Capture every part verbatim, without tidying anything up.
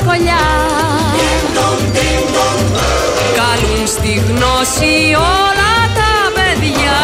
σχολιά. Καλούν στη γνώση όλα τα παιδιά.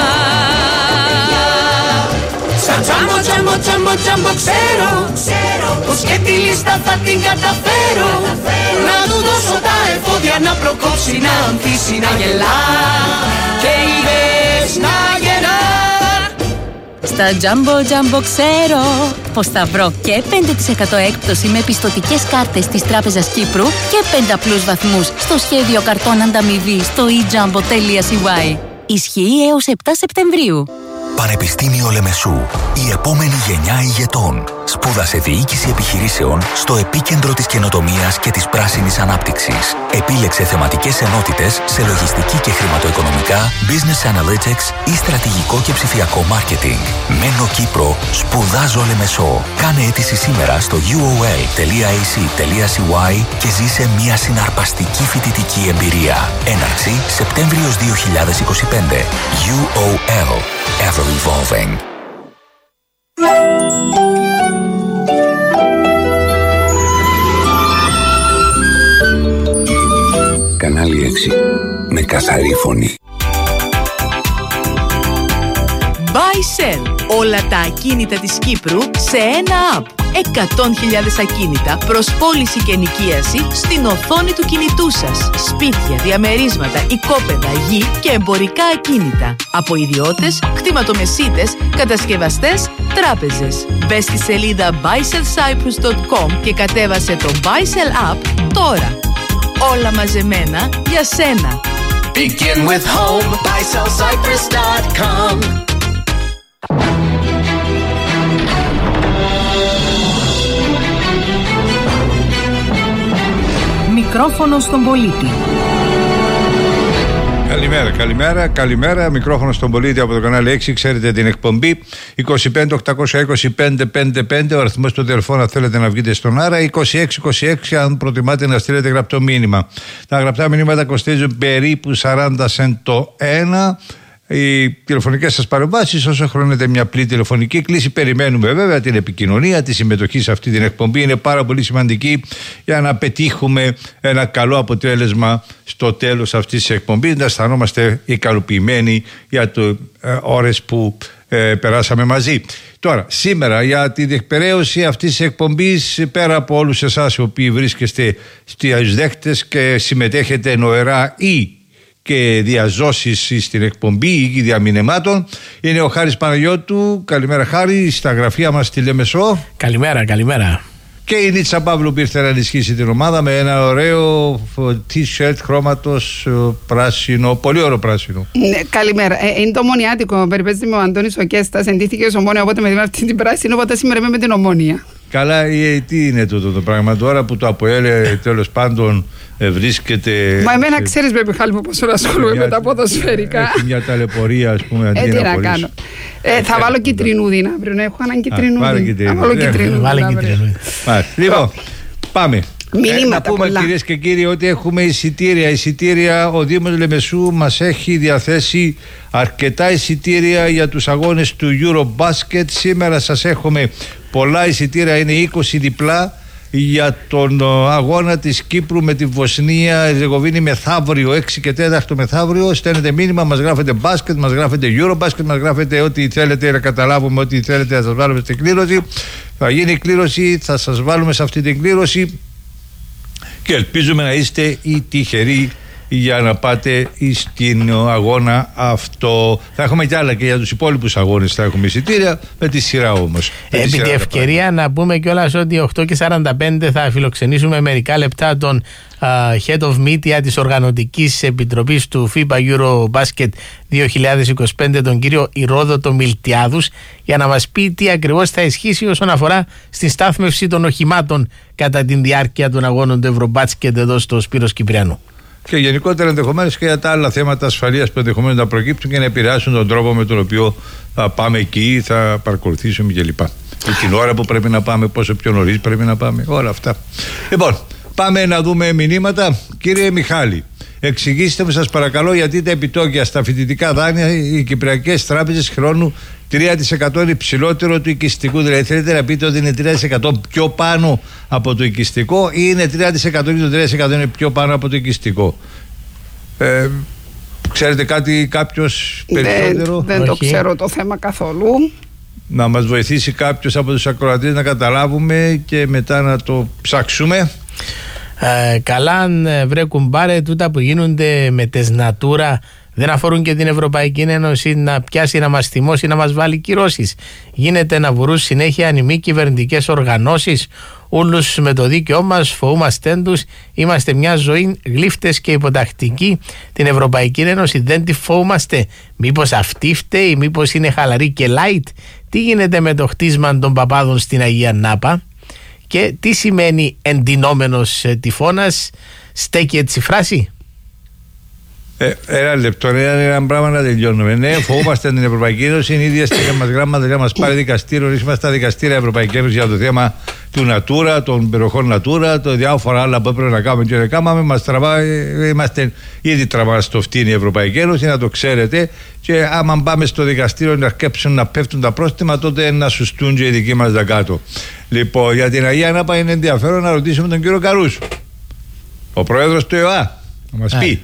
Σαν τζάμπο, τζάμπο, τζάμπο, τζάμπο ξέρω, πως και τη λίστα θα την καταφέρω. Να του δώσω τα εφόδια να προκόψει, να ανθίσει, να γελά και ιδέες να γεννά. Στα Jumbo Jumbo ξέρω πως θα βρω και πέντε τοις εκατό έκπτωση με πιστωτικές κάρτες της Τράπεζας Κύπρου και πέντε απλούς βαθμούς στο σχέδιο καρτών ανταμοιβή στο e jumbo τελεία c y. Ισχύει έως επτά Σεπτεμβρίου. Πανεπιστήμιο Λεμεσού. Η επόμενη γενιά ηγετών. Σπούδασε διοίκηση επιχειρήσεων στο επίκεντρο της καινοτομίας και της πράσινης ανάπτυξης. Επίλεξε θεματικές ενότητες σε λογιστική και χρηματοοικονομικά, business analytics ή στρατηγικό και ψηφιακό marketing. Μένω Κύπρο, σπουδάζω Λεμεσό. Κάνε αίτηση σήμερα στο γιου ο ελ τελεία έι σι τελεία σι γουάι και ζήσε μια συναρπαστική φοιτητική εμπειρία. Έναρξη Σεπτέμβριος δύο χιλιάδες είκοσι πέντε. γιου ο ελ. Ever evolving. Κανάλι έξι. Με καθαρή φωνή. Buy-sell. Όλα τα ακίνητα της Κύπρου σε ένα app. εκατό χιλιάδες ακίνητα προς πώληση και ενοικίαση στην οθόνη του κινητού σας. Σπίτια, διαμερίσματα, οικόπεδα, γη και εμπορικά ακίνητα. Από ιδιώτες, κτηματομεσίτες, κατασκευαστές, τράπεζες. Μπες στη σελίδα buy sell cyprus dot com και κατέβασε το Buy-sell app τώρα. Όλα μαζεμένα για σένα. Begin with home, buy sell cyprus dot com. Μικρόφωνο στον πολίτη. Καλημέρα, καλημέρα, καλημέρα. Μικρόφωνο στον πολίτη από το κανάλι έξι. Ξέρετε την εκπομπή είκοσι πέντε οκτακόσια είκοσι πέντε πενήντα πέντε. Ο αριθμός του τηλεφώνου θέλετε να βγείτε στον αέρα. είκοσι έξι είκοσι έξι αν προτιμάτε να στείλετε γραπτό μήνυμα. Τα γραπτά μηνύματα κοστίζουν περίπου σαράντα σεντ το ένα. Οι τηλεφωνικές σας παρεμβάσεις, όσο χρονίζεται μια απλή τηλεφωνική κλήση, περιμένουμε βέβαια την επικοινωνία, τη συμμετοχή σε αυτή την εκπομπή. Είναι πάρα πολύ σημαντική για να πετύχουμε ένα καλό αποτέλεσμα στο τέλος αυτής της εκπομπής, να αισθανόμαστε ικανοποιημένοι για το ε, ώρες που ε, περάσαμε μαζί. Τώρα, σήμερα για τη διεκπαιρέωση αυτής της εκπομπής, πέρα από όλους εσάς οι οποίοι βρίσκεστε στους δέχτες και συμμετέχετε νοερά ή και διαζώσεις στην εκπομπή ή διαμηνεμάτων, είναι ο Χάρης Παναγιώτου. Καλημέρα Χάρη, στα γραφεία μας στη Λεμεσό. Καλημέρα, καλημέρα. Και η Νίτσα Παύλου που ήρθε να ενισχύσει την ομάδα με ένα ωραίο t-shirt χρώματος πράσινο, πολύ ωραίο πράσινο. Ναι, καλημέρα. Ε, είναι το Ομονιάτικο, περιπέζει με ο Αντώνης ο Κέστας, εντύχθηκε ως Ομόνια, οπότε με δίνει αυτή την πράσινη, οπότε σήμερα είμαι με την Ομόνια. Καλά, τι είναι τούτο το πράγμα τώρα που το ΑΠΟΕΛ τέλος πάντων βρίσκεται. Μα εμένα ξέρεις, Μιχάλη μου, πόσο ασχολούμαι με τα ποδοσφαιρικά. Έχει μια ταλαιπωρία, ας πούμε, αντί ε, τι να, να κάνω. Ε, θα βάλω κυτρινούδι αύριο, έχω έναν κυτρινούδι. Θα βάλω κυτρινούδι. Λοιπόν, πάμε. Μηνύματα, ε, να πούμε κυρίες και κύριοι ότι έχουμε εισιτήρια. Εισιτήρια, ο Δήμος Λεμεσού μας έχει διαθέσει αρκετά εισιτήρια για τους αγώνες του Eurobasket. Σήμερα σας έχουμε πολλά εισιτήρια, είναι είκοσι διπλά για τον αγώνα της Κύπρου με τη Βοσνία Ερζεγοβίνη μεθαύριο, έξι και τέταρτο μεθαύριο. Στέλνετε μήνυμα, μας γράφετε μπάσκετ, μας γράφετε Eurobasket, μας γράφετε ό,τι θέλετε να καταλάβουμε, ό,τι θέλετε να σας βάλουμε στην κλήρωση. Θα γίνει η κλήρωση, θα σας βάλουμε σε αυτή την κλήρωση και ελπίζουμε να είστε οι τυχεροί για να πάτε στην αγώνα αυτό. Θα έχουμε κι άλλα και για τους υπόλοιπους αγώνες, θα έχουμε εισιτήρια με τη σειρά όμως. Επί τη ευκαιρία να πούμε κιόλας ότι οκτώ και σαράντα πέντε θα φιλοξενήσουμε μερικά λεπτά τον uh, Head of Media της Οργανωτικής Επιτροπής του φίμπα Eurobasket δύο χιλιάδες είκοσι πέντε, τον κύριο Ηρόδοτο Μιλτιάδους, για να μας πει τι ακριβώς θα ισχύσει όσον αφορά στη στάθμευση των οχημάτων κατά τη διάρκεια των αγώνων του Ευρωμπάσκετ εδώ στο Σπύρος Κυπριανού. Και γενικότερα ενδεχομένως και για τα άλλα θέματα ασφαλείας που ενδεχομένως να προκύπτουν και να επηρεάσουν τον τρόπο με τον οποίο θα πάμε εκεί, θα παρακολουθήσουμε κλπ. Και την ώρα που πρέπει να πάμε, πόσο πιο νωρίς πρέπει να πάμε, όλα αυτά. Λοιπόν, πάμε να δούμε μηνύματα. Κύριε Μιχάλη, εξηγήστε μου σας παρακαλώ γιατί τα επιτόκια στα φοιτητικά δάνεια οι κυπριακές τράπεζες χρεώνουν τρία τοις εκατό είναι υψηλότερο του οικιστικού. Δηλαδή θέλετε να πείτε ότι είναι τρία τοις εκατό πιο πάνω από το οικιστικό ή είναι τρία τοις εκατό και το τρία τοις εκατό είναι πιο πάνω από το οικιστικό? Ε, ξέρετε κάτι κάποιος περισσότερο? Δεν, δεν το ξέρω το θέμα καθόλου. Να μας βοηθήσει κάποιος από τους ακροατές να καταλάβουμε και μετά να το ψάξουμε. Ε, καλά, αν βρε κουμπάρε, τούτα που γίνονται με τες Natura δεν αφορούν και την Ευρωπαϊκή Ένωση να πιάσει, να μας θυμώσει, να μας βάλει κυρώσεις. Γίνεται να βουρούν συνέχεια οι μη κυβερνητικές οργανώσεις, όλους με το δίκαιό μας, φοβούμαστε τους, είμαστε μια ζωή γλύφτες και υποτακτικοί. Την Ευρωπαϊκή Ένωση δεν τη φοβούμαστε. Μήπως αυτή φταίει, μήπως είναι χαλαρή και light? Τι γίνεται με το χτίσμα των παπάδων στην Αγία Νάπα? Και τι σημαίνει εντυνόμενος τυφώνας? Στέκει έτσι η φράση? Ε, ένα λεπτό, ένα, ένα πράγμα να τελειώνουμε. Ναι, φοβόμαστε την Ευρωπαϊκή Ένωση. Είναι η ίδια στιγμή μα γράμματα για να μα πάρει δικαστήριο. Είμαστε στα δικαστήρια Ευρωπαϊκή Ένωση για το θέμα του Natura, των περιοχών Natura, το διάφορα άλλα που έπρεπε να κάνουμε και δεν κάναμε. Μας τραβάει, είμαστε ήδη τραβά στο φτύνη η Ευρωπαϊκή Ένωση, να το ξέρετε. Και άμα πάμε στο δικαστήριο να αρκέψουν να πέφτουν τα πρόστιμα, τότε να σουστούν και οι δικοί μα τα κάτω. Λοιπόν, για την Αγία Νάπα είναι ενδιαφέρον να ρωτήσουμε τον κύριο Καρούσο, ο πρόεδρος του ΕΟΑ, να μας πει.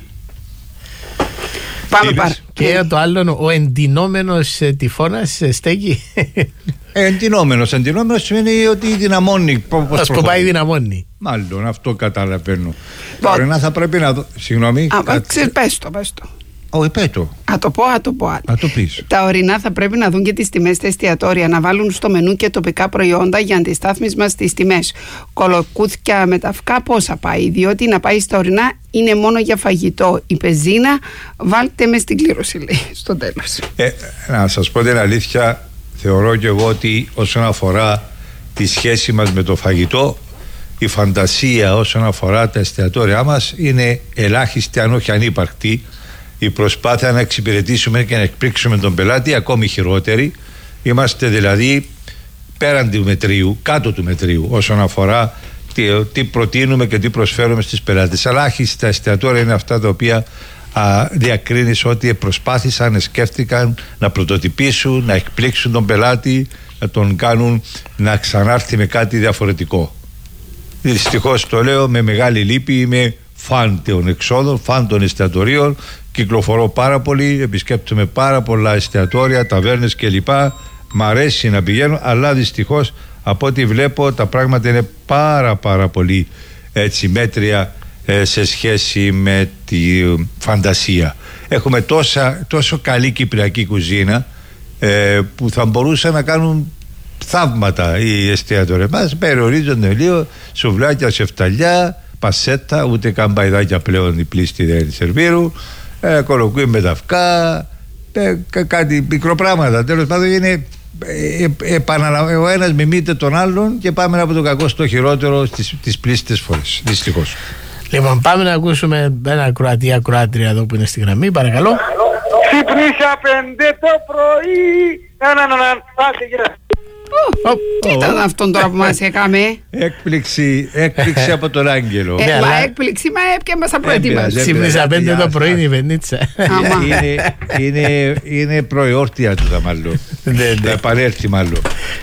Πάμε πάρα. Και το άλλο, ο εντυνόμενος τυφώνας στέκει. Εντυνόμενος, εντυνόμενος σημαίνει ότι δυναμώνει. Ας το πάει δυναμώνει. Μάλλον αυτό καταλαβαίνω. Τώρα θα πρέπει να δω. Συγγνώμη. Πες το, πες το. Όχι, πες το. Α το πω, α το πω. Α το πεις. Τα ορεινά θα πρέπει να δουν και τις τιμές στα εστιατόρια, να βάλουν στο μενού και τοπικά προϊόντα για αντιστάθμισμα στις τιμές. Κολοκούθια με τα αυγά πόσα πάει, διότι να πάει στα ορεινά είναι μόνο για φαγητό. Η πεζίνα βάλτε με στην κλήρωση, λέει, στο τέλος. Ε, να σας πω την αλήθεια, θεωρώ και εγώ ότι όσον αφορά τη σχέση μας με το φαγητό, η φαντασία όσον αφορά τα εστιατόρια μας είναι ελάχιστη, αν όχι ανύπαρκτη. Η προσπάθεια να εξυπηρετήσουμε και να εκπλήξουμε τον πελάτη ακόμη χειρότερη. Είμαστε δηλαδή πέραν του μετρίου, κάτω του μετρίου όσον αφορά τι, τι προτείνουμε και τι προσφέρουμε στις πελάτες. Ελάχιστα εστιατόρια είναι αυτά τα οποία α, διακρίνεις ότι προσπάθησαν, σκέφτηκαν να πρωτοτυπήσουν, να εκπλήξουν τον πελάτη, να τον κάνουν να ξανάρθει με κάτι διαφορετικό. Δυστυχώς το λέω με μεγάλη λύπη, είμαι φαν των εξόδων, φαν των εστιατορίων. Κυκλοφορώ πάρα πολύ, επισκέπτομαι πάρα πολλά εστιατόρια, ταβέρνες κλπ. Μ' αρέσει να πηγαίνω, αλλά δυστυχώς από ό,τι βλέπω τα πράγματα είναι πάρα πάρα πολύ έτσι μέτρια ε, σε σχέση με τη ε, φαντασία. Έχουμε τόσα, τόσο καλή κυπριακή κουζίνα ε, που θα μπορούσαν να κάνουν θαύματα οι εστιατόρια μας. Περιορίζονται λίγο, σουβλάκια, σεφταλιά, πασέτα, ούτε καν παϊδάκια πλέον η πλήστη δεν σερβίρου. Ε, κολοκούι με τα αυγά, ε, κάτι μικροπράγματα. Τέλος πάντων είναι ε, ε, επαναλαμβα... ο ένας μιμείται τον άλλον και πάμε από το κακό στο χειρότερο στις, τις πλήστες φορές, δυστυχώς. Λοιπόν, πάμε να ακούσουμε ένα ακροατή, ακροάτρια εδώ που είναι στη γραμμή, παρακαλώ. Ξύπνησα πέντε το πρωί. Ένα, ένα, ένα, πάτε γεια. Τι ήταν αυτόν τώρα που μας έκαμε? Έκπληξη, έκπληξη από τον Άγγελο. Ε, μα έκπληξη, μα έπια μας απροετοίμασε. Ξύπνησα πέντε το πρωί είναι η Βενίτσα. Είναι προεόρτια του θα μάλλον. Θα επανέλθει μάλλον.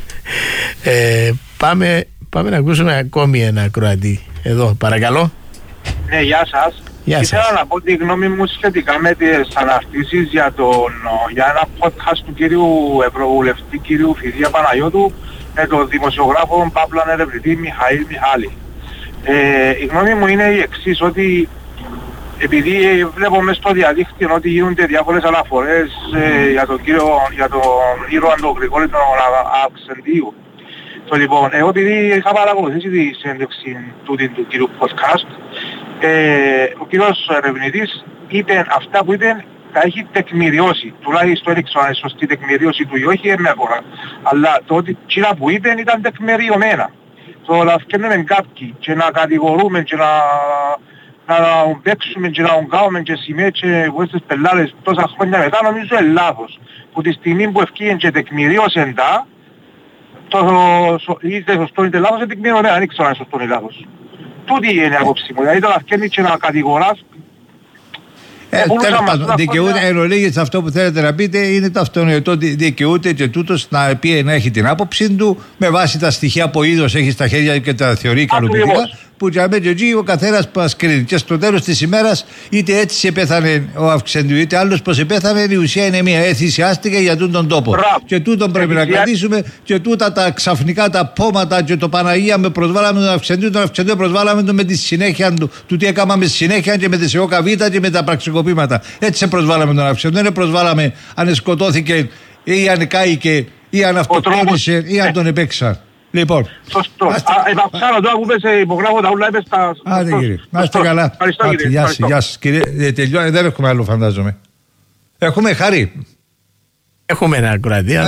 Πάμε να ακούσουμε ακόμη ένα ακροατή. Εδώ, παρακαλώ. Ναι, γεια σας. Ήθελα να πω τη γνώμη μου σχετικά με τις αναρτήσεις για, τον, για ένα podcast του κύριου Ευρωβουλευτή κύριου Φιδία Παναγιώτου με τον δημοσιογράφο Παύλο ερευνητή Μιχαήλ Μιχάλη. Ε, η γνώμη μου είναι η εξής, ότι επειδή βλέπω μες στο διαδίκτυο ότι γίνονται διάφορες αναφορές ε, για τον κύριο, για τον ήρωα τον Γρηγόρη τον Αυξεντίου. Το λοιπόν, εγώ επειδή είχα παρακολουθήσει τη συνέντευξη τούτη του κύριου podcast, Ε, ο κύριος ερευνητής είπε αυτά που είπε τα έχει τεκμηριώσει. Τουλάχιστον έδειξε αν είναι σωστή τεκμηρίωση του ή όχι, δεν με αφορά. Αλλά το ότι εκείνα που είπε ήταν τεκμηριωμένα. Το να φτιάχνουμε κάποιοι και να κατηγορούμε και να, να παίξουμε και να ογκάουμε και σημαίες και βοήθειες πελάτες τόσα χρόνια μετά νομίζω είναι λάθος. Που τη στιγμή που ευκήγεν και τεκμηρίωσαν τα, το είτε σωστό είτε λάθος, είναι τεκμηριωμένα, δεν ήξερα αν είναι σωστό ή λάθος. Τούτη είναι η άποψη μου, δηλαδή το να φτιάχνεις και να κατηγοράς Ε, τέλος πάντων, δικαιούται, εν ολίγης αυτό που θέλετε να πείτε είναι το αυτονόητο ότι δικαιούται και τούτος να πει να έχει την άποψη του με βάση τα στοιχεία που είδος έχει στα χέρια και τα θεωρεί ικανοποιητικά. Που για μένα και ο καθένας μας κρίνει. Και στο τέλος της ημέρας, είτε έτσι σε πέθανε ο Αυξεντιού, είτε άλλος πως επέθανε, η ουσία είναι μία. Εθυσιάστηκε για τούτον τον τόπο. Μπράβο. Και τούτον πρέπει Εθυσιά... να κρατήσουμε. Και τούτα τα ξαφνικά τα πόματα και το Παναγία με προσβάλαμε τον Αυξεντιού. Τον Αυξεντιού προσβάλαμε τον με τη συνέχεια του, του τι έκαναμε συνέχεια και με τη ΣΕΟΚΑ Β και με τα πραξικοπήματα. Έτσι σε προσβάλαμε τον Αυξεντιού. Δεν προσβάλαμε αν σκοτώθηκε ή αν κάηκε ή αν αυτοκτόνησε ή αν τον επέξαν. Λοιπόν. Σωστό. Επαυξάνω τώρα που πες υπογράφω τα ούλα, είπες τα... Άντε κύριε, να είστε καλά. Ευχαριστώ κύριε. Γεια σας, γεια σας κύριε. Τελειώνει, δεν έχουμε άλλο φαντάζομαι. Έχουμε Χάρη. Έχουμε ένα ακροατή.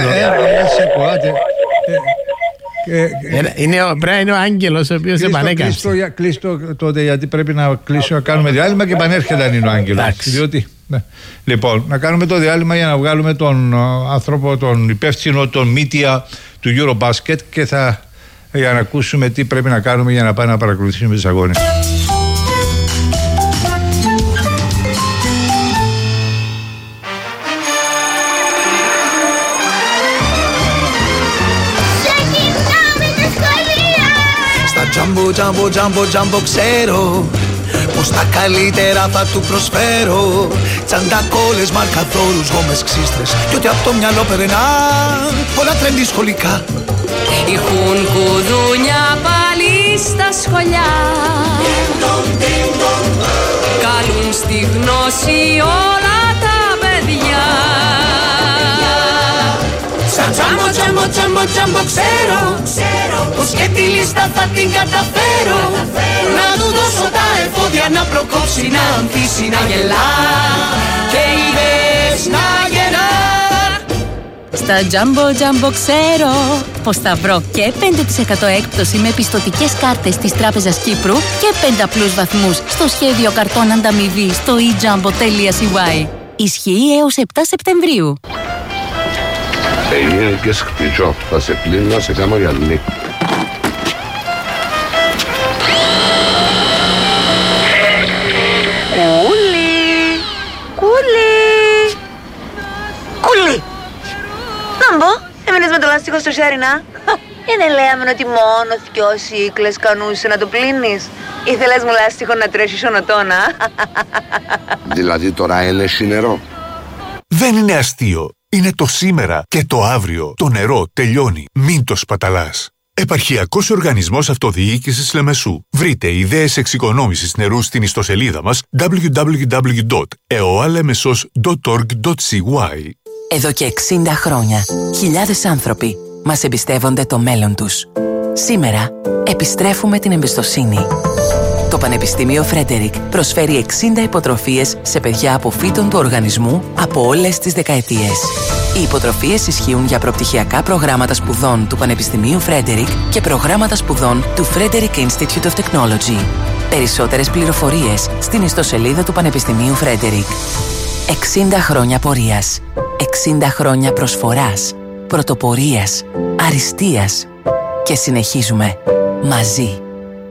Πρέπει να είναι ο Άγγελος ο οποίος επανέκαμψε. Κλείστο τότε γιατί πρέπει να κλείσω να κάνουμε διάλειμμα και επανέρχεται αν είναι ο Άγγελος. Διότι... Ναι. Λοιπόν, να κάνουμε το διάλειμμα για να βγάλουμε τον άνθρωπο, τον υπεύθυνο, τον μύτια του Eurobasket και θα για να ακούσουμε τι πρέπει να κάνουμε για να πάμε να παρακολουθήσουμε τις αγώνες. Στα τζάμπο, τζάμπο, τζάμπο, τζάμπο ξέρω πως τα καλύτερα θα του προσφέρω. Τσαντακόλες, μαρκαδόρους, γόμες, ξύστρες κι ό,τι απ' το μυαλό περνά. Πολλά τρέντι σχολικά. Έχουν κουδούνια πάλι στα σχολιά. Καλούν στη γνώση όλα τα παιδιά. Σαν τζάμπο, τζάμπο, τζάμπο, τζάμπο ξέρω πως και τη λίστα θα την καταφέρω. Να του δώσω τα εφόδια να προκόψει, να ανθίσει, να γελά και είδες να γελά. Στα Jumbo Jumbo ξέρω πως θα βρω και πέντε τοις εκατό έκπτωση με πιστωτικές κάρτες της Τράπεζας Κύπρου και πέντε απλούς βαθμούς στο σχέδιο καρτών ανταμοιβή στο e jumbo τελεία c y. Ισχύει έως επτά Σεπτεμβρίου. Ενήλικες χτυζό, θα σε πλύνω, σε κάνω γυαλί. Κούλι, κούλι, κούλι. Να μπω, έμεινες με το λάστιχο στο Σέρινα. Και δεν λέαμε ότι μόνο δυο σύκλες κανούσε να το πλύνεις. Ήθελες μου λάστιχο να τρέσεις ονοτόνα. Δηλαδή τώρα έλεση νερό. Δεν είναι αστείο. Είναι το σήμερα και το αύριο. Το νερό τελειώνει. Μην το σπαταλάς. Επαρχιακός Οργανισμός Αυτοδιοίκησης Λεμεσού. Βρείτε ιδέες εξοικονόμησης νερού στην ιστοσελίδα μας double-u double-u double-u τελεία eoalemesos τελεία org τελεία c y. Εδώ και εξήντα χρόνια, χιλιάδες άνθρωποι μας εμπιστεύονται το μέλλον τους. Σήμερα, επιστρέφουμε την εμπιστοσύνη. Το Πανεπιστήμιο Φρέντερικ προσφέρει εξήντα υποτροφίες σε παιδιά αποφύτων του οργανισμού από όλες τις δεκαετίες. Οι υποτροφίες ισχύουν για προπτυχιακά προγράμματα σπουδών του Πανεπιστημίου Φρέντερικ και προγράμματα σπουδών του Frederick Institute of Technology. Περισσότερες πληροφορίες στην ιστοσελίδα του Πανεπιστημίου Φρέντερικ. εξήντα χρόνια πορείας. εξήντα χρόνια προσφοράς, πρωτοπορίας, αριστείας. Και συνεχίζουμε μαζί.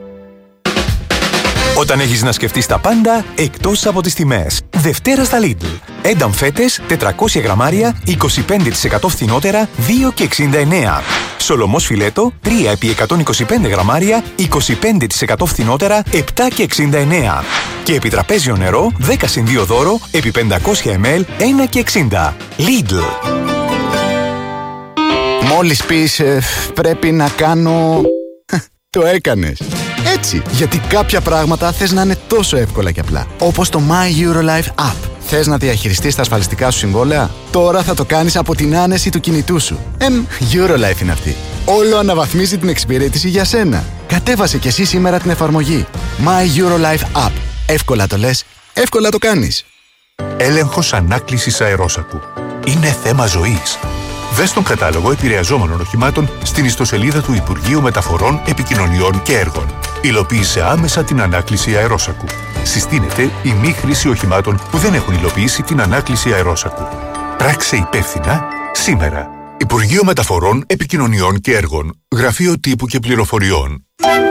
Όταν έχεις να σκεφτείς τα πάντα, εκτός από τις τιμές. Δευτέρα στα Lidl. Ένταμ φέτες, τετρακόσια γραμμάρια, είκοσι πέντε τοις εκατό φθηνότερα, δύο και εξήντα εννέα. Σολομός φιλέτο, τρία επί εκατόν είκοσι πέντε γραμμάρια, είκοσι πέντε τοις εκατό φθηνότερα, επτά και εξήντα εννέα. Και επιτραπέζιο νερό, δέκα συν δύο δώρο, επί πεντακόσια μιλιλίτρα, ένα και εξήντα. Lidl. Μόλις πεις ε, πρέπει να κάνω... Το έκανες. Έτσι, γιατί κάποια πράγματα θες να είναι τόσο εύκολα και απλά. Όπως το My Eurolife App. Θες να διαχειριστείς τα ασφαλιστικά σου συμβόλαια? Τώρα θα το κάνεις από την άνεση του κινητού σου. Εμ, Eurolife είναι αυτή. Όλο αναβαθμίζει την εξυπηρέτηση για σένα. Κατέβασε κι εσύ σήμερα την εφαρμογή. My Eurolife App. Εύκολα το λες, εύκολα το κάνεις. Έλεγχος ανάκλησης αερόσακου. Είναι θέμα ζωής. Δες τον κατάλογο επηρεαζόμενων οχημάτων στην ιστοσελίδα του Υπουργείου Μεταφορών, Επικοινωνιών και Έργων. Υλοποίησε άμεσα την ανάκληση αερόσακου. Συστήνεται η μη χρήση οχημάτων που δεν έχουν υλοποιήσει την ανάκληση αερόσακου. Πράξε υπεύθυνα σήμερα. Υπουργείο Μεταφορών, Επικοινωνιών και Έργων. Γραφείο Τύπου και Πληροφοριών.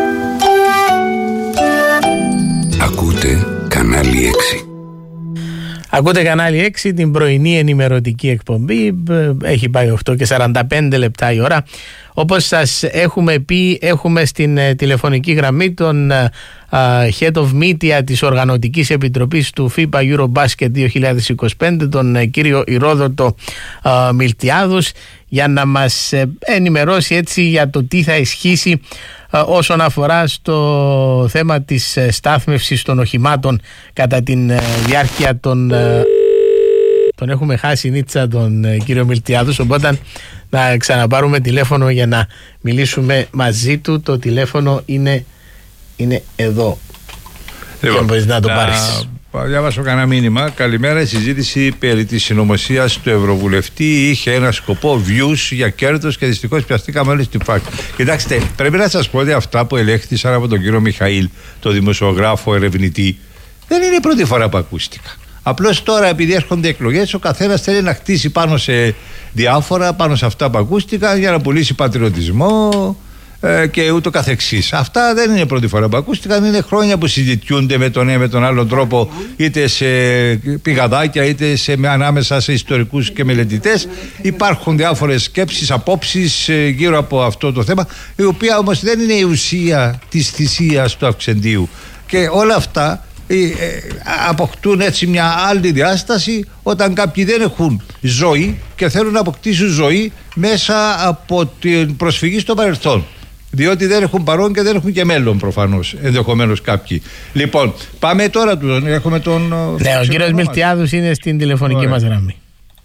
Ακούτε κανάλι έξι. Ακούτε κανάλι έξι, την πρωινή ενημερωτική εκπομπή. Έχει πάει οκτώ και σαράντα πέντε λεπτά η ώρα. Όπως σας έχουμε πει, έχουμε στην ε, τηλεφωνική γραμμή τον ε, Head of Media της Οργανωτικής Επιτροπής του φίμπα Eurobasket δύο χιλιάδες είκοσι πέντε, τον ε, κύριο Ηρόδοτο ε, Μιλτιάδους, για να μας ε, ενημερώσει έτσι για το τι θα ισχύσει ε, όσον αφορά στο θέμα της ε, στάθμευσης των οχημάτων κατά τη ε, διάρκεια των... Ε, τον έχουμε χάσει Νίτσα τον ε, κύριο Μιλτιάδους, οπότε να ξαναπάρουμε τηλέφωνο για να μιλήσουμε μαζί του. Το τηλέφωνο είναι, είναι εδώ. Λοιπόν, μπορείς να το πάρεις. Διάβασα κανένα μήνυμα. Καλημέρα. Η συζήτηση περί της συνωμοσίας του Ευρωβουλευτή είχε ένα σκοπό views για κέρδος και δυστυχώς πιαστήκαμε όλοι στη φάκη. Κοιτάξτε, πρέπει να σας πω ότι αυτά που ελέγχθησαν από τον κύριο Μιχαήλ, τον δημοσιογράφο ερευνητή, δεν είναι η πρώτη φορά που ακούστηκα. Απλώς τώρα, επειδή έρχονται εκλογές, ο καθένας θέλει να χτίσει πάνω σε διάφορα, πάνω σε αυτά που ακούστηκαν, για να πουλήσει πατριωτισμό ε, και ούτω καθεξής. Αυτά δεν είναι πρώτη φορά που ακούστηκαν, είναι χρόνια που συζητιούνται με τον ένα με τον άλλο τρόπο, είτε σε πηγαδάκια, είτε σε, ανάμεσα σε ιστορικούς και μελετητές. Υπάρχουν διάφορες σκέψεις, απόψεις ε, γύρω από αυτό το θέμα, η οποία όμως δεν είναι η ουσία της θυσίας του Αυξεντίου. Και όλα αυτά αποκτούν έτσι μια άλλη διάσταση όταν κάποιοι δεν έχουν ζωή και θέλουν να αποκτήσουν ζωή μέσα από την προσφυγή στο παρελθόν, διότι δεν έχουν παρόν και δεν έχουν και μέλλον προφανώς, ενδεχομένως κάποιοι. Λοιπόν, πάμε τώρα, έχουμε τον... Ναι, ο κύριος Μιλτιάδους είναι στην τηλεφωνική μας γραμμή.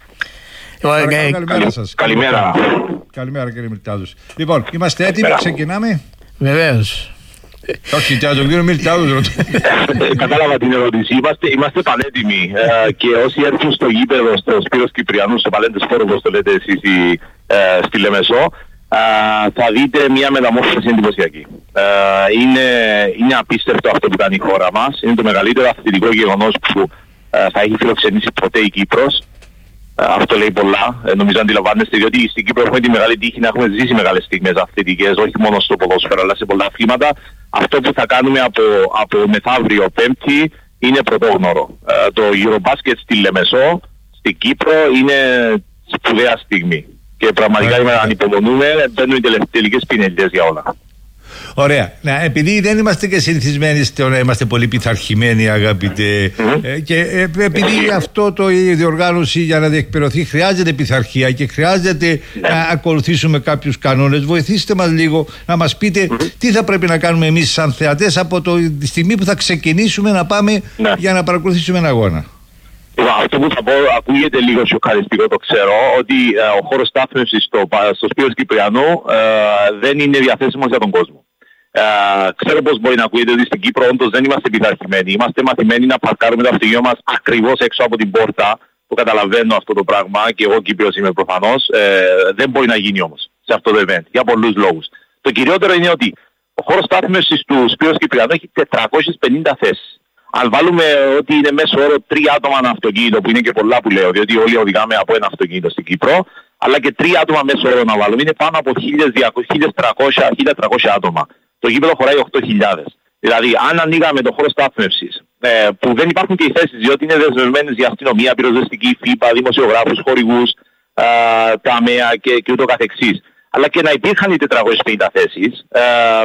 Καλημέρα σας. Καλημέρα. Καλημέρα κύριε Μιλτιάδους. Λοιπόν, είμαστε έτοιμοι, ξεκινάμε. Βεβαίως. Όχι, τον κύριο Μιλτιάδους. Κατάλαβα την ερώτηση. Είμαστε, είμαστε πανέτοιμοι ε, και όσοι έρθουν στο γήπεδο, στο Σπύρος Κυπριανού, σε Παλέντες Φόρο, όπως το λέτε εσείς ε, στη Λεμεσό, ε, θα δείτε μια μεταμόρφωση εντυπωσιακή. Ε, είναι, είναι απίστευτο αυτό που κάνει η χώρα μας. Είναι το μεγαλύτερο αθλητικό γεγονός που ε, θα έχει φιλοξενήσει ποτέ η Κύπρος. Αυτό λέει πολλά, ε, νομίζω αντιλαμβάνεστε, διότι στην Κύπρο έχουμε τη μεγάλη τύχη να έχουμε ζήσει μεγάλες στιγμές αθλητικές, όχι μόνο στο ποδόσφαιρο αλλά σε πολλά αθλήματα. Αυτό που θα κάνουμε από, από μεθαύριο Πέμπτη είναι πρωτόγνωρο. Ε, το Eurobasket στη Λεμεσό, στην Κύπρο, είναι σπουδαία στιγμή. Και πραγματικά yeah, yeah. ανυπομονούμε, μπαίνουν οι τελικές πινελιές για όλα. Ωραία. Να, επειδή δεν είμαστε και συνηθισμένοι στο να είμαστε πολύ πειθαρχημένοι, αγαπητέ, mm-hmm. ε, και ε, επειδή αυτό το η διοργάνωση για να διεκπαιρωθεί χρειάζεται πειθαρχία και χρειάζεται mm-hmm. να ακολουθήσουμε κάποιους κανόνες, βοηθήστε μας λίγο να μας πείτε mm-hmm. τι θα πρέπει να κάνουμε εμείς σαν θεατές από το, τη στιγμή που θα ξεκινήσουμε να πάμε mm-hmm. για να παρακολουθήσουμε ένα αγώνα. Αυτό που θα πω ακούγεται λίγο σοκαριστικό, το ξέρω, ότι ε, ο χώρος στάθμευσης στο, στο Σπύρος Κυπριανού ε, δεν είναι διαθέσιμος για τον κόσμο. Ε, ξέρω πως μπορεί να ακούγεται ότι στην Κύπρο όντως δεν είμαστε πειθαρχημένοι. Είμαστε μαθημένοι να παρκάρουμε το αυτοκίνητο μας ακριβώς έξω από την πόρτα. Το καταλαβαίνω αυτό το πράγμα και εγώ Κύπριος είμαι προφανώς. Ε, δεν μπορεί να γίνει όμως σε αυτό το event για πολλούς λόγους. Το κυριότερο είναι ότι ο χώρος στάθμευσης του Σπύρος Κυπριανού έχει τετρακόσιες πενήντα θέσεις. Αν βάλουμε ότι είναι μέσω όρο τρία άτομα ένα αυτοκίνητο, που είναι και πολλά που λέω, διότι όλοι οδηγάμε από ένα αυτοκίνητο στην Κύπρο, αλλά και τρία άτομα μέσω όρο να βάλουμε, είναι πάνω από χίλια τριακόσια άτομα. Το γήπεδο χωράει οκτώ χιλιάδες. Δηλαδή, αν ανοίγαμε το χώρο στάθμευσης, ε, που δεν υπάρχουν και οι θέσεις, διότι είναι δεσμευμένες για αστυνομία, πυροσβεστική, φίπα, δημοσιογράφους, χορηγούς, ε, ταμεία και, και ούτω καθεξής, αλλά και να υπήρχαν οι τετρακόσιες πενήντα θέσεις, ε,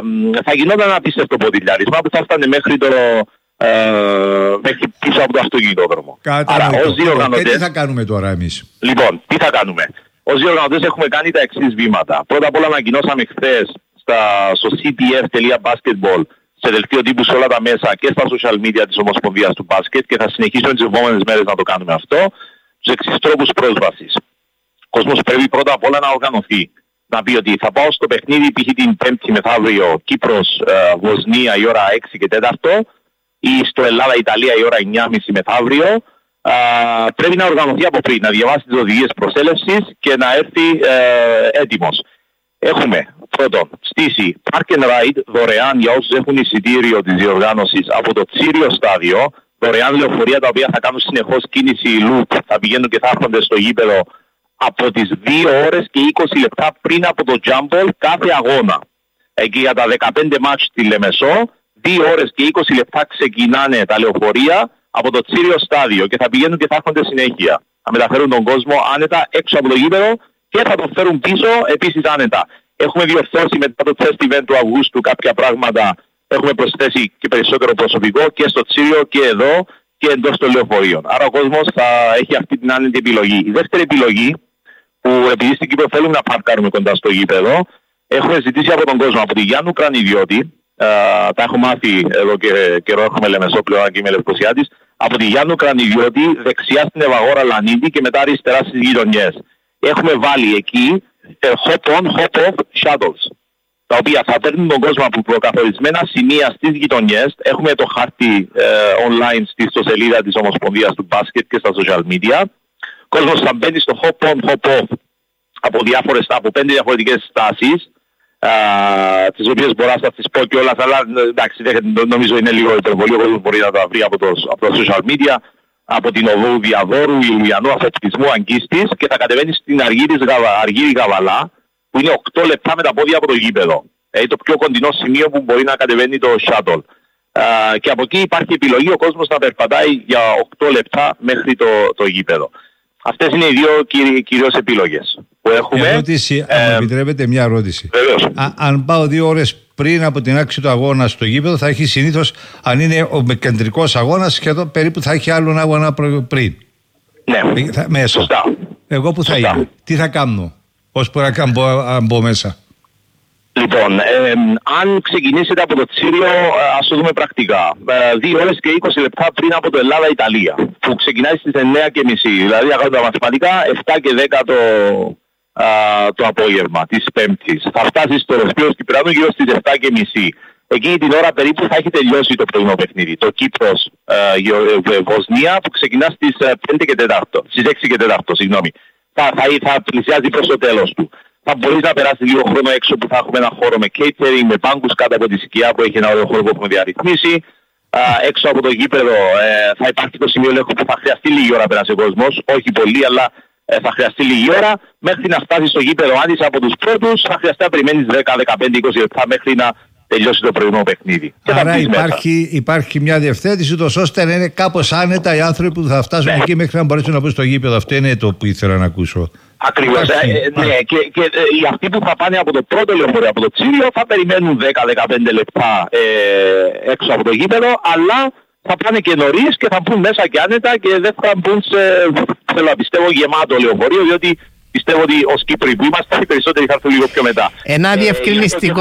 θα γινόταν ένα απίστευτο ποδηλιάρισμα που θα φτάνε μέχρι το. Ε, μέχρι πίσω από το αυτοκινητόδρομο. Άρα, ως διοργανωτές... Και τι θα κάνουμε τώρα εμείς? Λοιπόν, τι θα κάνουμε? Ως διοργανωτές έχουμε κάνει τα εξής βήματα. Πρώτα απ' όλα ανακοινώσαμε χθες στα, στο σι πι εφ τελεία basketball, σε δελτίο τύπου σε όλα τα μέσα και στα social media της Ομοσπονδίας του Μπάσκετ, και θα συνεχίσουμε τις επόμενες μέρες να το κάνουμε αυτό, τους εξής τρόπους πρόσβασης. Ο κόσμος πρέπει πρώτα απ' όλα να οργανωθεί. Να πει ότι θα πάω στο παιχνίδι π.χ. την Πέμπτη μεθαύριο Κύπρος, ε, Βοσνία η ώρα έξι και τέσσερα, ή στο Ελλάδα-Ιταλία η ώρα εννιά και μισή μεθαύριο. Α, πρέπει να οργανωθεί από πριν, να διαβάσει τις οδηγίες προσέλευσης και να έρθει ε, έτοιμος. Έχουμε πρώτον στήσει Park and Ride δωρεάν για όσους έχουν εισιτήριο της διοργάνωσης από το Τσίριο στάδιο, δωρεάν λεωφορεία τα οποία θα κάνουν συνεχώς κίνηση loop, θα πηγαίνουν και θα έρχονται στο γήπεδο από τις δύο ώρες και είκοσι λεπτά πριν από το Jump Ball κάθε αγώνα. Εκεί για τα δεκαπέντε μάτς στη Λεμεσό, δύο ώρες και είκοσι λεπτά ξεκινάνε τα λεωφορεία από το Τσίριο στάδιο και θα πηγαίνουν και θα έρχονται συνέχεια. Θα μεταφέρουν τον κόσμο άνετα έξω από το γήπεδο και θα τον φέρουν πίσω επίσης άνετα. Έχουμε διορθώσει μετά το test event του Αυγούστου κάποια πράγματα. Έχουμε προσθέσει και περισσότερο προσωπικό και στο Τσίριο και εδώ και εντός των λεωφορείων. Άρα ο κόσμος θα έχει αυτή την άνετη επιλογή. Η δεύτερη επιλογή, που επειδή στην Κύπρο θέλουμε να παρκάρουμε κοντά στο γήπεδο, έχουμε ζητήσει από τον κόσμο, από τη Γιάννου Κρανιδιώτη, uh, τα έχω μάθει εδώ και καιρό, έχουμε Λεμεσό πλέον και είμαι Λευκοσιάτης, από τη Γιάννου Κρανιδιώτη δεξιά στην Ευαγόρα Λανίδη και μετά αριστερά στις γειτονιές. Έχουμε βάλει εκεί hop on, hop off shuttles, τα οποία θα παίρνουν τον κόσμο από προκαθορισμένα σημεία στις γειτονιές. Έχουμε το χάρτη ε, online στη ιστοσελίδα της Ομοσπονδίας του Μπάσκετ και στα social media. Ο κόσμος θα μπαίνει στο hop on, hop off από, διάφορες, από πέντε διαφορετικές στάσεις, α, τις οποίες μπορώ να τις πω κιόλας, αλλά εντάξει, νομίζω είναι λίγο υπερβολή, ο κόσμος μπορεί να τα βρει από το, από το social media, από την οδό Διαδόρου, Ηλιανού, Αφετισμού, Αγκίστης και θα κατεβαίνει στην Αργύρης, Αργύρη Γαβαλά, που είναι οκτώ λεπτά με τα πόδια από το γήπεδο. Ε, το πιο κοντινό σημείο που μπορεί να κατεβαίνει το shuttle. Uh, και από εκεί υπάρχει επιλογή ο κόσμος να περπατάει για οκτώ λεπτά μέχρι το, το γήπεδο. Αυτές είναι οι δύο κυ, κυρίως επιλογές που έχουμε. Ερώτηση, ε, αν μου επιτρέπετε μια ερώτηση. Βεβαίως. Α, αν πάω δύο ώρες πριν από την άξη του αγώνα στο γήπεδο, θα έχει συνήθως, αν είναι ο κεντρικός αγώνας, σχεδόν περίπου θα έχει άλλον αγώνα πριν. Ναι, θα, μέσα. Σωστά. Εγώ που θα Σωστά. είμαι, τι θα κάνω, πώς μπορεί να μπω, αν μπω μέσα. Λοιπόν, ε, αν ξεκινήσετε από το Τσίριο, ας το δούμε πρακτικά. Ε, δύο ώρες και είκοσι λεπτά πριν από το Ελλάδα-Ιταλία, που ξεκινάει στις εννιά και μισή. Δηλαδή, αν κάνουμε τα μαθηματικά, επτά και δέκα το, α, το απόγευμα της Πέμπτης. Θα φτάσει στο Σπύρος Κυπριανού γύρω στις επτά και μισή. Εκείνη την ώρα περίπου θα έχει τελειώσει το πρωινό παιχνίδι. Το Κύπρος ε, Βοσνία, που ξεκινά στις πέντε και τέσσερα, στις έξι και τέσσερα, συγγνώμη. Θα, θα, θα πλησιάζει προς το τέλος του. Θα μπορείς να περάσει λίγο χρόνο έξω που θα έχουμε ένα χώρο με catering, με πάγκους κάτω από τη σκιά που έχει ένα ωραίο χώρο που έχουμε διαρρυθμίσει. Α, έξω από το γήπεδο ε, θα υπάρχει το σημείο ελέγχου που θα χρειαστεί λίγη ώρα να περάσει ο κόσμος. Όχι πολύ, αλλά ε, θα χρειαστεί λίγη ώρα. Μέχρι να φτάσει στο γήπεδο, αν είσαι από τους πρώτους, θα χρειαστεί να περιμένεις δέκα, δεκαπέντε, είκοσι λεπτά μέχρι να τελειώσει το πρωινό παιχνίδι. Άρα υπάρχει, υπάρχει μια διευθέτηση, τόσο ώστε να είναι κάπως άνετα οι άνθρωποι που θα φτάσουν ναι. εκεί μέχρι να μπορέσουν να μπουν στο γήπεδο. Αυτό είναι το που ήθελα να ακούσω. Ακριβώς. Ε, ε, ναι, και, και ε, οι αυτοί που θα πάνε από το πρώτο λεωφορείο, από το Τσίριο, θα περιμένουν δέκα με δεκαπέντε λεπτά ε, έξω από το γήπεδο, αλλά θα πάνε και νωρίς και θα μπουν μέσα και άνετα και δεν θα μπουν σε, θέλω να πιστεύω, γεμάτο λεωφορείο, διότι πιστεύω ότι ως Κύπροι που είμαστε, οι περισσότεροι θα έρθουν λίγο πιο μετά. Ένα διευκρινιστικό,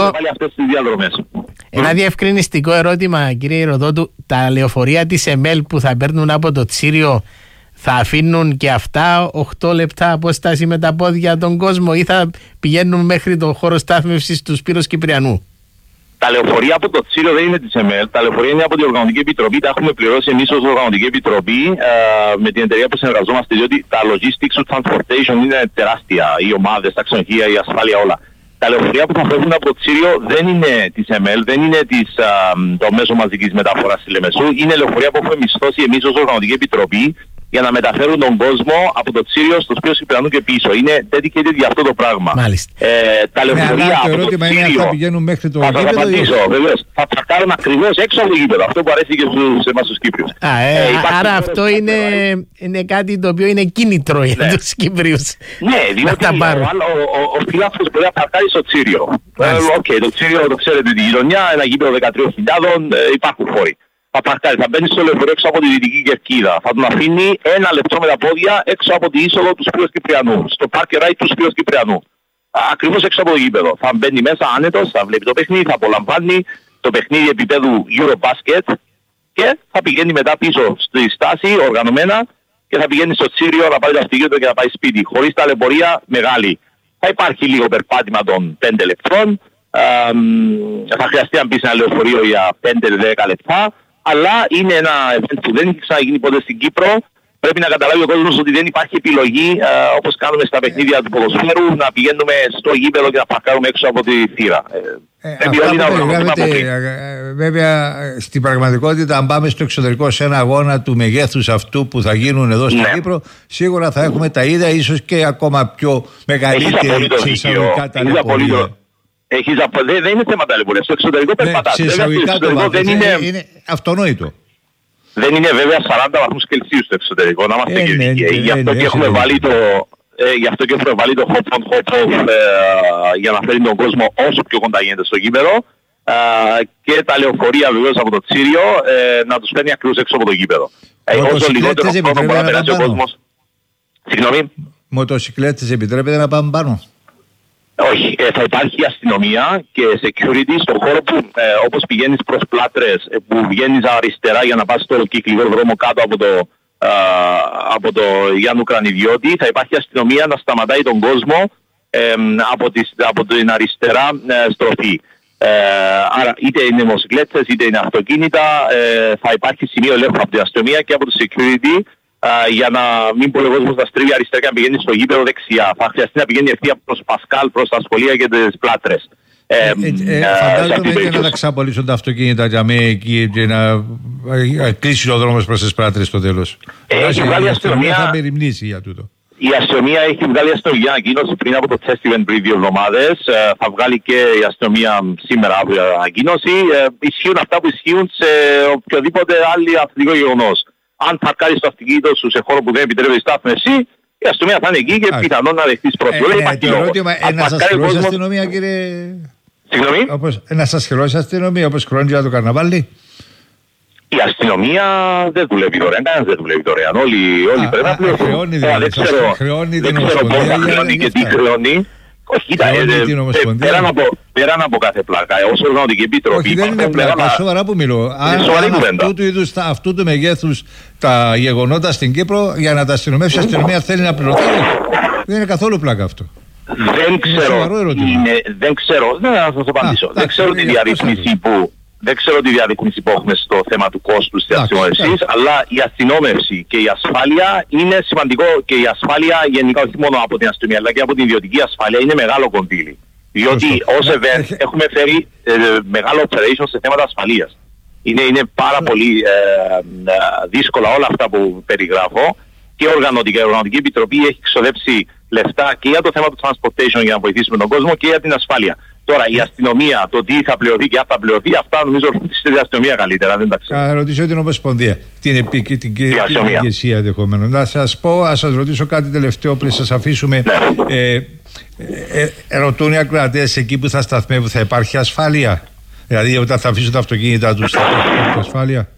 ε, Ένα διευκρινιστικό ερώτημα, κύριε Ηροδότου. Τα λεωφορεία της ΕΜΕΛ που θα παίρνουν από το Τσίριο θα αφήνουν και αυτά οκτώ λεπτά απόσταση με τα πόδια τον κόσμο ή θα πηγαίνουν μέχρι τον χώρο στάθμευσης του Σπύρος Κυπριανού? Τα λεωφορεία από το Τσίριο δεν είναι της ΕΜΕΛ. Τα λεωφορεία είναι από την Οργανωτική Επιτροπή. Τα έχουμε πληρώσει εμείς ως Οργανωτική Επιτροπή ε, με την εταιρεία που συνεργαζόμαστε, διότι τα logistics του transportation είναι τεράστια. Οι ομάδες, τα ξενοδοχεία, η ασφάλεια, όλα. Τα λεωφορεία που θα φεύγουν από το Τσίριο δεν είναι της ΕΜΕΛ, δεν είναι της, α, το μέσο μαζικής μεταφοράς της Λεμεσού. Είναι λεωφορεία που έχουμε μισθώσει εμείς ως Οργανωτική Επιτροπή για να μεταφέρουν τον κόσμο από το Τσίριο στο Σπύρο Κυπριανού και πίσω. Είναι dedicated για αυτό το πράγμα. Μάλιστα. Ε, τα λεωφορεία ναι, από το το Τσίριο είναι θα πηγαίνουν μέχρι το θα γήπεδο. Θα απαντήσω, βεβαίως. Θα παρκάρουν ακριβώς έξω από το γήπεδο. Αυτό που αρέσει και στους εμάς τους Κύπριους. Α, ε, ε, άρα αυτό είναι, είναι κάτι το οποίο είναι κίνητρο για ναι. τους Κύπριους. Ναι, διότι ο, ο, ο, ο φιλάθλος μπορεί να παρκάρει στο Τσίριο. Ε, okay, το Τσίριο το ξέρετε τη γειτονιά, ένα γήπεδο δεκατρείς χιλιάδες, ε, υπάρχουν χώροι. Θα παρκάρει, θα μπαίνει στο λεωφορείο έξω από τη Δυτική Κερκίδα. Θα τον αφήνει ένα λεπτό με τα πόδια έξω από τη είσοδο του Σπύρος Κυπριανού. Στο parking right του Σπύρος Κυπριανού. Ακριβώς έξω από το γήπεδο. Θα μπαίνει μέσα άνετος, θα βλέπει το παιχνίδι, θα απολαμβάνει το παιχνίδι επίπεδου Eurobasket και θα πηγαίνει μετά πίσω στη στάση οργανωμένα και θα πηγαίνει στο Τσίριο να πάρει το αυτοκίνητο και να πάει σπίτι. Χωρίς ταλαιπωρία μεγάλη. Θα υπάρχει λίγο περπάτημα των πέντε λεπτών. Θα χρειαστεί να μπει σε ένα λεωφορείο για πέντε με δέκα λεπτά. Αλλά είναι ένα event που δεν έχει ξαναγίνει ποτέ στην Κύπρο. Πρέπει να καταλάβει ο κόσμος ότι δεν υπάρχει επιλογή ε, όπως κάνουμε στα παιχνίδια του ποδοσφαίρου να πηγαίνουμε στο γήπεδο και να παρκάρουμε έξω από τη θύρα. Ε, ε, ε, βέβαια στην πραγματικότητα, αν πάμε στο εξωτερικό σε ένα αγώνα του μεγέθους αυτού που θα γίνουν εδώ στην ναι. Κύπρο, σίγουρα θα έχουμε τα ίδια, ίσως και ακόμα πιο μεγαλύτερη εισαγωγικά ταλαιπωρία. Έχεις, δεν, δεν είναι θέμα ταλαιπωρίας. Στο εξωτερικό περπατάς. Ναι, σε εισαγωγικά το βάθος. Δεν είναι... είναι αυτονόητο. Δεν είναι βέβαια σαράντα βαθμούς Κελσίου στο εξωτερικό, να είμαστε και δικαίοι. Γι' αυτό και έχουμε βάλει το... Ε, γι' αυτό και έχουμε βάλει το hop on hop off ε, για να φέρει τον κόσμο όσο πιο κοντά γίνεται στο γήπεδο ε, και τα λεωφορεία βεβαίως από το Τσίριο ε, να τους φέρνει ακριβώς έξω από το γήπεδο. Ε, όσο λιγότερο χρόνο μπορεί να περάσει ο κόσμος. Συγγνώμη. Μοτοσυκλέτες επιτρέπεται να πάμε πάνω? Όχι, ε, θα υπάρχει αστυνομία και security στον χώρο που ε, όπως πηγαίνεις προς Πλάτρες, ε, που βγαίνεις αριστερά για να πας στο κυκλικό δρόμο κάτω από το, ε, από το Γιάννου Κρανιδιώτη, θα υπάρχει αστυνομία να σταματάει τον κόσμο ε, από, τις, από την αριστερά ε, στροφή. Ε, άρα είτε είναι μοτοσυκλέτες είτε είναι αυτοκίνητα, ε, θα υπάρχει σημείο ελέγχου από την αστυνομία και από το security, Uh, για να μην μπορεί ο κόσμος να στρίβει αριστερά και να πηγαίνει στο γήπεδο δεξιά. Θα χρειαστεί να πηγαίνει ευθεία προς Πασκάλ, προς τα σχολεία και τις Πλάτρες. Ε, ε, ε, φαντάζομαι ότι δεν θα ξαπολύσουν τα αυτοκίνητα για μένα εκεί και να κλείσει ο δρόμος προς τις Πλάτρες στο τέλος. Έχει βγάλει η αστυνομία. Θα μεριμνήσει για τούτο. Η αστυνομία έχει βγάλει αστυνομία ανακοίνωση πριν από το festival πριν δύο εβδομάδες. Ε, θα βγάλει και η αστυνομία σήμερα αύριο ανακοίνωση. Ε, ισχύουν αυτά που ισχύουν σε οποιοδήποτε άλλο αθλητικό γεγονός. Αν παρκάρεις το αυτοκίνητο σου σε χώρο που δεν επιτρέπεται η στάθμευση, η αστυνομία θα είναι εκεί και πιθανόν να δεχτείς πρώτη. Δεν υπάρχει λόγος. Να σας χρεώσει η αστυνομία, κύριε... Συγγνώμη. Να σας χρεώσει η αστυνομία όπως χρεώνει για το καρναβάλι. Η αστυνομία δεν δουλεύει δωρεάν, κανένας δεν δουλεύει δωρεάν. Όλοι, όλοι πρέπει να πληρώνουν. Δεν ξέρω, χρεώνει δεν ξέρω πώς θα χρεώνει και τι χρεώνει. Όχι, κοίτα, πέραν από, πέραν από κάθε πλάκα, ως οργανωτική επιτροπή... Όχι, δεν είναι πλάκα, σοβαρά που μιλώ. Αν αυτού του είδους, αυτού του μεγέθους τα γεγονότα στην Κύπρο, για να τα αστυνομεύσει η αστυνομία θέλει να πληρωθεί. Δεν είναι καθόλου πλάκα αυτό. Δεν ξέρω, είναι, δεν ξέρω, δεν θα σας απαντήσω. Δεν ξέρω τη διαρρύθμιση που... Δεν ξέρω τη διαρρύθμιση που έχουμε στο θέμα του κόστους της αστυνόμευσης, αλλά η αστυνόμευση και η ασφάλεια είναι σημαντικό, και η ασφάλεια γενικά όχι μόνο από την αστυνομία αλλά και από την ιδιωτική ασφάλεια είναι μεγάλο κονδύλι. Διότι ως event έχουμε φέρει ε, μεγάλο operation σε θέματα ασφαλείας. Είναι, είναι πάρα πολύ ε, ε, δύσκολα όλα αυτά που περιγράφω, και οργανωτικά. Η Οργανωτική Επιτροπή έχει ξοδέψει λεφτά και για το θέμα του transportation για να βοηθήσουμε τον κόσμο και για την ασφάλεια. Τώρα η αστυνομία, το τι θα πληρωθεί και αν θα πληρωθεί, αυτά νομίζω ρωτήσετε την αστυνομία καλύτερα, δεν τα ξέρω. Θα ρωτήσω την Ομοσπονδία, την επίκη, την ηγεσία ενδεχομένω. Να σας πω, ας σας ρωτήσω κάτι τελευταίο πριν σας αφήσουμε. Ναι. Ε, ε, ε, ρωτούν οι ακροατές, εκεί που θα σταθμεύουν θα υπάρχει ασφάλεια? Δηλαδή όταν θα αφήσουν τα αυτοκίνητα τους θα υπάρχει ασφάλεια?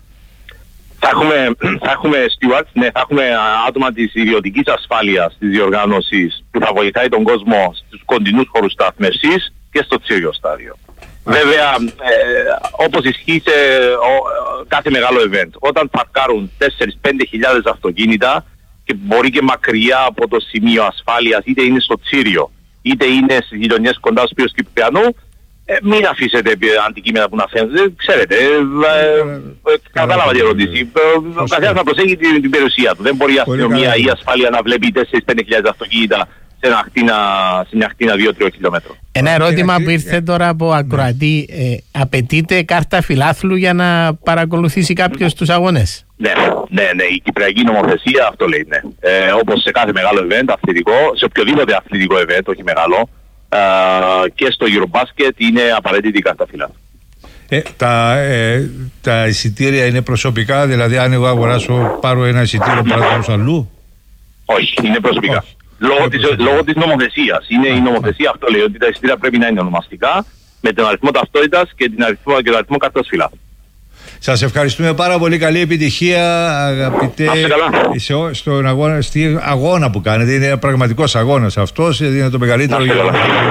Θα έχουμε, θα έχουμε stewards, ναι, θα έχουμε άτομα της ιδιωτικής ασφάλειας της διοργάνωσης που θα βοηθάει τον κόσμο στους κοντινούς χώρους στάθμευσης και στο Τσίριο στάδιο. Βέβαια, ε, όπως ισχύει σε ο, κάθε μεγάλο event, όταν παρκάρουν τέσσερις με πέντε χιλιάδες αυτοκίνητα και μπορεί και μακριά από το σημείο ασφάλειας, είτε είναι στο Τσίριο, είτε είναι στις γειτονιές κοντά στο Πύρος Κυπριανού, Ε, μην αφήσετε αντικείμενα που να φαίνονται. Ξέρετε, ε, ε, ε, κατάλαβα την ερώτηση. Ο καθένας να προσέχει την, την περιουσία του. Δεν μπορεί η αστυνομία ή η ασφάλεια να βλέπει τέσσερις με πέντε χιλιάδες αυτοκίνητα σε ένα ακτίνα, σε μια ακτίνα δύο με τρία χιλιόμετρων. Ένα ερώτημα που ήρθε τώρα από ακροατή. Ε, απαιτείται κάρτα φιλάθλου για να παρακολουθήσει κάποιος τους αγώνες? Ναι, ναι, ναι. Η κυπριακή νομοθεσία αυτό λέει, ναι. Ε, όπως σε κάθε μεγάλο event αθλητικό, σε οποιοδήποτε αθλητικό event, όχι μεγάλο, Uh, και στο Eurobasket είναι απαραίτητη η κάρτα φιλάθλου. Ε, τα, ε, τα εισιτήρια είναι προσωπικά, δηλαδή αν εγώ αγοράσω, πάρω ένα εισιτήριο παράδειγμα αλλού? Όχι, είναι προσωπικά. Όχι. Λόγω, της, προσωπικά. λόγω της νομοθεσίας. Είναι α, η νομοθεσία α. αυτό λέει ότι τα εισιτήρια πρέπει να είναι ονομαστικά με τον αριθμό ταυτότητας και, την αριθμό, και τον αριθμό κάρτας φιλάθλου. Σας ευχαριστούμε πάρα πολύ. Καλή επιτυχία, αγαπητέ, σε, στον αγώνα, στη αγώνα που κάνετε. Είναι ένα πραγματικός αγώνας αυτός. Είναι το μεγαλύτερο γεγονός.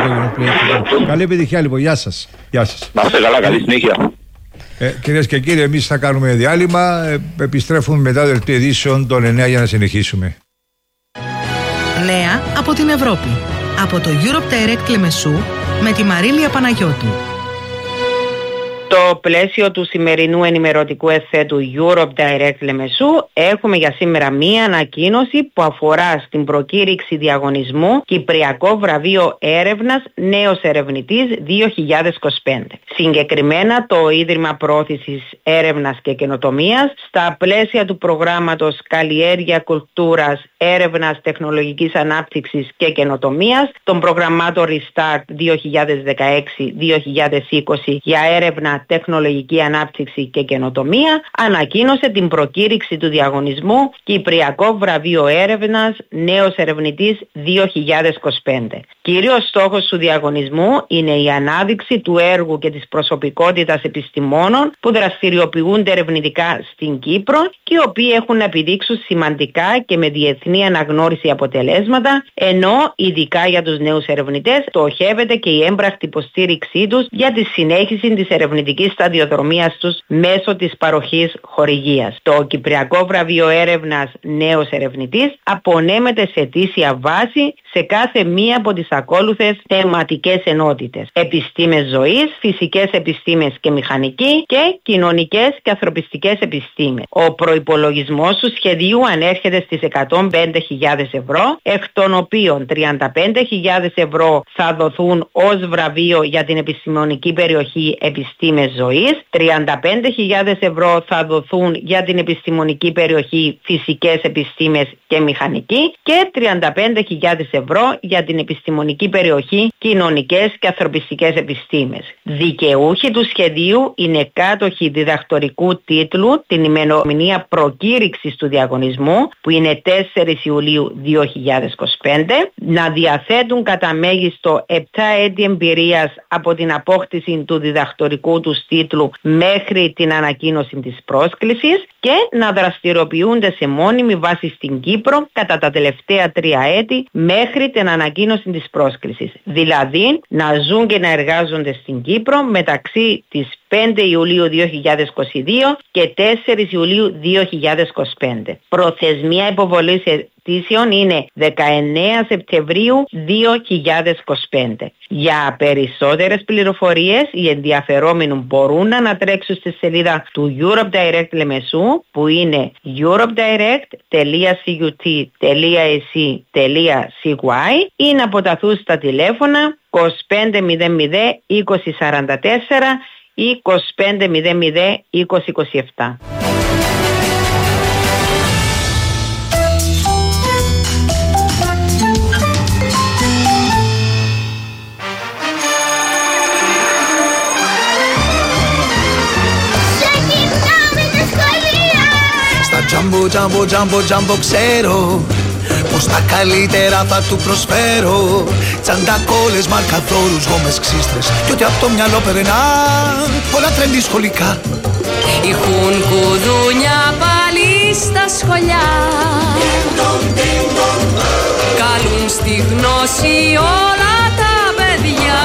Καλή επιτυχία λοιπόν. Γεια σας. Γεια σας. Να είστε καλά. Καλή συνέχεια. Ε, κυρίες και κύριοι, εμείς θα κάνουμε διάλειμμα. Ε, επιστρέφουμε μετά το δελτίο ειδήσεων των εννέα για να συνεχίσουμε. Νέα από την Ευρώπη. Από το Europe Direct Λεμεσού με τη Μαρίλια Παναγιώτου. Στο πλαίσιο του σημερινού ενημερωτικού εσέ του Europe Direct Λεμεσού έχουμε για σήμερα μία ανακοίνωση που αφορά στην προκήρυξη διαγωνισμού Κυπριακό Βραβείο Έρευνας Νέος Ερευνητής δύο χιλιάδες είκοσι πέντε. Συγκεκριμένα το Ίδρυμα Πρόθεσης Έρευνας και Καινοτομίας στα πλαίσια του προγράμματος Καλλιέργεια Κουλτούρας Έρευνας Τεχνολογικής Ανάπτυξης και Καινοτομίας, των προγραμμάτων Restart δύο χιλιάδες δεκαέξι δύο χιλιάδες είκοσι για έρευνα, έρευνα, τεχνολογική ανάπτυξη και καινοτομία, ανακοίνωσε την προκήρυξη του διαγωνισμού Κυπριακό Βραβείο Έρευνας Νέος Ερευνητής δύο χιλιάδες είκοσι πέντε. Κύριος στόχος του διαγωνισμού είναι η ανάδειξη του έργου και της προσωπικότητας επιστημόνων που δραστηριοποιούνται ερευνητικά στην Κύπρο και οι οποίοι έχουν να επιδείξουν σημαντικά και με διεθνή αναγνώριση αποτελέσματα, ενώ ειδικά για τους νέους ερευνητές στοχεύεται και η έμπρακτη υποστήριξή τους για τη συνέχιση της ερευνητικής σταδιοδρομίας τους μέσω της παροχής χορηγίας. Το Κυπριακό Βραβείο Έρευνας Νέος Ερευνητής απονέμεται σε αιτήσια βάση σε κάθε μία από τις ακόλουθες θεματικές ενότητες: επιστήμες ζωής, φυσικές επιστήμες και μηχανική και κοινωνικές και ανθρωπιστικές επιστήμες. Ο προϋπολογισμός του σχεδίου ανέρχεται στις εκατόν πέντε χιλιάδες ευρώ, εκ των οποίων τριάντα πέντε χιλιάδες ευρώ θα δοθούν ως βραβείο για την επιστημονική περιοχή επιστήμες ζωής, τριάντα πέντε χιλιάδες ευρώ θα δοθούν για την επιστημονική περιοχή φυσικές επιστήμες και μηχανική και τριάντα πέντε χιλιάδες ευρώ για την επιστημονική περιοχή κοινωνικές και ανθρωπιστικές επιστήμες. Δικαιούχοι του σχεδίου είναι κάτοχοι διδακτορικού τίτλου την ημερομηνία προκήρυξης του διαγωνισμού, που είναι τέσσερις Ιουλίου δύο χιλιάδες είκοσι πέντε, να διαθέτουν κατά μέγιστο επτά έτη εμπειρίας από την απόκτηση του διδακτορικού του τίτλου μέχρι την ανακοίνωση της πρόσκλησης και να δραστηριοποιούνται σε μόνιμη βάση στην Κύπρο κατά τα τελευταία τρία έτη μέχρι την ανακοίνωση της πρόσκλησης. Δηλαδή να ζουν και να εργάζονται στην Κύπρο μεταξύ της πέντε Ιουλίου δύο χιλιάδες είκοσι δύο και τέσσερις Ιουλίου δύο χιλιάδες είκοσι πέντε. Προθεσμία υποβολής αιτήσεων είναι δεκαεννέα Σεπτεμβρίου δύο χιλιάδες είκοσι πέντε. Για περισσότερες πληροφορίες οι ενδιαφερόμενοι μπορούν να ανατρέξουν στη σελίδα του Europe Direct Λεμεσού, που είναι europe direct τελεία cut τελεία e τελεία c ή να αποταθούν στα τηλέφωνα είκοσι πέντε μηδέν μηδέν είκοσι σαράντα τέσσερα ή είκοσι πέντε μηδέν μηδέν είκοσι είκοσι επτά. Τζάμπο, τζάμπο, τζάμπο, τζάμπο, ξέρω πως τα καλύτερα θα του προσφέρω. Τσαντακόλες, μαρκαδόρους, γόμες, ξύστρες κι ό,τι απ' το μυαλό περνά, όλα τρέντι σχολικά. Έχουν κουδούνια πάλι στα σχολιά, καλούν στη γνώση όλα τα παιδιά.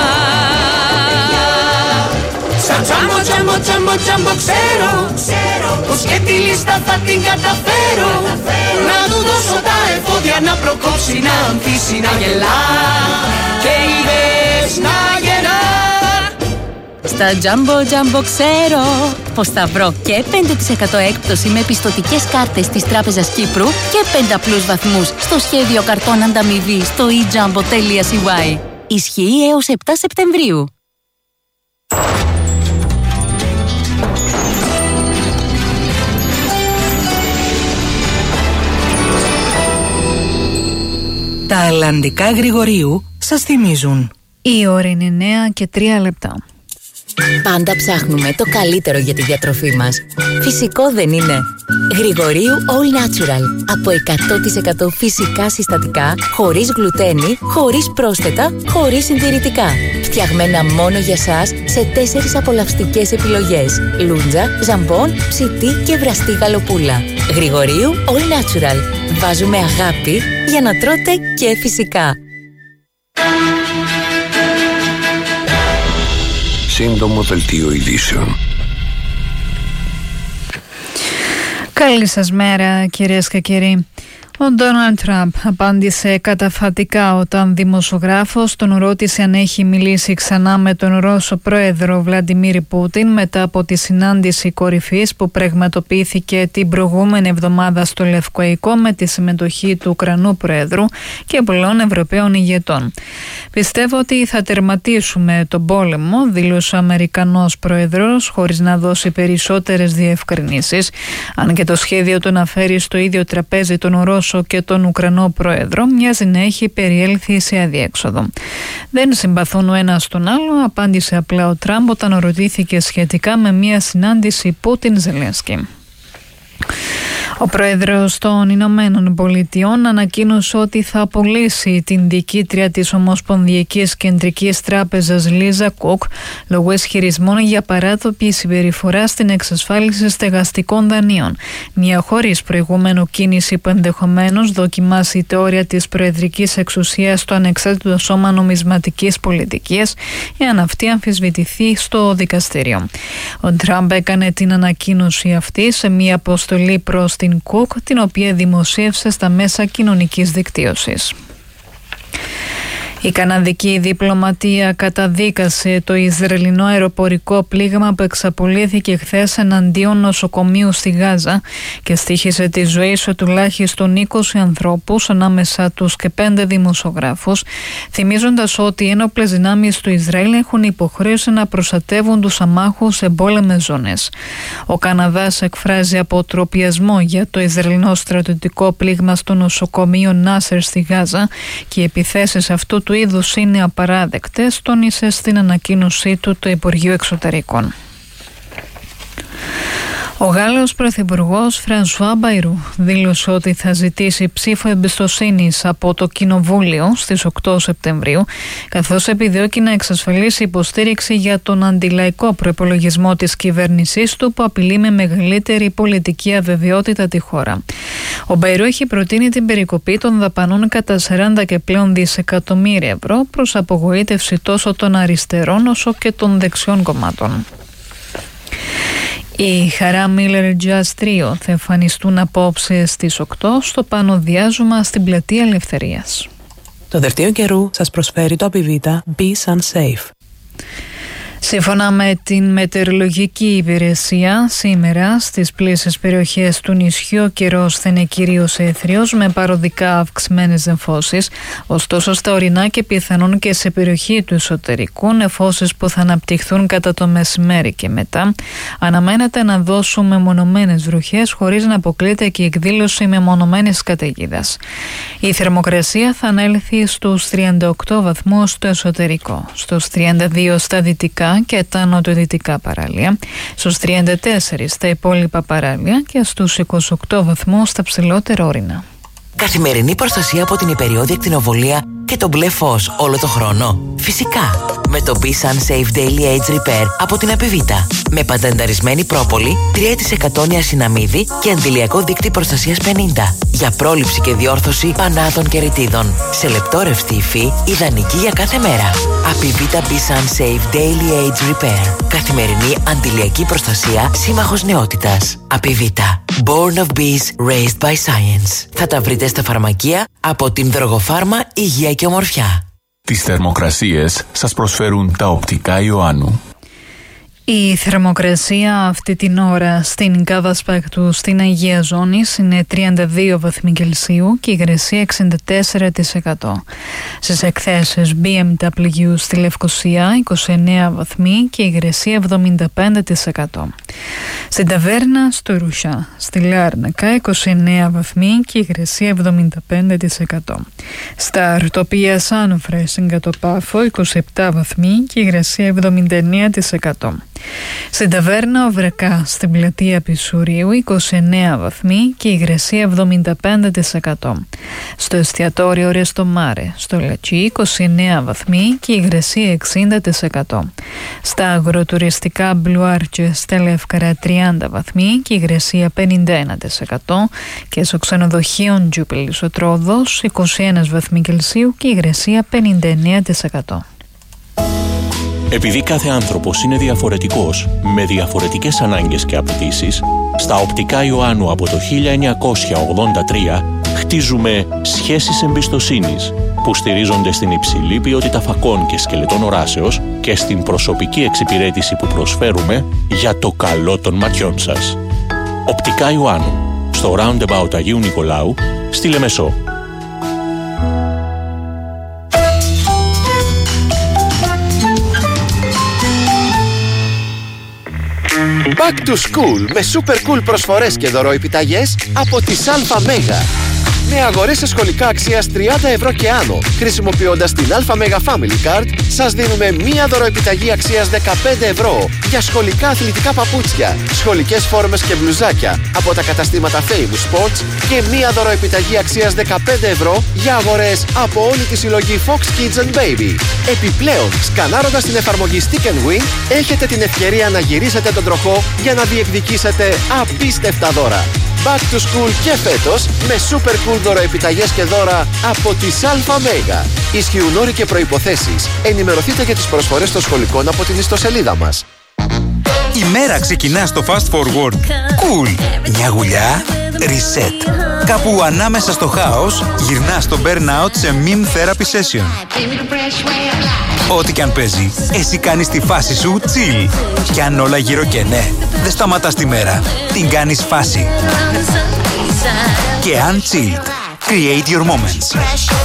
Σαν τζάμπο, τζάμπο, τζάμπο, τζάμπο, ξέρω πως και τη λίστα θα την καταφέρω. Να του δώσω τα εφόδια να προκόψει, να ανθίσει, να γελά και είδες να γεννά. Στα Jumbo Jumbo ξέρω πως θα βρω και πέντε τοις εκατό έκπτωση με πιστωτικές κάρτες της Τράπεζας Κύπρου και πέντε απλούς βαθμούς στο σχέδιο καρτών ανταμοιβή στο e jumbo τελεία c y. Ισχύει έως επτά Σεπτεμβρίου. Τα αλλαντικά Γρηγορίου σας θυμίζουν. Η ώρα είναι εννέα και τρία λεπτά. Πάντα ψάχνουμε το καλύτερο για τη διατροφή μας. Φυσικό δεν είναι? Γρηγορίου All Natural. Από εκατό τοις εκατό φυσικά συστατικά, χωρίς γλουτένι, χωρίς πρόσθετα, χωρίς συντηρητικά. Φτιαγμένα μόνο για σας σε τέσσερις απολαυστικές επιλογές: λούντζα, ζαμπόν, ψητή και βραστή γαλοπούλα. Γρηγορίου All Natural. Βάζουμε αγάπη για να τρώτε και φυσικά. Σύντομο δελτίο ειδήσεων. Καλή σας μέρα, κυρίες και κύριοι. Ο Ντόναλντ Τραμπ απάντησε καταφατικά όταν δημοσιογράφος τον ρώτησε αν έχει μιλήσει ξανά με τον Ρώσο πρόεδρο Βλαντιμίρ Πούτιν μετά από τη συνάντηση κορυφής που πραγματοποιήθηκε την προηγούμενη εβδομάδα στο Λευκό Οίκο με τη συμμετοχή του Ουκρανού πρόεδρου και πολλών Ευρωπαίων ηγετών. «Πιστεύω ότι θα τερματίσουμε τον πόλεμο», δήλωσε ο Αμερικανός πρόεδρος χωρίς να δώσει περισσότερες διευκρινήσεις, αν και το σχέδιο του να φέρει στο ίδιο τραπέζι τον Ρώσο όσο και τον Ουκρανό πρόεδρο μοιάζει να έχει περιέλθει σε αδιέξοδο. Δεν συμπαθούν ο ένας τον άλλο, απάντησε απλά ο Τραμπ όταν ρωτήθηκε σχετικά με μια συνάντηση Πούτιν-Ζελένσκι. Ο πρόεδρος των Ηνωμένων Πολιτειών ανακοίνωσε ότι θα απολύσει την διοικήτρια της Ομοσπονδιακής Κεντρικής Τράπεζας Λίζα Κουκ λόγω ισχυρισμών για παράτοπη συμπεριφορά στην εξασφάλιση στεγαστικών δανείων. Μια χωρίς προηγούμενο κίνηση που ενδεχομένως δοκιμάσει τα όρια της προεδρικής εξουσίας στο ανεξάρτητο σώμα νομισματικής πολιτικής, εάν αυτή αμφισβητηθεί στο δικαστήριο. Ο Τραμπ έκανε την ανακοίνωση αυτή σε μια αποστολή προς την Κουκ, την οποία δημοσίευσε στα μέσα κοινωνικής δικτύωσης. Η καναδική διπλωματία καταδίκασε το Ισραηλινό αεροπορικό πλήγμα που εξαπολύθηκε χθες εναντίον νοσοκομείου στη Γάζα και στοίχισε τη ζωή σε τουλάχιστον είκοσι ανθρώπους, ανάμεσα τους και πέντε δημοσιογράφους, θυμίζοντας ότι οι ένοπλες δυνάμεις του Ισραήλ έχουν υποχρέωση να προστατεύουν τους αμάχους σε εμπόλεμες ζώνες. Ο Καναδάς εκφράζει αποτροπιασμό για το Ισραηλινό στρατιωτικό πλήγμα στο νοσοκομείο Νάσερ στη Γάζα και οι επιθέσεις αυτού του είδους είναι απαράδεκτες, τόνισε στην ανακοίνωσή του το Υπουργείο Εξωτερικών. Ο Γάλλος Πρωθυπουργός Φρανσουά Μπαϊρού δήλωσε ότι θα ζητήσει ψήφο εμπιστοσύνης από το Κοινοβούλιο στις οκτώ Σεπτεμβρίου, καθώς επιδιώκει να εξασφαλίσει υποστήριξη για τον αντιλαϊκό προϋπολογισμό της κυβέρνησής του που απειλεί με μεγαλύτερη πολιτική αβεβαιότητα τη χώρα. Ο Μπαϊρού έχει προτείνει την περικοπή των δαπανών κατά σαράντα και πλέον δισεκατομμύρια ευρώ προς απογοήτευση τόσο των αριστερών όσο και των δεξιών κομμάτων. Οι Χαρά Μίλερ Jazz Trio θα εμφανιστούν απόψε στις οκτώ στο Πάνο Διάζωμα στην Πλατεία Ελευθερίας. Το δελτίο καιρού σας προσφέρει το Απιβίτα Be Sun Safe. Σύμφωνα με την μετεωρολογική υπηρεσία, σήμερα στις πλήσιες περιοχές του νησιού ο καιρός θα είναι κυρίως έθριος με παροδικά αυξημένες νεφώσεις, ωστόσο στα ορεινά και πιθανόν και σε περιοχή του εσωτερικού νεφώσεις που θα αναπτυχθούν κατά το μεσημέρι και μετά αναμένεται να δώσουν μεμονωμένες βροχές χωρίς να αποκλείται και η εκδήλωση μεμονωμένης καταιγίδας. Η θερμοκρασία θα ανέλθει στους τριάντα οκτώ βαθμούς στο εσωτερικό, στους τριάντα δύο στα δυτικά και τα νοτιοδυτικά παράλια, στους τριάντα τέσσερα στα υπόλοιπα παράλια και στους είκοσι οκτώ βαθμούς στα ψηλότερα όρεινα. Καθημερινή προστασία από την υπεριόδια ακτινοβολία και το μπλε φως όλο το χρόνο. Φυσικά, με το Be Sun Safe Daily Age Repair από την Απιβίτα. Με πατενταρισμένη πρόπολη, τρία τοις εκατό νιασιναμίδι και αντιλιακό δίκτυ προστασίας πενήντα. Για πρόληψη και διόρθωση πανάδων και ρητίδων. Σε λεπτό ρευστή υφή, ιδανική για κάθε μέρα. Απιβίτα Be Sun Safe Daily Age Repair. Καθημερινή αντιλιακή προστασία, σύμμαχος νεότητας. Απιβίτα. Born of Bees, Raised by Science. Θα τα βρείτε στα φαρμακεία από την Δρογοφάρμα Υγεία και Ομορφιά. Τις θερμοκρασίες σας προσφέρουν τα οπτικά Ιωάννου. Η θερμοκρασία αυτή την ώρα στην Κάβα Σπέκτου στην Αγία Ζώνης είναι τριάντα δύο βαθμοί Κελσίου και η υγρασία εξήντα τέσσερα τοις εκατό. Στις εκθέσεις μπι εμ ντάμπλιου στη Λευκοσία είκοσι εννέα βαθμοί και η υγρασία εβδομήντα πέντε τοις εκατό. Στην Ταβέρνα στο Ρουσιά στη Λάρνακα είκοσι εννέα βαθμοί και η υγρασία εβδομήντα πέντε τοις εκατό. Στα Αρτοπία Σάνοφρε στην Κατοπάφο είκοσι επτά βαθμοί και η υγρασία εβδομήντα εννέα τοις εκατό. Στην Ταβέρνα Οβρεκά στην Πλατεία Πισουρίου είκοσι εννέα βαθμοί και η υγρασία εβδομήντα πέντε τοις εκατό. Στο εστιατόριο Ρεστομάρε στο Λατσί είκοσι εννέα βαθμοί και η υγρασία εξήντα τοις εκατό. Στα αγροτουριστικά Μπλουάρτσε στα Λεύκαρα τριάντα βαθμοί και η υγρασία πενήντα ένα τοις εκατό και στο ξενοδοχείο Τζούπιλης ο Τρόδος είκοσι ένα βαθμοί Κελσίου και η υγρασία πενήντα εννέα τοις εκατό. Επειδή κάθε άνθρωπος είναι διαφορετικός, με διαφορετικές ανάγκες και απαιτήσεις, στα οπτικά Ιωάννου από το χίλια εννιακόσια ογδόντα τρία χτίζουμε σχέσεις εμπιστοσύνης που στηρίζονται στην υψηλή ποιότητα φακών και σκελετών οράσεως και στην προσωπική εξυπηρέτηση που προσφέρουμε για το καλό των ματιών σας. Οπτικά Ιωάννου, στο Roundabout Αγίου Νικολάου, στη Λεμεσό. Back to School με super cool προσφορές και δωροεπιταγές από τις ΑΜΕΓΑ. με αγορές σε σχολικά αξίας τριάντα ευρώ και άνω. Χρησιμοποιώντας την Alpha Mega Family Card, σας δίνουμε μία δωροεπιταγή αξίας δεκαπέντε ευρώ για σχολικά αθλητικά παπούτσια, σχολικές φόρμες και μπλουζάκια από τα καταστήματα Famous Sports και μία δωροεπιταγή αξίας δεκαπέντε ευρώ για αγορές από όλη τη συλλογή Fox Kids and Baby. Επιπλέον, σκανάροντας την εφαρμογή Stick and Win, έχετε την ευκαιρία να γυρίσετε τον τροχό για να διεκδικήσετε απίστευτα δώρα. Back to school και φέτος με super cool δωροεπιταγές και δώρα από τις Alpha Mega. Ισχύουν όροι και προϋποθέσεις. Ενημερωθείτε για τις προσφορές των σχολικών από την ιστοσελίδα μας. Η μέρα ξεκινά στο Fast Forward. Cool. Μια γουλιά. Reset. Κάπου ανάμεσα στο χάος γυρνά στο burnout σε meme therapy session. Ό,τι κι αν παίζει, εσύ κάνεις τη φάση σου chill. Κι αν όλα γύρω και ναι, δεν σταματάς τη μέρα. Την κάνεις φάση. Και αν chilled, create your moments.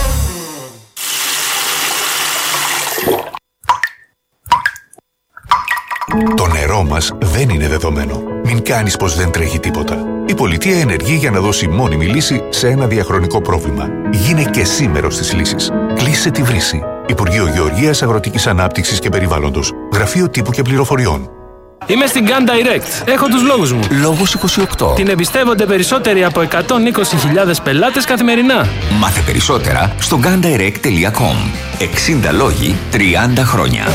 Το νερό μας δεν είναι δεδομένο. Μην κάνεις πως δεν τρέχει τίποτα. Η πολιτεία ενεργεί για να δώσει μόνιμη λύση σε ένα διαχρονικό πρόβλημα. Γίνε και εσύ μέρος της λύσης. Κλείσε τη βρύση. Υπουργείο Γεωργίας, Αγροτικής Ανάπτυξης και Περιβάλλοντος. Γραφείο Τύπου και Πληροφοριών. Είμαι στην Gun Direct. Έχω τους λόγους μου. Λόγος είκοσι οκτώ. Την εμπιστεύονται περισσότεροι από εκατόν είκοσι χιλιάδες πελάτες καθημερινά. Μάθε περισσότερα στο gun direct τελεία com. εξήντα λόγοι, τριάντα χρόνια.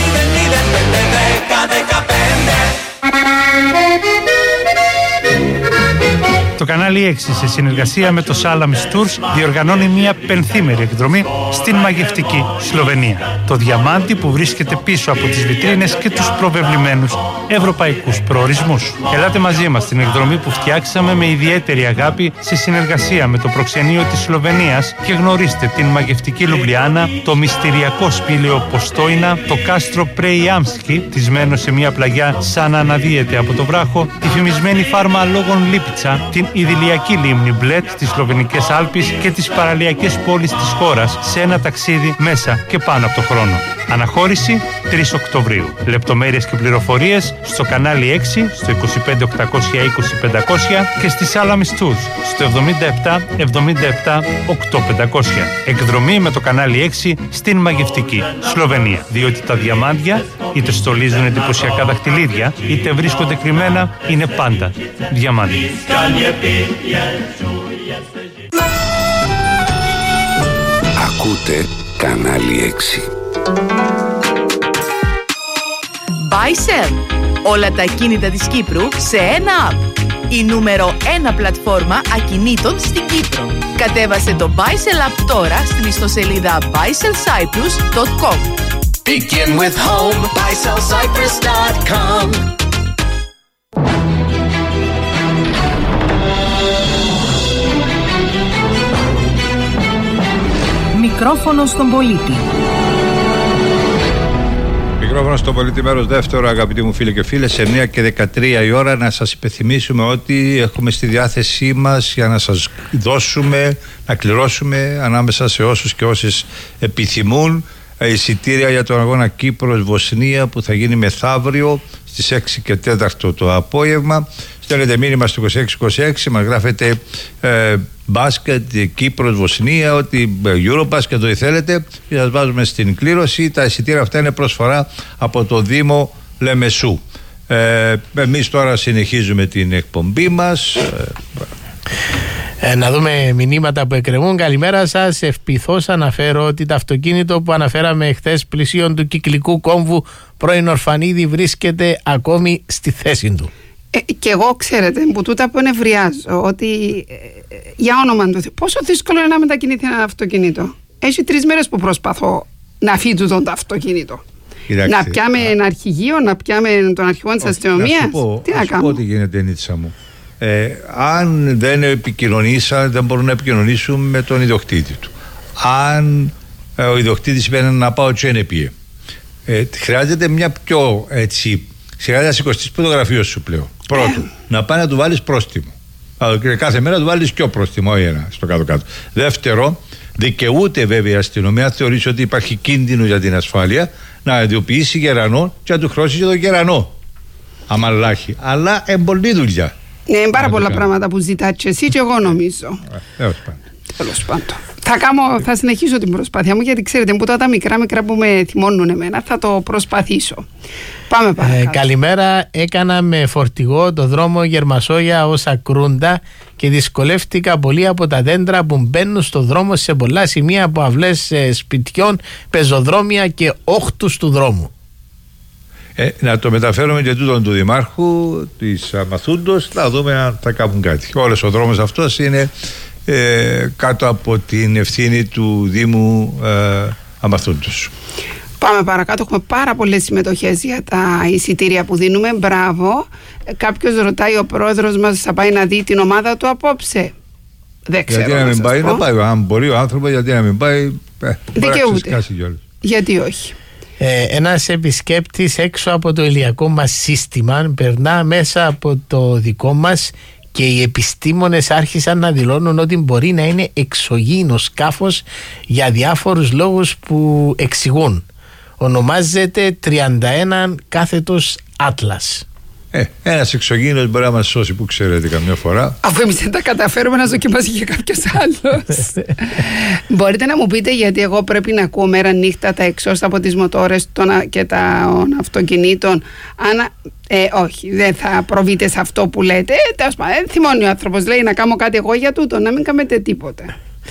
Το κανάλι έξι σε συνεργασία με το Salamis Tours διοργανώνει μια πενθήμερη εκδρομή στην μαγευτική Σλοβενία. Το διαμάντι που βρίσκεται πίσω από τις βιτρίνες και τους προβεβλημένους ευρωπαϊκούς προορισμούς. Ελάτε μαζί μας στην εκδρομή που φτιάξαμε με ιδιαίτερη αγάπη σε συνεργασία με το προξενείο της Σλοβενίας και γνωρίστε την μαγευτική Λουμπλιάνα, το μυστηριακό σπήλαιο Ποστόινα, το κάστρο Πρεϊάμσκι, τισμένο σε μια πλαγιά σαν να αναδύεται από το βράχο, τη φημισμένη φάρμα Λόγων Λίπιτσα, την ιδηλιακή λίμνη Μπλετ στις Σλοβενικές Άλπεις και τις παραλιακές πόλεις της χώρας σε ένα ταξίδι μέσα και πάνω από το χρόνο. Αναχώρηση τρεις Οκτωβρίου. Λεπτομέρειες και πληροφορίες στο κανάλι έξι, στο είκοσι πέντε οκτακόσια είκοσι πεντακόσια και στη Salamis Tours στο εβδομήντα επτά εβδομήντα επτά οκτώ πεντακόσια. Εκδρομή με το κανάλι έξι στην μαγευτική Σλοβενία. Διότι τα διαμάντια είτε στολίζουν εντυπωσιακά δαχτυλίδια είτε βρίσκονται κρυμμένα, είναι πάντα διαμάντια. Ακούτε κανάλι έξι. Buy Sell. Όλα τα ακίνητα της Κύπρου σε ένα app. Η νούμερο ένα πλατφόρμα ακινήτων στην Κύπρο. Κατέβασε το Buy Sell app τώρα στην ιστοσελίδα buy sell cyprus dot com. Begin with home, buy sell cyprus dot com. Μικρόφωνο στον πολίτη. Μικρόφωνο στον πολίτη, μέρος δεύτερο, αγαπητοί μου φίλοι και φίλες, σε μία και δεκατρία η ώρα, να σας υπενθυμίσουμε ότι έχουμε στη διάθεσή μας για να σας δώσουμε, να κληρώσουμε ανάμεσα σε όσους και όσες επιθυμούν εισιτήρια για τον αγώνα Κύπρος-Βοσνία που θα γίνει μεθαύριο στις έξι και τέσσερα το απόγευμα. Στέλνετε μήνυμα στο είκοσι έξι είκοσι έξι, μας γράφετε ε, μπάσκετ, Κύπρος, Βοσνία, ό,τι Eurobasket, ό,τι θέλετε, και σας βάζουμε στην κλήρωση. Τα εισιτήρια αυτά είναι προσφορά από το Δήμο Λεμεσού. Ε, εμείς τώρα συνεχίζουμε την εκπομπή μας. Ε, να δούμε μηνύματα που εκκρεμούν. Καλημέρα σας. Ευπηθώς αναφέρω ότι το αυτοκίνητο που αναφέραμε χθες πλησίον του κυκλικού κόμβου πρώην Ορφανίδη βρίσκεται ακόμη στη θέση του. Ε, και εγώ, ξέρετε, που τούτα που ενευριάζω, ότι ε, για όνομα του Θεού, πόσο δύσκολο είναι να μετακινηθεί ένα αυτοκίνητο. Έχει τρεις μέρες που προσπαθώ να φύγω το αυτοκίνητο. Κοιτάξτε, να πιάμε α... ένα αρχηγείο, να πιάμε τον αρχηγό της αστυνομίας. Τι να κάνω. Πω τι γίνεται, Νίτσα μου. Ε, αν δεν επικοινωνήσαν, δεν μπορούν να επικοινωνήσουν με τον ιδιοκτήτη του. Αν ε, ο ιδιοκτήτης είπε να πάω και είναι πήγε. Ε, χρειάζεται μια πιο έτσι. Χρειάζεται να σηκωστείς φωτογραφίες σου πλέον. Πρώτον, ε. να πάει να του βάλεις πρόστιμο. Κάθε μέρα να του βάλεις πιο πρόστιμο, όχι ένα στο κάτω-κάτω. Δεύτερο, δικαιούται βέβαια η αστυνομία, αν θεωρήσει ότι υπάρχει κίνδυνο για την ασφάλεια, να ειδοποιήσει γερανό και να του χρώσει και τον γερανό. Αμαλάχη. Αλλά είναι πολλή δουλειά. Ναι, είναι πάρα πολλά πράγματα που ζητάτε και εσύ και εγώ νομίζω. Ε, Τέλος πάντων. Θα, κάνω, θα συνεχίσω την προσπάθεια μου, γιατί ξέρετε που τα μικρά μικρά που με θυμώνουν εμένα θα το προσπαθήσω. Πάμε παρακάτω. Ε, καλημέρα. Έκανα με φορτηγό το δρόμο Γερμασόγια ως Ακρούντα και δυσκολεύτηκα πολύ από τα δέντρα που μπαίνουν στο δρόμο σε πολλά σημεία, από αυλές ε, σπιτιών, πεζοδρόμια και όχτους του δρόμου. Ε, να το μεταφέρουμε και τούτον του Δημάρχου της Αμαθούντος, να δούμε αν θα κάνουν κάτι. Όλος ο δρόμος αυτός είναι ε, κάτω από την ευθύνη του Δήμου ε, Αμαθούντος. Πάμε παρακάτω. Έχουμε πάρα πολλές συμμετοχές για τα εισιτήρια που δίνουμε. Μπράβο. Κάποιος ρωτάει, ο πρόεδρος μας θα πάει να δει την ομάδα του απόψε. Δεν ξέρω. Γιατί να μην πάει, να πάει. Αν μπορεί ο άνθρωπος, γιατί να μην πάει. Ε, Δικαιούται. Γιατί όχι. Ε, ένας επισκέπτης έξω από το ηλιακό μας σύστημα περνά μέσα από το δικό μας και οι επιστήμονες άρχισαν να δηλώνουν ότι μπορεί να είναι εξωγήινο σκάφος για διάφορους λόγους που εξηγούν. Ονομάζεται τριάντα ένα κάθετος Άτλας. Ε, ένας εξωγήινος μπορεί να μας σώσει, που ξέρετε, καμιά φορά. Αφού εμείς δεν τα καταφέρουμε, να δοκιμάσει και κάποιος άλλος. Μπορείτε να μου πείτε γιατί εγώ πρέπει να ακούω μέρα νύχτα τα εξώστα από τις μοτόρες των, και των αυτοκινήτων? Αν, ε, όχι, δεν θα προβείτε σε αυτό που λέτε. Ε, ε, θυμώνει ο άνθρωπος, λέει να κάνω κάτι εγώ για τούτο, να μην κάνετε τίποτε.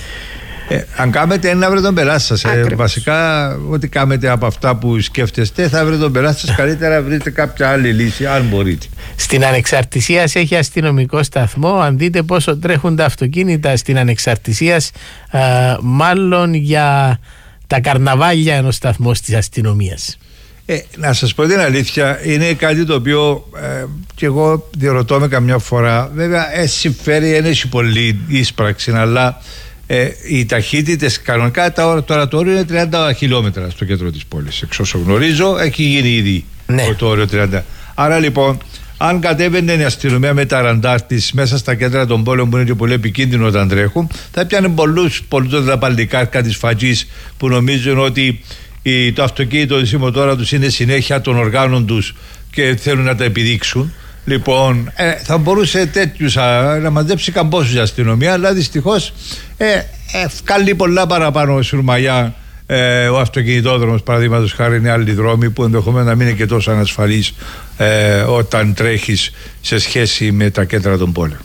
Ε, αν κάνετε είναι να βρείτε τον πελάτη σας. Ε, βασικά, ό,τι κάνετε από αυτά που σκέφτεστε, θα βρείτε τον πελάτη σας. Καλύτερα βρείτε κάποια άλλη λύση, αν μπορείτε. Στην Ανεξαρτησίας έχει αστυνομικό σταθμό. Αν δείτε πόσο τρέχουν τα αυτοκίνητα στην Ανεξαρτησίας, α, μάλλον για τα καρναβάλια ενός σταθμού της αστυνομίας. Ε, να σας πω την αλήθεια, είναι κάτι το οποίο ε, και εγώ διερωτώ με καμιά φορά. Βέβαια, ε, συμφέρει, δεν έχει πολύ ίσπραξη, αλλά Ε, οι ταχύτητες κανονικά τώρα το όριο είναι τριάντα χιλιόμετρα στο κέντρο της πόλης. Εξ όσο γνωρίζω, έχει γίνει ήδη ναι. το όριο τριάντα. Άρα λοιπόν, αν κατέβαινε η αστυνομία με τα ραντάρ της μέσα στα κέντρα των πόλεων, που είναι και πολύ επικίνδυνο όταν τρέχουν, θα πιάνε πολλούς πολλούς τα παλικάρκα της φατζής που νομίζουν ότι η, το αυτοκίνητο της μοτόρα τους είναι συνέχεια των οργάνων τους και θέλουν να τα επιδείξουν. Λοιπόν, ε, θα μπορούσε τέτοιους α, να μαζέψει καμπόσους η αστυνομία, αλλά δυστυχώς ε, ε, καλεί πολλά παραπάνω σουρμαγιά ε, ο αυτοκινητόδρομος, παραδείγματος χάρη, είναι άλλοι δρόμοι που ενδεχομένως να μην είναι και τόσο ανασφαλείς ε, όταν τρέχεις σε σχέση με τα κέντρα των πόλεων.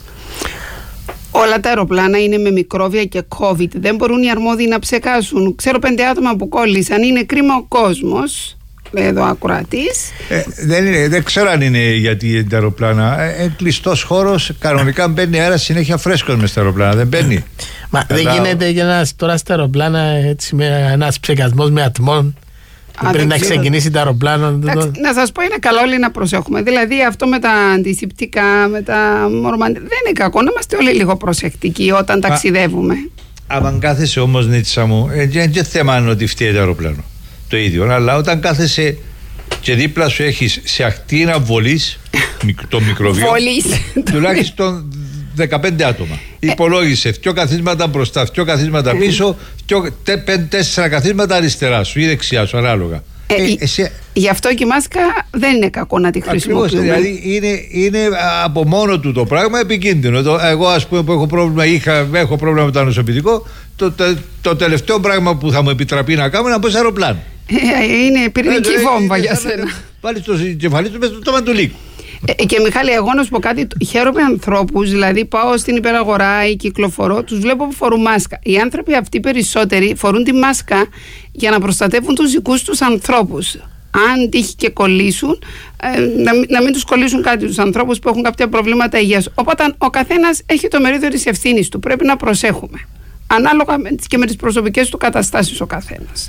Όλα τα αεροπλάνα είναι με μικρόβια και COVID. Δεν μπορούν οι αρμόδιοι να ψεκάσουν. Ξέρω πέντε άτομα που κόλλησαν. Είναι κρίμα ο κόσμος. Λέει εδώ ακροατής. Ε, δεν, είναι, δεν ξέρω αν είναι γιατί τα αεροπλάνα. Ε, ε, κλειστός χώρος, κανονικά μπαίνει αέρα συνέχεια φρέσκος μες στα αεροπλάνα. Δεν μπαίνει. Μα δεν γίνεται για να τώρα στα αεροπλάνα έτσι με ένας ψεκασμός με ατμόν. Α, πριν να ξεκινήσει το αεροπλάνο. Εντάξει, να σας πω, είναι καλό όλοι να προσέχουμε. Δηλαδή αυτό με τα αντισηπτικά, με τα μορμαντικά, δεν είναι κακό να είμαστε όλοι λίγο προσεκτικοί όταν Α, ταξιδεύουμε. Αν κάθεσαι όμως, Νίτσα μου, δεν είναι θέμα αν ότι φταίει το αεροπλάνο. Το ίδιο, αλλά όταν κάθεσαι και δίπλα σου έχεις σε ακτίνα βολής το μικροβιό, τουλάχιστον δεκαπέντε άτομα. Ε, Υπολόγισε δυο καθίσματα μπροστά, δυο καθίσματα ε, πίσω, δυο, τε, πέ, τέσσερα καθίσματα αριστερά σου ή δεξιά σου, ανάλογα. Ε, ε, εσύ... Γι' αυτό και η μάσκα δεν είναι κακό να τη χρησιμοποιούμε. Δηλαδή είναι, είναι από μόνο του το πράγμα επικίνδυνο. Το, εγώ, ας πούμε, που έχω πρόβλημα, είχα, έχω πρόβλημα με το νοσοποιητικό, το, το, το τελευταίο πράγμα που θα μου επιτραπεί να κάνω είναι να πω σε αεροπλάνο. Ε, είναι πυρηνική ε, βόμβα ε, για σένα. Βάλει το κεφαλί του μέσα στο στόμα του λύκου. Ε, και Μιχάλη, εγώ να σου πω κάτι, χαίρομαι ανθρώπους, δηλαδή πάω στην υπεραγορά ή κυκλοφορώ, τους βλέπω που φορούν μάσκα. Οι άνθρωποι αυτοί περισσότεροι φορούν τη μάσκα για να προστατεύουν τους δικούς τους ανθρώπους. Αν τύχει και κολλήσουν, ε, να, να μην τους κολλήσουν κάτι τους ανθρώπους που έχουν κάποια προβλήματα υγείας. Οπότε ο καθένας έχει το μερίδιο της ευθύνης του, πρέπει να προσέχουμε. Ανάλογα και με τις προσωπικές του καταστάσεις ο καθένας.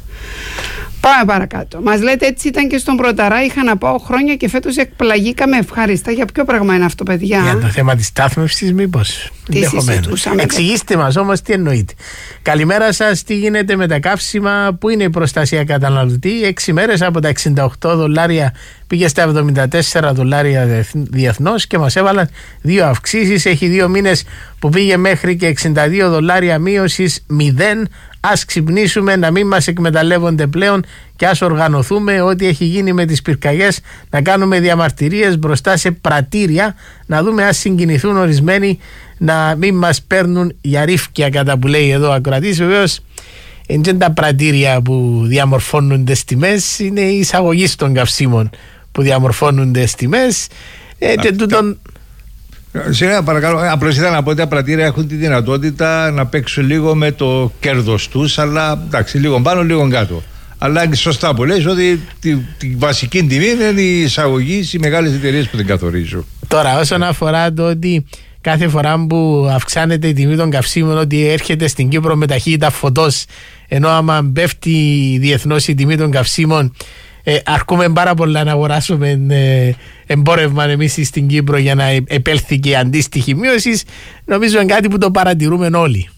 Πάμε παρακάτω. Μας λέτε έτσι ήταν και στον Πρωταρά. Είχα να πάω χρόνια και φέτος εκπλαγήκαμε ευχάριστα. Για ποιο πράγμα είναι αυτό, παιδιά? Για το θέμα της στάθμευσης, μήπως? Τι συζητούσαμε? Εξηγήστε μας όμως τι εννοείτε. Καλημέρα σας. Τι γίνεται με τα καύσιμα? Πού είναι η προστασία καταναλωτή? Έξι μέρες από τα εξήντα οκτώ δολάρια πήγε στα εβδομήντα τέσσερα δολάρια διεθνώς και μας έβαλαν δύο αυξήσεις. Έχει δύο μήνες που πήγε μέχρι και εξήντα δύο δολάρια μείωσης, μηδέν ας ξυπνήσουμε, να μην μας εκμεταλλεύονται πλέον και ας οργανωθούμε ό,τι έχει γίνει με τις πυρκαγιές, να κάνουμε διαμαρτυρίες μπροστά σε πρατήρια, να δούμε ας συγκινηθούν ορισμένοι, να μην μας παίρνουν για ρίφκια, κατά που λέει εδώ ο ακροατής. Βεβαίως είναι τα πρατήρια που διαμορφώνονται στις τιμές, είναι η εισαγωγή των καυσίμων που διαμορφώνονται στις τιμές. Ε, και τούτον... Συγγνώμη, παρακαλώ. Απλώς ήθελα να πω ότι τα πρατήρια έχουν τη δυνατότητα να παίξουν λίγο με το κέρδος τους, αλλά εντάξει, λίγο πάνω, λίγο κάτω. Αλλά είναι σωστά που λες ότι τη, τη βασική τιμή είναι η εισαγωγή, οι μεγάλες εταιρείες που την καθορίζουν. Τώρα, όσον αφορά το ότι κάθε φορά που αυξάνεται η τιμή των καυσίμων, ότι έρχεται στην Κύπρο με ταχύτητα φωτός, ενώ άμα πέφτει διεθνώς η τιμή των καυσίμων, Ε, αρκούμε πάρα πολλά να αγοράσουμε ε, εμπόρευμα εμείς στην Κύπρο για να επέλθει και αντίστοιχη μείωση. Νομίζω είναι κάτι που το παρατηρούμε όλοι.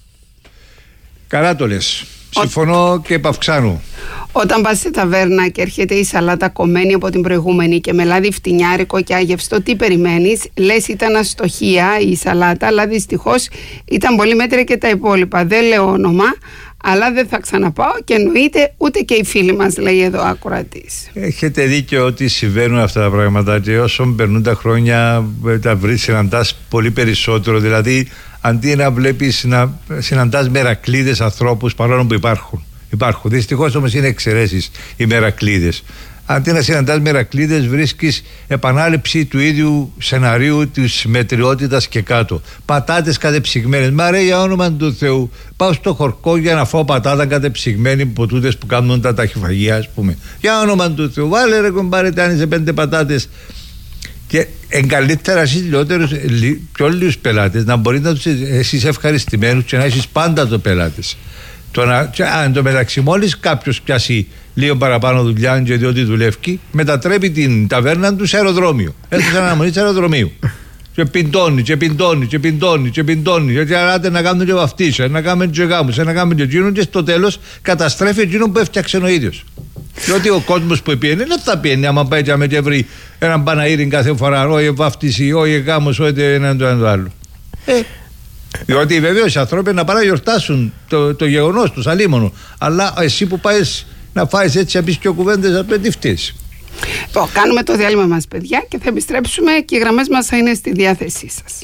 Καλά το λες. Συμφωνώ και επαυξάνω. Όταν πας στη ταβέρνα και έρχεται η σαλάτα κομμένη από την προηγούμενη και με λάδι φτηνιάρικο και άγευστο, τι περιμένεις? Λες ήταν αστοχία η σαλάτα, αλλά δυστυχώς ήταν πολύ μέτρια και τα υπόλοιπα. Δεν λέω όνομα, αλλά δεν θα ξαναπάω και εννοείται ούτε και οι φίλοι μας, λέει εδώ ο ακροατής. Έχετε δίκιο ότι συμβαίνουν αυτά τα πράγματα και όσο περνούν τα χρόνια τα βρεις, συναντάς πολύ περισσότερο. Δηλαδή αντί να βλέπεις να συναντάς μερακλείδες ανθρώπους, παρόλο που υπάρχουν. Υπάρχουν. Δυστυχώς όμως είναι εξαιρέσεις οι μερακλείδες. Αντί να συναντάς μερακλείδες, βρίσκεις επανάληψη του ίδιου σεναρίου της μετριότητας και κάτω. Πατάτες κατεψυγμένες. Μα ρε, για όνομα του Θεού, πάω στο χορκό για να φάω πατάτα κατεψυγμένη από τούτες που κάνουν τα ταχυφαγεία, ας πούμε. Για όνομα του Θεού, βάλε ρε κομπάρε, τάνισε πέντε πατάτες. Και εγκαλύτερα εσείς λιότερους, πιο λίγους πελάτες, να μπορείτε να τους εσείς ευχαριστημένους και να έχεις πάντα το πελάτες. Το να, αν το μεταξύ, μόλις κάποιος πιάσει λίγο παραπάνω δουλειά και διότι δουλεύει, μετατρέπει την ταβέρνα του σε αεροδρόμιο. Έρχεται σαν αναμονή σε αεροδρομίου. Και πιντώνει, και πιντώνει, και πιντώνει, και πιντώνει. Γιατί αράτε να κάνουν και βαφτίσια, να κάνουν και γάμους, να κάνουν και εκείνον, και στο τέλος καταστρέφει εκείνον που έφτιαξε ο ίδιος. Διότι ο κόσμος που πιένει δεν θα πιένει άμα πάει και, και βρει έναν Παναήρη κάθε φορά, όχι βαφτίση, όχι γάμος, όχι έναν το ένα το άλλο. Ε, διότι βεβαίως οι άνθρωποι να πάνε να γιορτάσουν το, το γεγονός τους, αλίμονο. Αλλά εσύ που πάει να φάεις έτσι να πεις και ο κουβέντες, να πει τι φταίς. Λοιπόν, κάνουμε το διάλειμμα μας, παιδιά, και θα επιστρέψουμε και οι γραμμές μας θα είναι στη διάθεσή σας.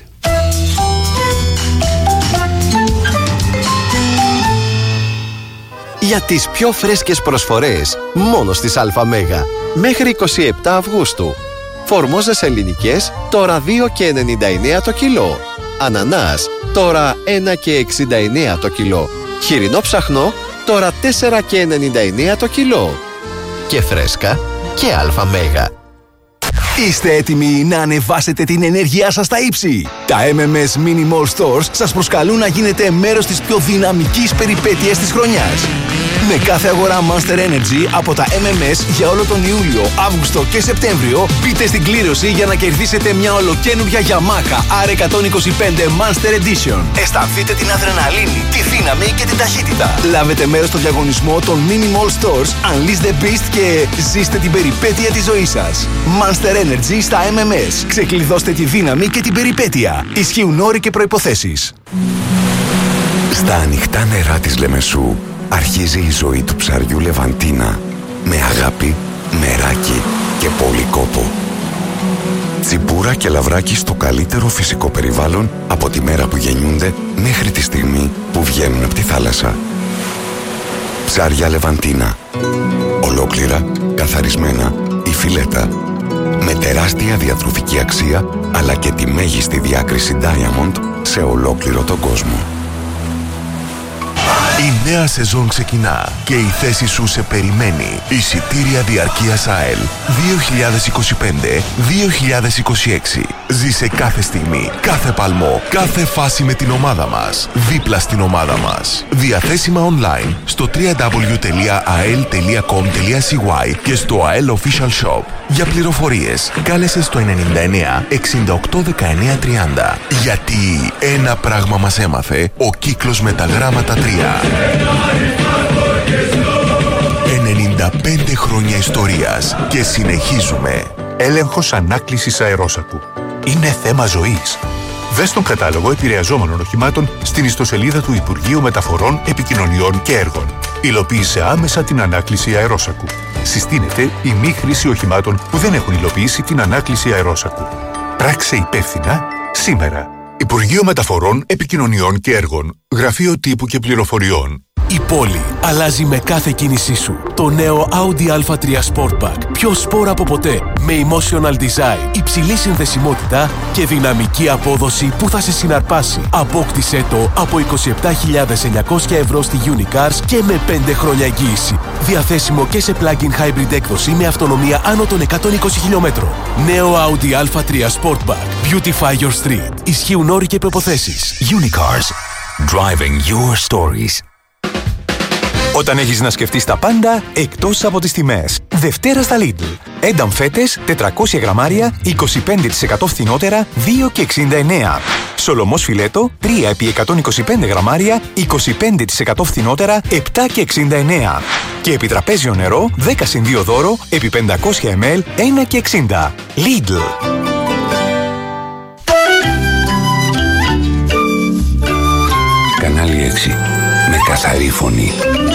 Για τις πιο φρέσκες προσφορές μόνο στις ΑΜΕΓΑ μέχρι εικοστή εβδόμη Αυγούστου. Φορμόζες ελληνικές τώρα δύο και ενενήντα εννέα το κιλό. Ανανάς τώρα ένα και εξήντα εννέα το κιλό. Χοιρινό ψαχνό τώρα τέσσερα και ενενήντα εννέα το κιλό. Και φρέσκα και ΑΜΕΓΑ. Είστε έτοιμοι να ανεβάσετε την ενέργειά σας στα ύψη? Τα εμ εμ ες Mini Mall Stores σας προσκαλούν να γίνετε μέρος της πιο δυναμικής περιπέτειας της χρονιάς. Με κάθε αγορά Monster Energy από τα εμ εμ ες για όλο τον Ιούλιο, Αύγουστο και Σεπτέμβριο, μπείτε στην κλήρωση για να κερδίσετε μια ολοκαίνουργια Yamaha αρ εκατόν είκοσι πέντε Monster Edition. Αισθανθείτε την αδρεναλίνη, τη δύναμη και την ταχύτητα. Λάβετε μέρος στο διαγωνισμό των Mini Mall Stores, Unleash the Beast και ζήστε την περιπέτεια της ζωής σας. Monster Energy στα εμ εμ ες. Ξεκλειδώστε τη δύναμη και την περιπέτεια. Ισχύουν όροι και προϋποθέσεις. Στα ανοιχτά νερά της Λεμεσού αρχίζει η ζωή του ψαριού Λεβαντίνα με αγάπη, μεράκι και πολύ κόπο. Τσιμπούρα και λαβράκι στο καλύτερο φυσικό περιβάλλον από τη μέρα που γεννιούνται μέχρι τη στιγμή που βγαίνουν από τη θάλασσα. Ψάρια Λεβαντίνα. Ολόκληρα, καθαρισμένα ή φιλέτα. Με τεράστια διατροφική αξία αλλά και τη μέγιστη διάκριση Diamond σε ολόκληρο τον κόσμο. Η νέα σεζόν ξεκινά και η θέση σου σε περιμένει. Εισιτήρια διαρκείας ΑΕΛ δύο χιλιάδες είκοσι πέντε δύο χιλιάδες είκοσι έξι. Ζήσε κάθε στιγμή, κάθε παλμό, κάθε φάση με την ομάδα μας. Δίπλα στην ομάδα μας. Διαθέσιμα online στο double-u double-u double-u τελεία a e l τελεία com τελεία c y και στο ΑΕΛ Official Shop. Για πληροφορίες, κάλεσε στο ενενήντα εννέα εξήντα οκτώ δεκαεννέα τριάντα. Γιατί ένα πράγμα μας έμαθε ο κύκλος με τα γράμματα τρία. ενενήντα πέντε χρόνια ιστορίας και συνεχίζουμε. Έλεγχος ανάκλησης αερόσακου. Είναι θέμα ζωής. Δες τον κατάλογο επηρεαζόμενων οχημάτων στην ιστοσελίδα του Υπουργείου Μεταφορών, Επικοινωνιών και Έργων. Υλοποίησε άμεσα την ανάκληση αερόσακου. Συστήνεται η μη χρήση οχημάτων που δεν έχουν υλοποιήσει την ανάκληση αερόσακου. Πράξε υπεύθυνα σήμερα. Υπουργείο Μεταφορών, Επικοινωνιών και Έργων. Γραφείο Τύπου και Πληροφοριών. Η πόλη αλλάζει με κάθε κίνησή σου. Το νέο Audi έι τρία Sportback. Πιο σπορ από ποτέ. Με emotional design, υψηλή συνδεσιμότητα και δυναμική απόδοση που θα σε συναρπάσει. Απόκτησέ το από είκοσι επτά χιλιάδες εννιακόσια ευρώ στη Unicars και με πέντε χρόνια εγγύηση. Διαθέσιμο και σε plug-in hybrid έκδοση με αυτονομία άνω των εκατόν είκοσι χιλιομέτρων. Νέο Audi έι τρία Sportback. Beautify your street. Ισχύουν όροι και προϋποθέσεις. Unicars. Driving your stories. Όταν έχεις να σκεφτείς τα πάντα, εκτός από τις τιμές. Δευτέρα στα Lidl. Ένταμ φέτες, τετρακόσια γραμμάρια, είκοσι πέντε τοις εκατό φθηνότερα, δύο και εξήντα εννέα. Σολομός φιλέτο, τρία επί εκατόν είκοσι πέντε γραμμάρια, είκοσι πέντε τοις εκατό φθηνότερα, επτά και εξήντα εννέα. Και επιτραπέζιο νερό, δέκα συν δύο δώρο, επί πεντακόσια μιλιλίτρα, ένα και εξήντα. Lidl. Κανάλι έξι. Με καθαρή φωνή.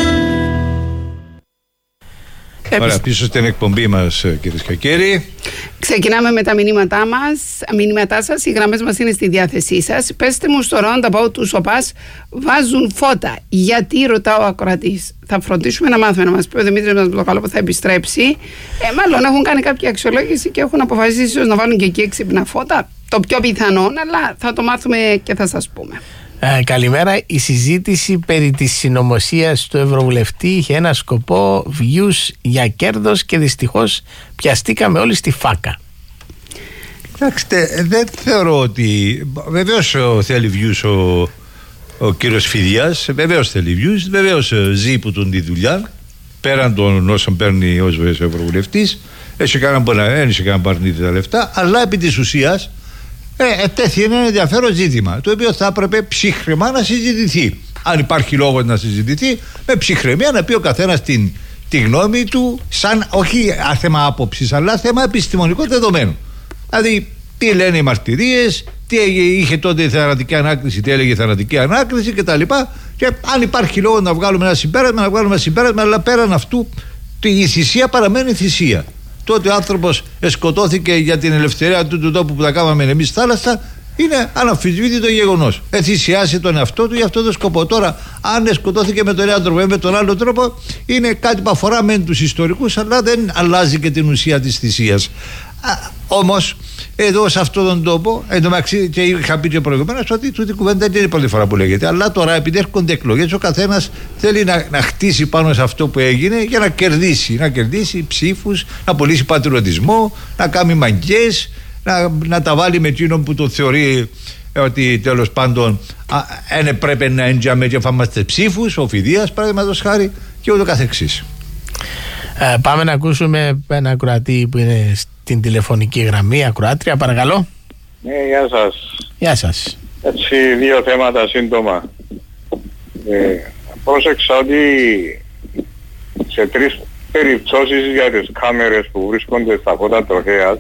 Ωραία, πίσω στην εκπομπή μας, κυρίες και κύριοι. Ξεκινάμε με τα μηνύματά μας, μηνύματά σας. Οι γραμμές μας είναι στη διάθεσή σας. Πέστε μου στο roundabout του ΣΟΠΑΣ βάζουν φώτα. Γιατί, ρωτάω ο ακροατής. Θα φροντίσουμε να μάθουμε, να μας πει ο Δημήτρης μας το καλό που θα επιστρέψει. Ε, μάλλον έχουν κάνει κάποια αξιολόγηση και έχουν αποφασίσει ίσως να βάλουν και εκεί έξυπνα φώτα. Το πιο πιθανό, αλλά θα το μάθουμε και θα σας πούμε. Ε, καλημέρα. Η συζήτηση περί της συνωμοσίας του Ευρωβουλευτή είχε ένα σκοπό, views για κέρδος, και δυστυχώς πιαστήκαμε όλοι στη φάκα. Κοιτάξτε, δεν θεωρώ ότι... Βεβαίως θέλει views ο, ο κύριος Φιδιάς, βεβαίως θέλει views, βεβαίως ζει που τον τη δουλειά, πέραν των όσων παίρνει ως Ευρωβουλευτής, έχει κανένα παρνίδι τα λεφτά, αλλά επί της ουσίας Ε, ετέθη ένα ενδιαφέρον ζήτημα, το οποίο θα έπρεπε ψυχρεμά να συζητηθεί. Αν υπάρχει λόγος να συζητηθεί, με ψυχρεμία να πει ο καθένας την, τη γνώμη του, σαν όχι θέμα άποψης, αλλά θέμα επιστημονικών δεδομένων. Δηλαδή, τι λένε οι μαρτυρίες, τι είχε τότε η θανατική ανάκριση, τι έλεγε η θανατική ανάκριση κτλ. Και αν υπάρχει λόγος να βγάλουμε ένα συμπέρασμα, να βγάλουμε ένα συμπέρασμα, αλλά πέραν αυτού η θυσία παραμένει θυσία. Το ότι ο άνθρωπος σκοτώθηκε για την ελευθερία του, του τόπου που τα κάναμε εμείς θάλασσα, είναι αναμφισβήτητο γεγονός. Θυσιάσει τον εαυτό του για αυτόν τον σκοπό. Τώρα, αν σκοτώθηκε με τον ένα τρόπο ή με τον άλλο τρόπο, είναι κάτι που αφορά μεν τους ιστορικούς, αλλά δεν αλλάζει και την ουσία της θυσίας. Όμως, εδώ σε αυτόν τον τόπο, εντωμεταξύ, και είχα πει και προηγουμένως ότι τούτη κουβέντα δεν είναι η πρώτη φορά που λέγεται. Αλλά τώρα, επειδή έρχονται εκλογές, ο καθένας θέλει να, να χτίσει πάνω σε αυτό που έγινε για να κερδίσει. Να κερδίσει ψήφους, να πωλήσει πατριωτισμό, να κάνει μαγκές, να, να τα βάλει με εκείνον που το θεωρεί ότι τέλος πάντων δεν πρέπει να έντιαμε και φάμαστε ψήφους, ο Φιδίας, παραδείγματος χάρη, και ούτω καθεξής. Ε, πάμε να ακούσουμε ένα ακροατή που είναι στην τηλεφωνική γραμμή. Ακροάτρια, παρακαλώ. Ναι, γεια σας. Γεια σας. Έτσι, δύο θέματα σύντομα. Ε, πρόσεξα ότι σε τρεις περιπτώσεις για τις κάμερες που βρίσκονται στα φώτα τροχέας,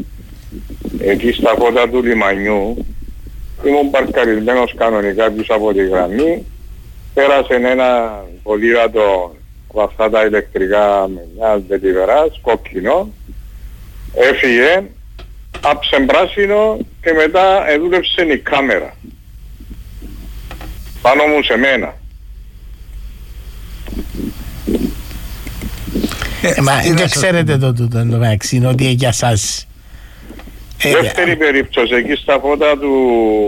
εκεί στα φώτα του λιμανιού, ήμουν παρκαρισμένος κανονικά πίσω από τη γραμμή, πέρασε ένα ποδήλατο από αυτά τα ηλεκτρικά με μια βετιβεράς, κόκκινο, έφυγε, άψε πράσινο και μετά εδούλεψε η κάμερα πάνω μου σε μένα. Ε, μα δεν ξέρετε το τούτο το vaccine, ότι για σας. Δεύτερη περίπτωση, εκεί στα φώτα του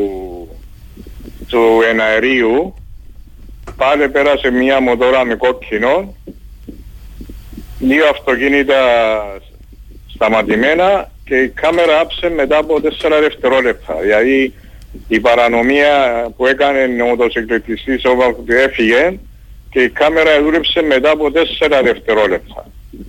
του εναερίου, πάλι πέρασε μια μοτόρα με κόκκινο, δύο αυτοκίνητα σταματημένα και η κάμερα άψε μετά από τέσσερα δευτερόλεπτα. Δηλαδή η παρανομία που έκανε ο μοτοσυκλετιστής όπου έφυγε και η κάμερα δούλεψε μετά από τέσσερα δευτερόλεπτα.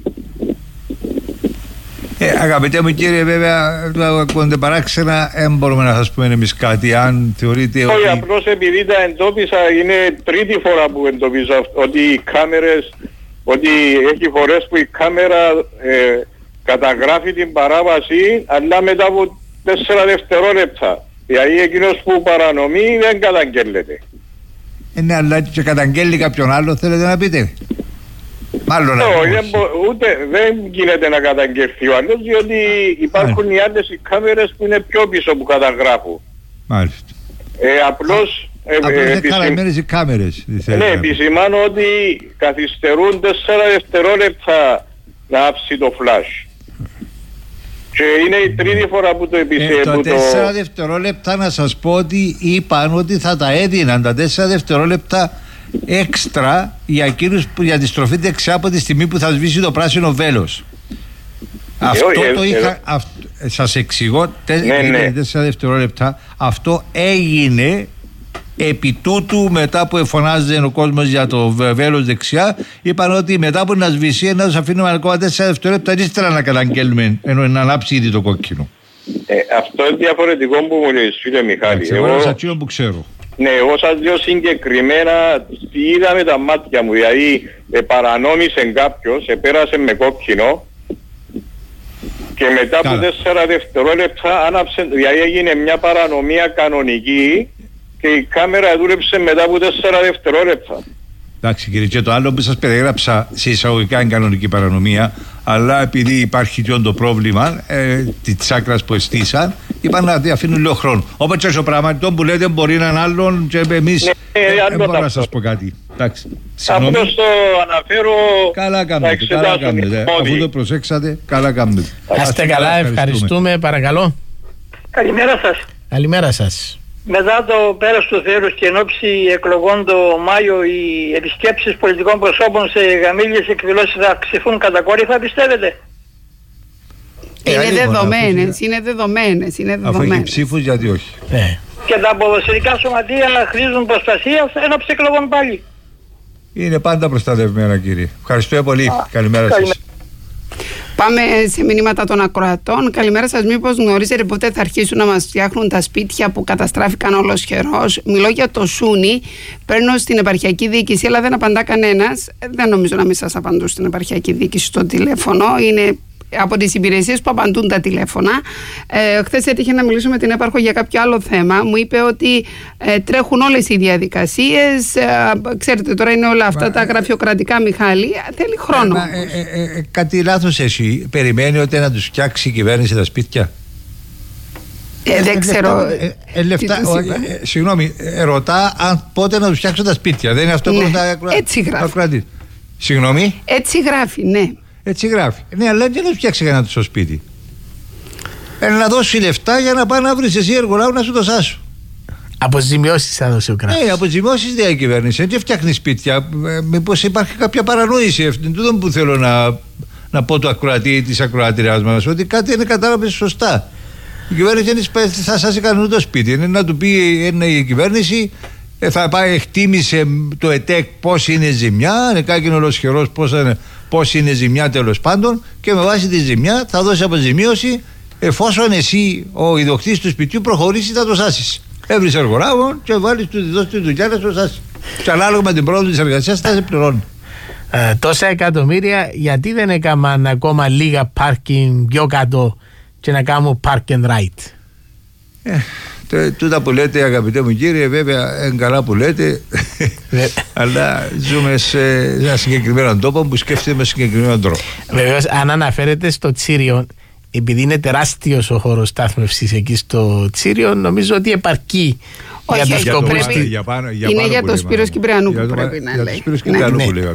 Ε, αγαπητέ μου κύριε, βέβαια, το ακούγονται παράξενα, δεν μπορούμε να σας πούμε εμείς κάτι, αν θεωρείτε ότι... Όχι, απλώς επειδή τα εντόπισα, είναι τρίτη φορά που εντοπίζω ότι οι κάμερες, ότι έχει φορές που η κάμερα ε, καταγράφει την παράβαση, αλλά μετά από τέσσερα δευτερόλεπτα. Δηλαδή εκείνος που παρανομεί δεν καταγγέλλεται. Ε, ναι, αλλά και καταγγέλει κάποιον άλλο, θέλετε να πείτε. Μάλλον να Όχι, δεν, ούτε, δεν γίνεται να καταγγελθεί ο άλλος, διότι υπάρχουν Μάλιστα. οι άλλες οι κάμερες που είναι πιο πίσω που καταγράφουν. Μάλιστα. Ε, απλώς... Ε, απλώς ε, δεν χαραμένες οι κάμερες. Ναι, επισημάνω ότι καθυστερούν τέσσερα δευτερόλεπτα να άψει το flash. Και είναι η τρίτη φορά που το επισημαίνω. Ε, το τέσσερα δευτερόλεπτα να σας πω ότι είπαν ότι θα τα έδιναν τα τέσσερα δευτερόλεπτα έξτρα για εκείνους που για τη στροφή δεξιά από τη στιγμή που θα σβήσει το πράσινο βέλος. Ε, αυτό ε, το ε, είχα... Ε, αυ, σας εξηγώ τε, ναι, ναι. τέσσερα δευτερόλεπτα. Αυτό έγινε επί τούτου, μετά που εφωνάζε ο κόσμος για το βέλος δεξιά, είπαν ότι μετά που να σβήσει να τους αφήνουμε ακόμα τέσσερα δευτερόλεπτα ύστερα να καταγγέλουμε, ενώ να ανάψει ήδη το κόκκινο. Ε, αυτό είναι διαφορετικό που μου λέει, φίλε Μιχάλη. Εγώ εγώ σας που ξέρω. Ναι, εγώ σας λέω συγκεκριμένα τι είδα με τα μάτια μου. Δηλαδή ε, παρανόμησε κάποιος, επέρασε με κόκκινο και μετά Καλά. από τέσσερα δευτερόλεπτα άναψε, δηλαδή έγινε μια παρανομία κανονική και η κάμερα δούλεψε μετά από τέσσερα δευτερόλεπτα. Εντάξει κύριε, και το άλλο που σας περιγράψα σε εισαγωγικά είναι κανονική παρανομία, αλλά επειδή υπάρχει και το πρόβλημα ε, της άκρας που εστίσαν, είπαν να αφήνουν λίγο χρόνο. Όπως και στο πράγμα, το που λέτε μπορεί να είναι άλλον και εμείς ναι, ε, ε, ε, μπορώ να σας πω κάτι. Εντάξει, απλώς το αναφέρω. Καλά κάνετε, καλά κάνετε. Αφού το προσέξατε, καλά κάνετε. Είστε καλά, ευχαριστούμε, παρακαλώ. Καλημέρα σας. Καλημέρα σας. Μετά το πέρας του θέρους και εν ώψη εκλογών το Μάιο, οι επισκέψεις πολιτικών προσώπων σε γαμήλιες εκδηλώσεις θα αυξηθούν κατακόρυφα, πιστεύετε? Είναι ε, δεδομένες, είναι δεδομένες, είναι δεδομένες. Αφού έχει ψήφους, γιατί όχι. Ε. Και τα ποδοσφαιρικά σωματεία χρήζουν προστασία εν ώψη εκλογών πάλι. Είναι πάντα προστατευμένα, κύριε. Ευχαριστώ πολύ. Α, καλημέρα σας. Καλημέρα. Πάμε σε μηνύματα των ακροατών. Καλημέρα σας. Μήπως γνωρίζετε πότε θα αρχίσουν να μας φτιάχνουν τα σπίτια που καταστράφηκαν ολοσχερός? Μιλώ για το Σούνι. Παίρνω στην επαρχιακή διοίκηση, αλλά δεν απαντά κανένας. Δεν νομίζω να μην σας απαντούν στην επαρχιακή διοίκηση στο τηλέφωνο. Είναι από τις υπηρεσίες που απαντούν τα τηλέφωνα. Ε, χθες έτυχε να μιλήσω με την έπαρχο για κάποιο άλλο θέμα. Μου είπε ότι ε, τρέχουν όλες οι διαδικασίες. Ε, ξέρετε, τώρα είναι όλα αυτά Μα, τα γραφειοκρατικά, Μιχάλη. Θέλει χρόνο. Ε, ε, ε, ε, κάτι λάθος εσύ. Περιμένει ότι να τους φτιάξει η κυβέρνηση τα σπίτια. Ε, δεν ξέρω. Ε, ε, λεφτά, ο, ε, συγγνώμη, ε, ρωτά αν πότε να τους φτιάξουν τα σπίτια. Δεν είναι αυτό που ρωτάει. Έτσι γράφει. Συγγνώμη. Έτσι γράφει, ναι. Έτσι γράφει. Ναι, αλλά δεν θα φτιάξει κανένα το σπίτι. Ε, να δώσει λεφτά για να πάει να βρει εσύ εργολάβο να σου το σάσω. Αποζημιώσεις θα δώσει ο κράτος. Ναι, αποζημιώσεις δεν κυβέρνηση. Δεν φτιάχνει σπίτια. Ε, Μήπως υπάρχει κάποια παρανόηση. Αυτό που θέλω να, να πω του ακροατή τη ακροατήριας μας, ότι κάτι δεν κατάλαβε σωστά. Η κυβέρνηση δεν θα σάσει κανένα το σπίτι. Είναι να του πει είναι η κυβέρνηση. Ε, θα πάει, εκτίμησε το ΕΤΕΚ πώς είναι ζημιά, νεκάκινο ολοσχερός πώς είναι, πώς είναι ζημιά τέλος πάντων, και με βάση τη ζημιά θα δώσει αποζημίωση εφόσον εσύ ο ιδιοκτήτης του σπιτιού προχωρήσει θα το σάσεις. Έβρεις εργολάβο και βάλεις του δώσει τη δουλειά να το σάσεις. Και ανάλογα με την πρόοδο της εργασίας θα σε πληρώνει. Ε, τόσα εκατομμύρια γιατί δεν έκαναν ακόμα λίγα πάρκινγκ πιο κάτω και να κάνουν park and ride? Ε, τούτα που λέτε αγαπητέ μου κύριε, βέβαια είναι καλά που λέτε, αλλά ζούμε σε ένα συγκεκριμένο τόπο που σκέφτεται με συγκεκριμένο τρόπο. Βεβαίως, αν αναφέρετε στο Τσίριο, επειδή είναι τεράστιος ο χώρος στάθμευσης εκεί στο Τσίριο, νομίζω ότι επαρκεί. Όχι, για τους σκοπούς πρέπει... για πάνω, για είναι για το Σπύρος Κυπριανού που πρέπει να λέει. Για το Σπύρος Κυπριανού που λέει.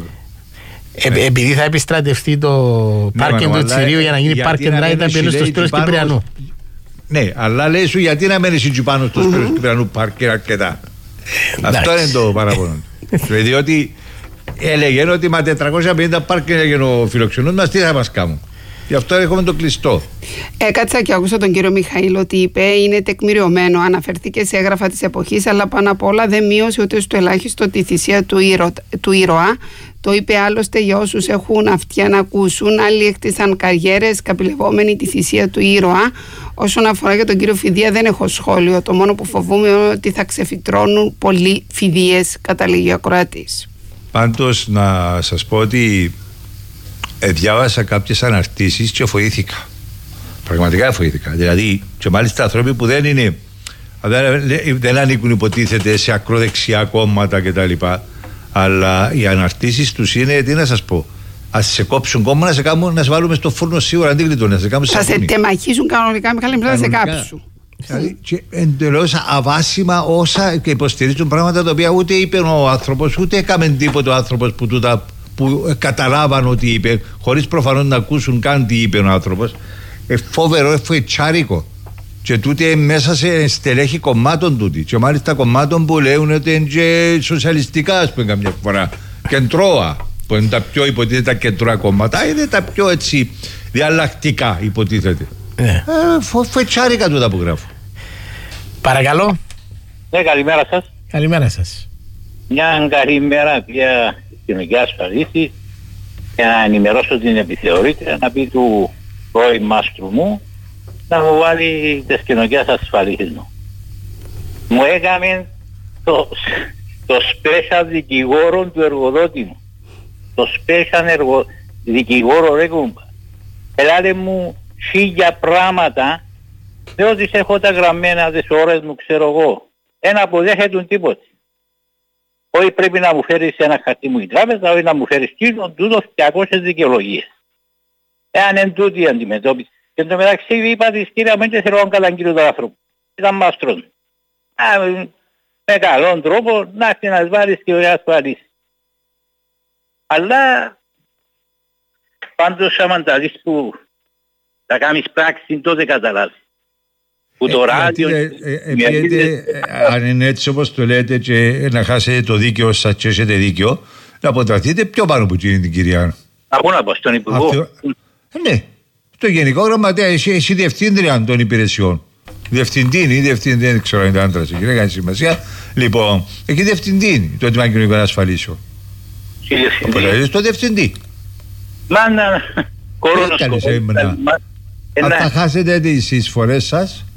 Επειδή θα επιστρατευτεί το πάρκινγκ του Τσιρίου για να γίνει park and ride, θα μπαίνει στο Σπύρος Κυπριανού. Ναι, αλλά λέει σου γιατί να μένεις εκεί πάνω στο Σπύρος Κυπριανού πάρκινγκ αρκετά. Αυτό είναι το παράπονο. Διότι έλεγε ότι με τετρακόσια πενήντα πάρκινγκ έγινε ο φιλοξενούς μας, τι θα μας κάνουν. Γι' αυτό έχουμε το κλειστό. Έκατσα και άκουσα τον κύριο Μιχαήλ ότι είπε είναι τεκμηριωμένο. Αναφερθήκε σε έγγραφα της εποχής, αλλά πάνω απ' όλα δεν μείωσε ούτε στο ελάχιστο τη θυσία του, ήρωα, του ήρωα. Το είπε άλλωστε για όσους έχουν αυτιά να ακούσουν. Άλλοι έκτισαν καριέρες καπηλευόμενοι τη θυσία του ήρωα. Όσον αφορά για τον κύριο Φιδία, δεν έχω σχόλιο. Το μόνο που φοβούμαι είναι ότι θα ξεφυτρώνουν πολλοί φιδίες, καταλήγει ο ακροατής. Πάντως να σας πω ότι ε, διάβασα κάποιες αναρτήσεις και φοήθηκα. Πραγματικά φοήθηκα. Δηλαδή, και μάλιστα άνθρωποι που δεν είναι Δεν, δεν ανήκουν υποτίθεται σε ακροδεξιά κόμματα κτλ. Αλλά οι αναρτήσεις τους είναι, τι να σας πω, ας σε κόψουν κόμμα, να σε, κάνουν, να σε βάλουμε στο φούρνο σίγουρα αντίκλειτο, να σε κάνουν θα σε τεμαχίσουν κανονικά, Μιχάλη, μετά να σε κάψουν. Δηλαδή, και εντελώς αβάσιμα όσα και υποστηρίζουν πράγματα τα οποία ούτε είπε ο άνθρωπος, ούτε έκαμε τίποτε ο άνθρωπος που, τούτα, που καταλάβαν ότι είπε, χωρίς προφανώς να ακούσουν καν τι είπε ο άνθρωπος. Ε, φοβερό, εφοητσάρικο. Και τούτε μέσα σε στελέχη κομμάτων τούτη. Και μάλιστα κομμάτων που λέουν ότι είναι και σοσιαλιστικά, ας πούμε, καμιά φορά. Κεντρώα, που είναι τα πιο υποτίθεται τα κεντρώα κόμματα, είναι τα πιο έτσι διαλλακτικά, υποτίθεται. Ναι. Ε, φο, φοητσάρικα τούτα που γράφω. Παρακαλώ. Ναι, καλημέρα σας. Καλημέρα σας. Μια καλημέρα πια κοινωνική ασφαλίση για να ενημερώσω την επιθεωρήτρια, να πει του πρώην μάστρου μου να μου βάλει τις κοινωνικές ασφαλίσεις μου. Μου έκαμε το, το special δικηγόρο του εργοδότη μου. Το special εργο, δικηγόρο ρε κούμπα. Ελάτε μου χίλια πράγματα, διότι έχω τα γραμμένα τις ώρες μου, ξέρω εγώ. Ένα αποδέχεται τίποτε. Όχι πρέπει να μου φέρεις ένα χαρτί μου η τράπεζα, όχι να μου φέρεις κύριο, τούτο διακόσιες δικαιολογίες. Εάν εν τούτη η αντιμετώπιση. Και εν τω μεταξύ είπα της κυρία Μέντε θέλω να καταγγείλω τον άνθρωπο. Ήταν μάστρον. Με καλόν τρόπο να έρθει να βάλεις και ωραία ασφαλής. Αλλά πάντως άμα τα δεις που θα κάνεις πράξη τότε καταλάβεις. Που το ράδιο... Αν είναι έτσι όπως το λέτε και να χάσετε το δίκαιο σας και έχετε δίκαιο, να αποταθείτε πιο πάνω που είναι την κυρία. Να πω να πω στον Υπουργό. Ναι, στο Γενικό Γραμματέα, εσύ, εσύ διευθύντρια των υπηρεσιών. Διευθυντίνη ή διευθυντή, δεν ξέρω αν είναι άντρας, εκεί δεν κάνει σημασία. Λοιπόν, εκεί διευθυντίνη το έτοιμα κοινωνικών ασφαλίσεων. Οπότε στο διευθυντή. Μάνα, κορώνος Αν θα χάσετε τις εισφορές σας.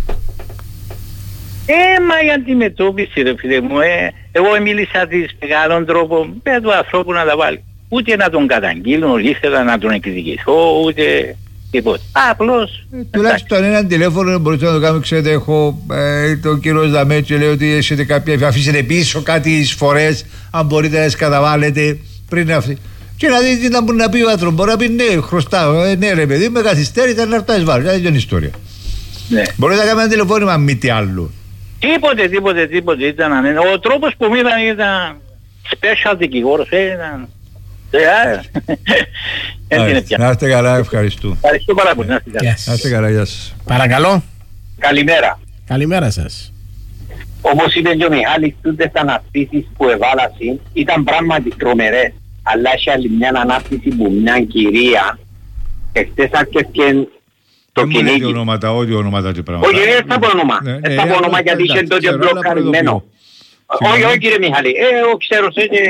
Ε, μα η αντιμετώπιση ρε φίλε μου, ε, εγώ μίλησα της με καλόν τρόπο, πέρα του ανθρώπου να τα βάλει. Ούτε να τον καταγγείλουν, ήθελα να τον εκδικηθώ, ούτε τίποτα. Απλώς. Ε, τουλάχιστον έναν τηλέφωνο μπορείτε να το κάνουμε, ξέρετε, έχω ε, τον κύριο Ζαμέ και λέει ότι έχετε κάποια, αφήσετε πίσω κάτι εισφορές, αν μπορείτε να τις καταβάλλετε πριν αυτή. Και να δείτε τι να μπορεί να πει ο άνθρωπος. Μπορεί να πει ναι, χρωστάω, ε, ναι ρε παιδί, με καθυστέρητα να έρθει βάλει. Δεν είναι ιστορία. Ναι. Μπορείτε να κάνουμε ένα τηλεφώνημα, μη τι άλλο. Τίποτε, τίποτε, τίποτε ήταν. Ο τρόπος που μου ήταν ήταν special δικηγόρος, ήταν... Να είστε καλά, ευχαριστώ. Ευχαριστώ πάρα πολύ. Να είστε καλά, γεια σας. Παρακαλώ. Καλημέρα. Καλημέρα σας. Όπως είπε και ο Μιχάλης, τούτες αναρτήσεις που εβάλασαν ήταν πράγματι τρομερές. Αλλά έχει άλλη μια ανάρτηση που μια κυρία εχθές άρχισε το κυνήγι. Δεν μου λέτε ονόματα, όχι ονόματα και πράγματα. Όχι, δεν θα πω όνομα. Δεν θα πω όνομα γιατί είσαι τότε μπλοκαρισμένο. Όχι, όχι κύριε Μιχάλη, εγώ ξέρω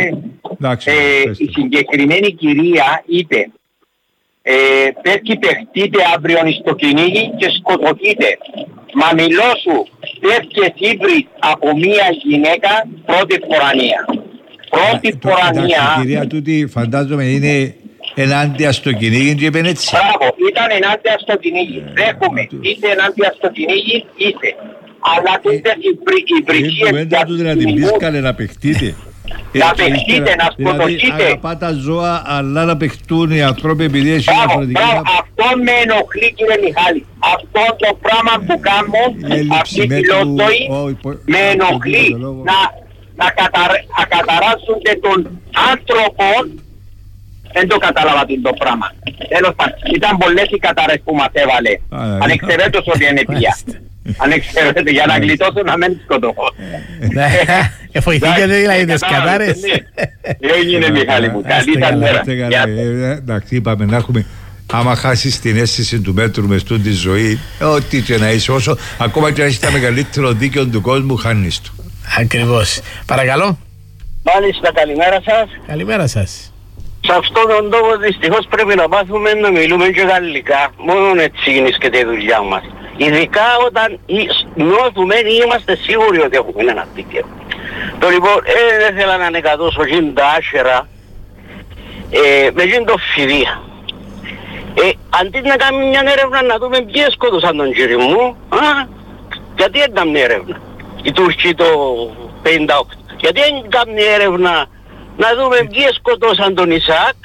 η συγκεκριμένη κυρία είπε πέφτει παιχτείτε αύριο στο κυνήγι και σκοτωθείτε. Μα μιλώ σου, πέφτει σύμπρις από μια γυναίκα πρώτη φορανία. Πρώτη φορανία. Η κυρία τούτη φαντάζομαι είναι ενάντια στο κυνήγι και είπαν έτσι. Μπράβο, ήταν ενάντια στο κυνήγι. Δέχομαι, είτε ενάντια στο κυνήγι είτε. Αλλά τούτες οι βρυχίες... Είναι κουβέντα του να την πεις καλέ να παιχτείτε. Να παιχτείτε, να σκοτωθείτε. Δηλαδή αγαπά τα ζώα αλλά να παιχτούν οι ανθρώποι επειδή έχει διαφορετικά. Αυτό με ενοχλεί κύριε Μιχάλη. Αυτό το πράγμα που κάνω αυτή τη λότοη με ενοχλεί. Να καταράσσονται τον άνθρωπο. Δεν το κατάλαβα το πράγμα. Τέλος πάντων, ήταν πολλές οι κατάρες που μας έβαλε. Ανεξαιρέτως ότι είναι πια. Ανεξαιρέτως για να γλιτώσω να μην σκοτωθώ. Εφοηθήκατε δηλαδή τις κατάρες. Έγινε Μιχάλη μου, καλή ήταν μέρα. Εντάξει, είπαμε να έχουμε, άμα χάσεις την αίσθηση του μέτρου μες τούτη τη ζωή, ό,τι και να είσαι, όσο ακόμα και να έχεις τα μεγαλύτερο δίκαιο του κόσμου, χάνεις το. Ακριβώς. Παρακαλώ. Μάλιστα, καλημέρα σας. Καλημέρα σας. Σε αυτόν τον τόπο δυστυχώς πρέπει να μάθουμε να μιλούμε και γαλλικά. Μόνο έτσι γίνεται η δουλειά μας. Ειδικά όταν νιώθουμε ή είμαστε σίγουροι ότι έχουμε ένα δίκαιο. Το λοιπόν, ε, δεν θέλω να ανεκατώσω γίνοντα άσχερα ε, με γίνοντο φιδία. Ε, αντί να κάνουμε μια έρευνα να δούμε ποιες σκότωσαν τον κύριο μου, α, γιατί δεν κάνουν έρευνα οι Τούρκοι το πενήντα οκτώ? Γιατί δεν κάνουν έρευνα να δούμε ποιοι σκοτώσαν τον Ισαάκ?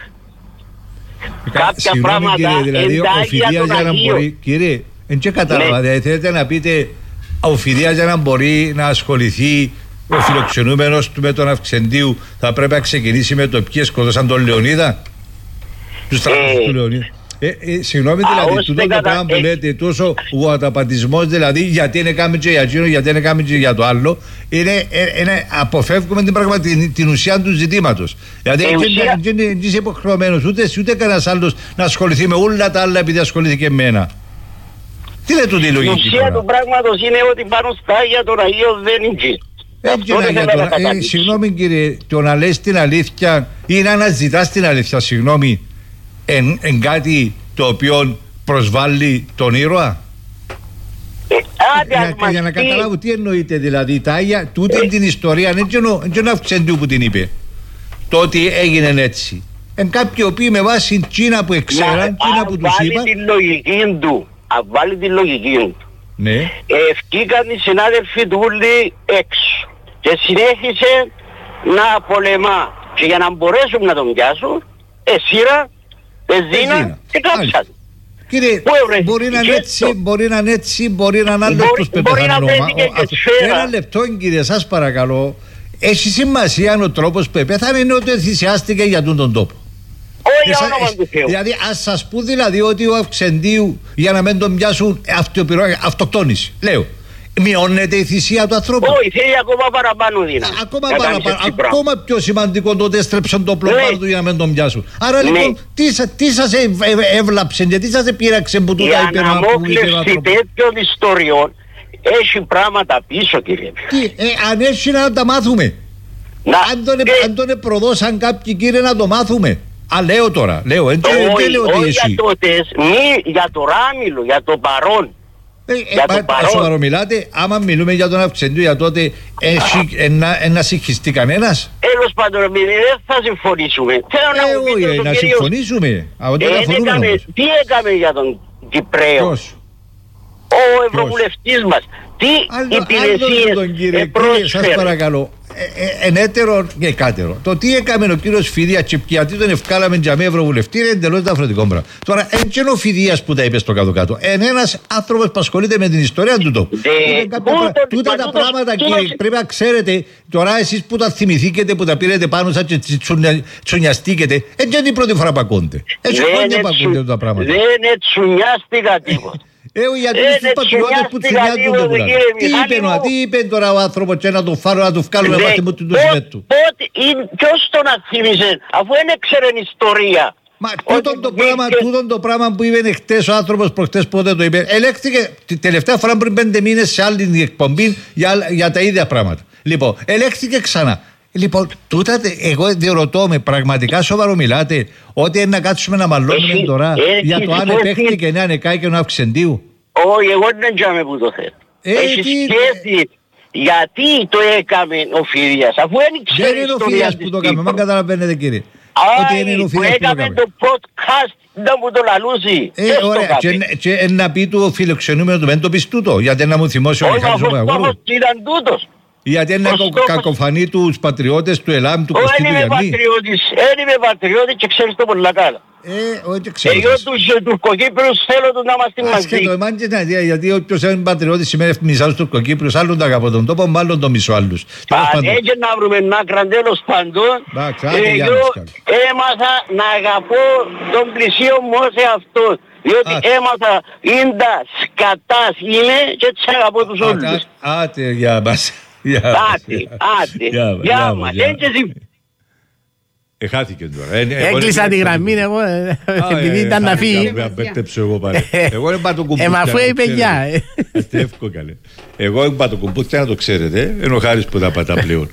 Κάποια Συγγνώμη, πράγματα κύριε, δηλαδή ο εντάγει Φιδίας για για να μπορεί, κύριε, δεν και κατάλαβα, Ναι. δηλαδή θέλετε να πείτε ο Φιδίας για να μπορεί να ασχοληθεί ο φιλοξενούμενος του με τον Αυξεντίου θα πρέπει να ξεκινήσει με το ποιοι σκοτώσαν τον Λεωνίδα, τους στρατούς του Λεωνίδα. Ε, ε, συγγνώμη, δηλαδή, ώστε τούτο το κατα- πράγμα που ε- λέτε, τόσο γουαταπατισμός, δηλαδή, γιατί είναι κάμε και για εκείνο, γιατί είναι κάμε και για το άλλο, είναι, ε, είναι αποφεύγουμε την, πραγμα, την, την ουσία του ζητήματος. Δηλαδή, Η δεν ουσία- είναι είσαι υποχρεωμένος ούτε εσύ ούτε κανένας άλλος να ασχοληθεί με όλα τα άλλα επειδή ασχολήθηκε με ένα. Τι λέει τούτη η Η λογική ουσία τώρα? του πράγματος είναι ότι πάνω στα Άγια των Αγίων δεν είναι. Έτσι να για τώρα. Ε, συγγνώμη κύριε, το να λες την αλήθεια ή να αναζητάς την αλήθεια, συγγνώμη, εν, εν κάτι το οποίο προσβάλλει τον ήρωα. Άντε, Για, για να καταλάβω τι εννοείται δηλαδή τα Άγια, τούτη την ιστορία δεν είναι ο Αυξεντίου που την είπε. Το ότι έγινε έτσι. Εν κάποιοι οποίοι με βάση Κίνα που εξέραν, Κίνα που τους είπαν. Βάλει την λογική του. Αν βάλει την λογική του. Ναι. Ευκήκαν οι συνάδελφοι του όλοι έξω και συνέχισε να πολεμά και για να μπορέσουν να τον πιάσουν εσύρα, πεζίνα και κάψαν. Κύριε, μπορεί να είναι έτσι, μπορεί να είναι έτσι, μπορεί να είναι άλλος Μπορεί- τους μπορεί να πεθάνει. πέτυχε και σφαίρα. Ένα λεπτό κύριε, σας παρακαλώ. Έχει σημασία αν ο τρόπος που επέθανε είναι ότι θυσιάστηκε για τον τον τόπο. Όχι για Εσα- όνομα ε, του Θεού. Δηλαδή ας σας πούν δηλαδή ότι ο Αυξεντίου για να μην τον πιάσουν αυτοπυρο- αυτοκτόνηση. Λέω, μειώνεται η θυσία του ανθρώπου. Όχι, θέλει ακόμα παραπάνω δύναμη. Ακόμα να κάνεις παραπάνω, έτσι πράγμα. ακόμα πιο σημαντικό το ότι έστρεψαν το πλωμάρι Ναι. του για να μην τον πιάσουν. Άρα Ναι. λοιπόν, τι, σα- τι σας ευ- ευ- έβλαψε και τι σας επήραξε που Η τούτα είπε ένα- που είπε ο αναμόχλευση άνθρωπος. τέτοιων ιστοριών έχει πράγματα πίσω, κύριε. Τι, ε, αν έχει να τα μάθουμε. αν, τον, ε, αν τον προδώσαν κάποιοι κύριε να το μάθουμε. Α, λέω τώρα, λέω, δεν Όχι, λέω ότι όχι εσύ. για τότε, μη για το ράμιλο, για το παρόν. Ε, για το ε, παρόν. σοβαρομιλάτε, άμα μιλούμε για τον Αυξεντίου για τότε, να συγχυστεί κανένας. Τέλος πάντων, επειδή δεν θα συμφωνήσουμε. Θέλω να μου πείτε Όχι, στον να κύριο- συμφωνήσουμε. Από Ε, τότε διαφωνούμε έκαμε- όμως. Τι έκαμε για τον Κυπραίο, Ποιος? ο ευρωβουλευτής μας, τι υπηρεσίες τον κύριε, ε, κύριε, σας πρόσφερε. παρακαλώ. Ε, ε, ενέτερο και κάτερο. Το τι έκαμε ο κύριος Φιδίας και γιατί τον ευκάλαμε για με ευρωβουλευτή είναι εντελώς διαφορετικό πράγμα. Τώρα, εν και ο Φιδίας που τα είπε στο κάτω-κάτω. Εν ένας άνθρωπος που ασχολείται με την ιστορία του τόπου. Είναι κάποια πρα- Τούτα τα πράγματα, κύριε, πρέπει να ξέρετε. Τώρα, εσείς που τα θυμηθήκετε, που τα πήρετε πάνω σας και τσουνια- τσουνιαστήκετε, εν και είναι η πρώτη φορά που ακούνται. Έτσι Δεν χρόνια που ετσου- ακούνται τα πράγματα. Δεν ετσουνιάστηκα τίποτα. Ε, γιατί Ε, είναι στους δεν πατριώτες που τσουνιάστηκα τσουνιάζουν το τίποτα, πουλάνε. κύριε Τι είπε, Μιχάλη νο- μου. τι είπε τώρα ο άνθρωπος και να του φάρω να του βγάλουμε Ναι, μάθημα του του πο- συνέτου. πότε- ή- Ποιος τον αθήμιζε, αφού δεν έξερε ιστορία. Μα τούτον το, πράγμα, τούτον το πράγμα που είπε χτες ο άνθρωπος προχτές πότε το είπε, ελέγχθηκε τη τελευταία φορά πριν πέντε μήνες σε άλλη εκπομπή για, άλλα- για τα ίδια πράγματα. Λοιπόν, ελέγχθηκε ξανά. Λοιπόν, τούτα, τε- εγώ διερωτώ με, πραγματικά σοβαρό μιλάτε, ότι είναι να κάτσουμε να μαλώνουμε Έχει- τώρα έχει για το αν σχέση- επέχτηκε νέα νεκάει και ο Αυξεντίου. Όχι, εγώ δεν τζάμε που το θέλω. Ε, Έχει τι- σχέση γιατί το έκαμε ο Φιδίας, αφού δεν Δεν ξέρει είναι ο ιστορία Φιδίας της που το έκαμε, Κύπρου. μα καταλαβαίνετε κύριε. Ότι είναι ο Άι, που Φιδίας που το έκαμε έκαμε. το podcast, δεν μου το λαλούσει. Ε, ωραία, και, και, και να πει του φιλοξενούμενο του, δεν το πεις τούτο, γιατί να μου θυμώσει ο Όχι, Μιχάλης ο αφού Παπαγόρου. στόχος ήταν τούτος. Γιατί είναι Ο να στόχος- κακοφανεί τους πατριώτες του ΕΛΑΜ, του Όχι, Κωστή δεν του είμαι Γιάννη. πατριώτης, δεν είμαι πατριώτης και ξέρεις το πολλά καλά. Ε, όχι και ξέρω. Εγώ τους ε, Τουρκοκύπριους θέλω τους να είμαστε μαζί. Ασχέτω, εμάς και την αδεία, γιατί όποιος είναι πατριώτης σημαίνει μισά τους Τουρκοκύπριους, άλλον τα αγαπώ τον τόπο, μάλλον τον μισό άλλους. Τέλος πάντων. Αν έτσι να βρούμε άκρα τέλος πάντων, Εντάξει, άντε, για εγώ μας καλή. έμαθα να αγαπώ τον πλησίο μου ως εαυτόν. Διότι έμαθα ίντα σκατάς είναι και έτσι αγαπώ τους όλους. Άτε, για μας. Γεια μας. Άτε, άτε, Γεια μας, γεια γεια μας. μας, γεια Έτσι εσύ- Ε, χάθηκε τώρα. Ε, ε, εγώ Έκλεισα δεν- τη γραμμή εγώ, ε, Α, επειδή ε, ήταν να χάθηκα, φύγει. με απέκτεψω εγώ πάλι. Εγώ δεν πάω το Ε, κουμπούθια. μα αφού να είπε ξέρετε. γεια. ε. Αστεύκο καλέ. Εγώ δεν πάω το κουμπούθια να το ξέρετε. Ενώ χάρης που τα πατά πλέον.